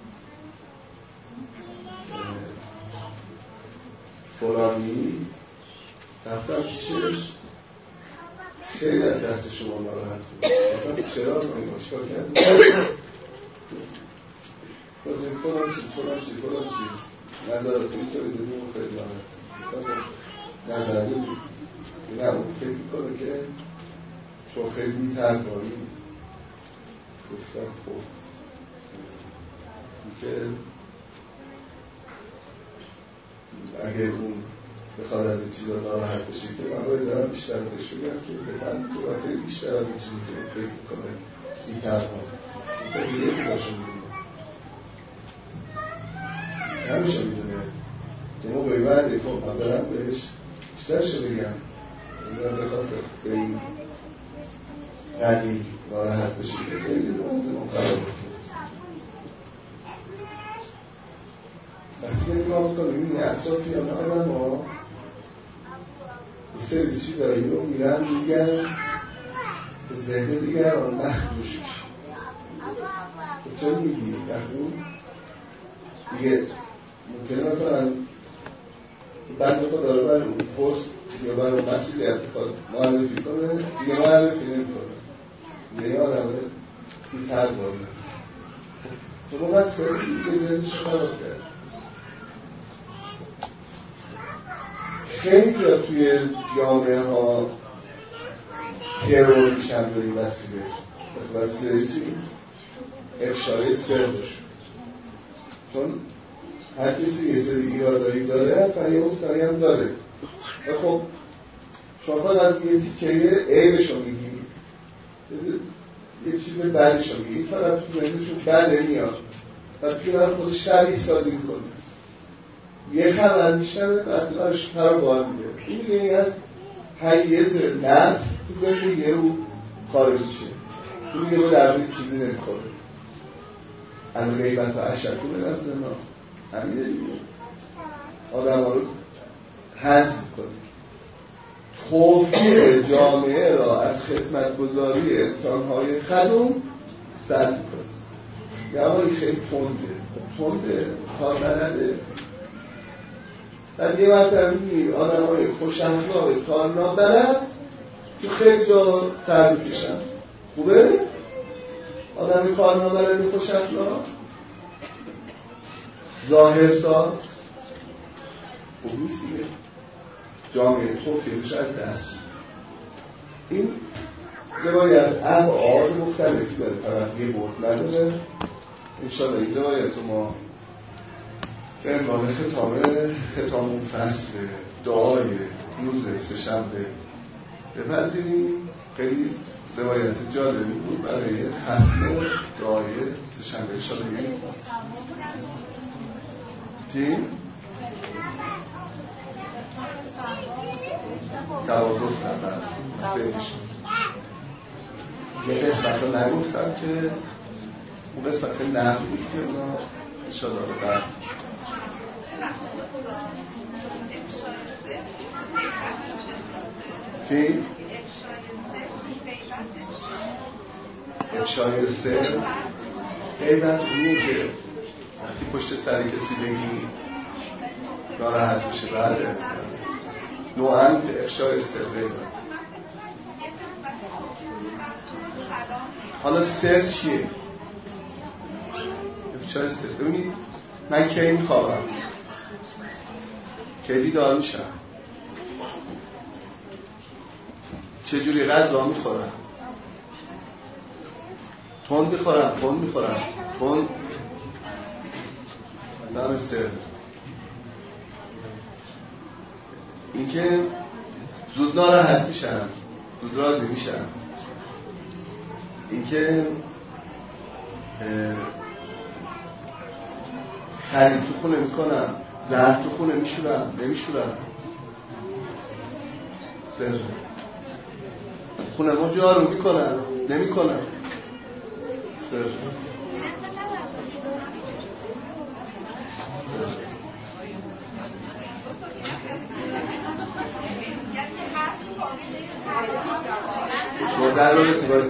فلانی رفتم پیشش خیلی از دست شما ناراحت بود، گفتم چرا نایما چکار کردیم؟ گفتم فلان چیز نظرات اینطوری دونیم و خیلی ناراحت. نظره بود نه اون فکر میکنه که چون خیلی بی‌تقوایی. گفتم خب که اگه اون بخواد از این چیزا ناراحت بشه که من باید دارم بیشتر بهش بگم که بهتر تو خیلی بیشتر از این چیزی که اون فکر میکنه بی‌تقوایی اون دیگه خودشون میدونه، همیشه میدونه که موقعی بعدی خب من دارم بهش بیشترش بگم اون بخواد به این قدیل ناراحت بشه که خیلی لازم خراب بکنه. وقتی که نگاه کنیم این اطرافیان آدم ها یه سری چیزایی رو میرن میگن به ذهن دیگران مخدوش میشه. چرا میگی مخدوش؟ دیگه ممکنه مثلا بند خدا رو برای اون پست یا برای اون مسئولیت بخواد معرفی کنه، دیگه معرفی نمی کنه، دیگه این آدم بی‌تقوایی. تو با بس یه ذهنش خراب کرد. خیلی توی جامعه ها ترور میشن به این وسیله چی؟ افشای سرش. چون هر کسی یه سری ایرادایی داره حتما یه مستقی هم داره و خب شما از یه تیکه عیبش رو میگی یه چیز بعدش رو میگه، این طرف تو ذهنشون بده میاد و توی در خود شبیه سازی میکنه، یه خبر میشنوه بعد دارش پر بار میده، این دیگه این از حیز نفت تو ذهن یه رو خارج میشه، تو میگه با درده چیزی نمیخوره، همین غیبت و اشکون از زنا همینه دیگه، آدم ها رو حذف میکنه. توفیق جامعه را از خدمتگزاری انسان‌های خدوم سد میکنه. یه آقایی خیلی تنده کار بلده، بعد یه مرتبه می‌بینی آدم‌های خوش اخلاق کار نابلد تو خیلی جا سر می‌کشن. خوبه؟ آدم کار نابلد خوش اخلاق ظاهر ساز خوب نیست دیگه، جامعه توفیقش از دست. این روایت ابعاد مختلفی داره، فقط یه بود نداره. انشاءالله این روایت رو ما به عنوان ختام اون فصل دعای روز سه‌شنبه بپذیریم. خیلی روایت جالبی بود برای ختم دعای سه‌شنبه. انشاءالله می‌بینیم چی؟ توادث نبرد بهشون یه قسمت رو نگفتم که اون قسمت نفت بود که اونا انشاءالله رو برد چی؟ افشای سر غیبت اونیه که وقتی پشت سر کسی بگی ناراحت میشه. بله نوعاً به افشای سر غیبت. حالا سر چیه؟ افشای سر. ببینید من کی میخوابم، کی بیدار میشم، چجوری غذا میخورم، تند میخورم نام سر. این که زود ناراحت میشم، زود راضی میشم، این که خرید تو خونه میکنم، ظرف تو خونه نمیشورم سر. خونه ما جارو میکنم نمیکنم سر. شما در رابطه باید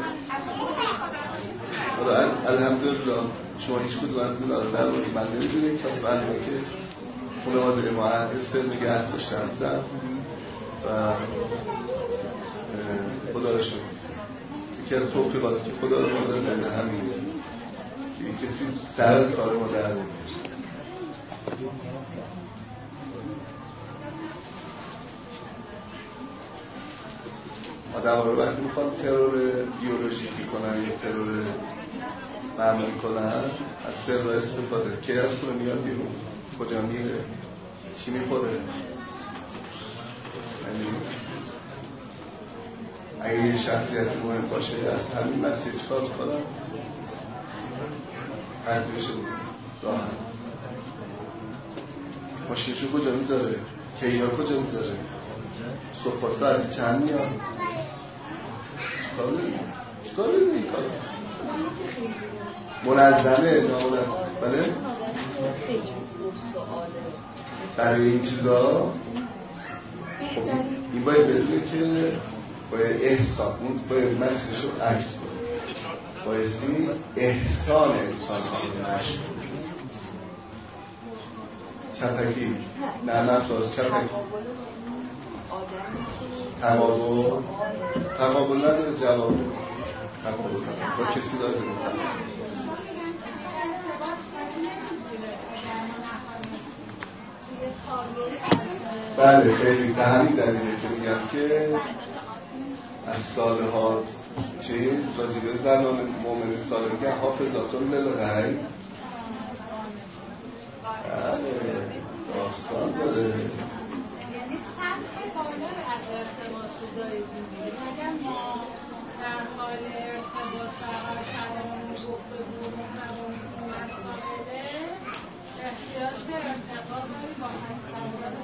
الحمدلله شما هیچ کدوم از این آره در رابطه من نمیدونید، پس معلومه که خانواده ما سر نگه داشتن بودن و خدا را شد. یکی از توفیقاتی که خدا را ما دارد همینه که کسی سر از کار ما در نمیشه. آدم ها رو وقتی میخوان ترور بیولوژیکی کنن یا ترور معمولی کنن از سر را استفاده. که از خونه میاد بیرون، کجا میره، چی میخوره، اگه یه شخصیت مهم باشه از همین مسیر چکار کنن ارزشش راحت. ماشینشو کجا میذاره، کیها کجا میذاره، صبح ساعت چند میاد، چکار نمیده این کار منظمه نامنظم. بله برای این چیزا خب این باید بدونه که باید احسان، اون باید مسیحش رو عکس کنه، بایستی احسان انسان ها رو نشد. چپکی نه نفساز چپکی تقابل نداره، جواب تقابل نداره با کسی لازم نداره. بله خیلی به همین دلیله که میگم که از صالحات چی؟ راجبه زنان مؤمن صالح میگن حافظاتون للغیب. بله داستان داره. یعنی سطح بالا از ارتباط دارید میگید. اگر ما در حال ارتباط برقرار کردن گفتگو و محتوای این مسائل احتیاج به ارتباط داریم با هستندگان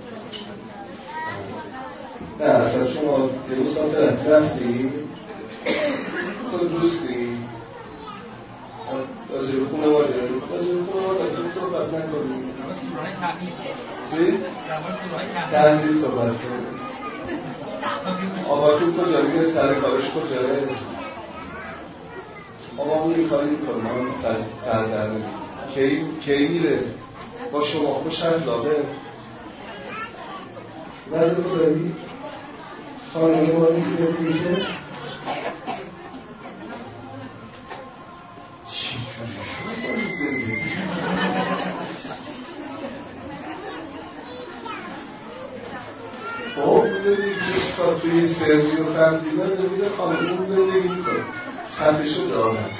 جامعه. نه اصلا شما یه روز ساعت رفتی خود دوستی راجع به خانواده صحبت نکنیم. چی؟ تحلیل صحبت کنیم. آقا کجا میره سر کارش کجاه؟ آقا اون این کاری میکنه من سر در نمیم کی میره؟ با شما خوش اخلاقه ورده رو داری؟ خانه ما میگه میشه چی جوری شد با این زندگی؟ خب بذارید جسکا توی سرمی و خندیده زمین خانمون زندگی میکنه صفحشو دارم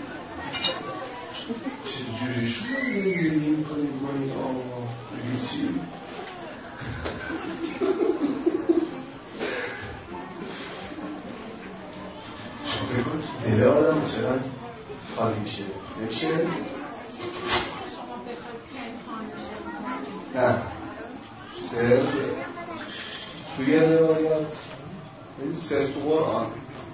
چجوری شما زندگی میکنید با این آقا بگید چی؟ شما فکر کنید دل آدم چقدر خالی میشه نمیشه؟ نه سر توی روایات این سر تو قرآن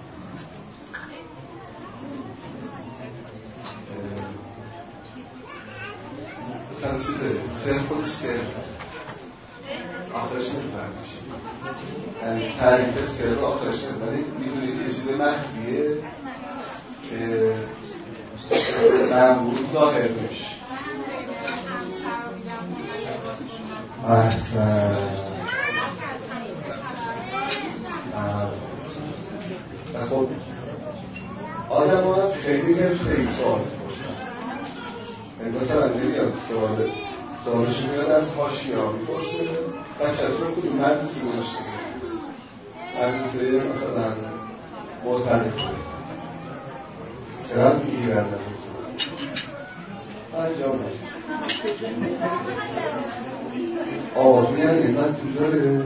مثلا چیزه سر خودش سر آخرش نمیفهمیش یعنی تعریف سر آخرش نمیفهمید میدونید یه چیز مخفیه که معمول ظاهر میشه خب آدم ها خیلی سوال میپرسن مثلا نمیاد سوالشو میاد از حاشیه ها میپرسه بچه‌تون کدوم مدرسه گذاشته مدرسه مثلا معترض چقدر میگیرن انجام آقایی هم اینقدر تو داره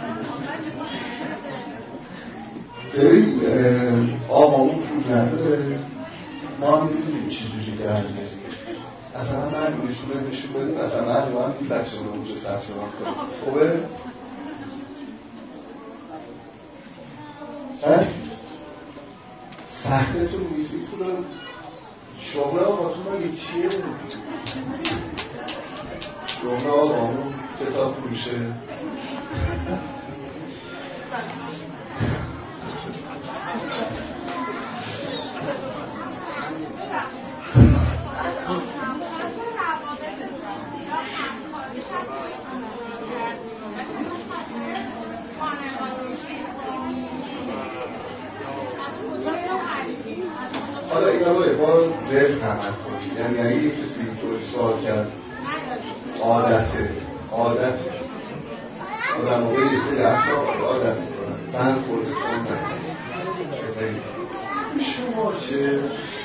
ببین آقامون پول نداره ما هم میدونیم چیزوری درده اصلا من میشونه نشون بدیم اصلا من این بچه رو اونجا ثبت نام کنم خوبه؟ سختتون نیستی پول شغل آقاتون مگه چیه؟ شغل آقامون کتاب فروشه حالا این رو یه بار رفت عمل کنید یعنی اگه یک کسی طوری سوال کرد عادته آدم ها یه سری اصلا عادت میکنن من خورده کن نکنید شما چه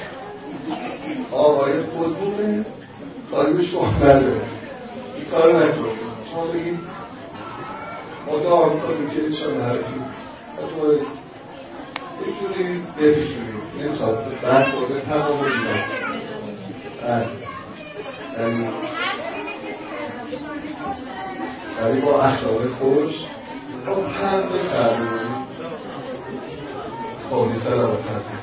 آقای خودمونه کاری به شما نداره این کار نکنید شما بگید ما دعا میکنیم که چون نرکیم یک جوری بپیشونیم نمیخواد برخورده تمام دیدن یعنی با اخلاق خوش با هم به سر بودیم خواهی سلامت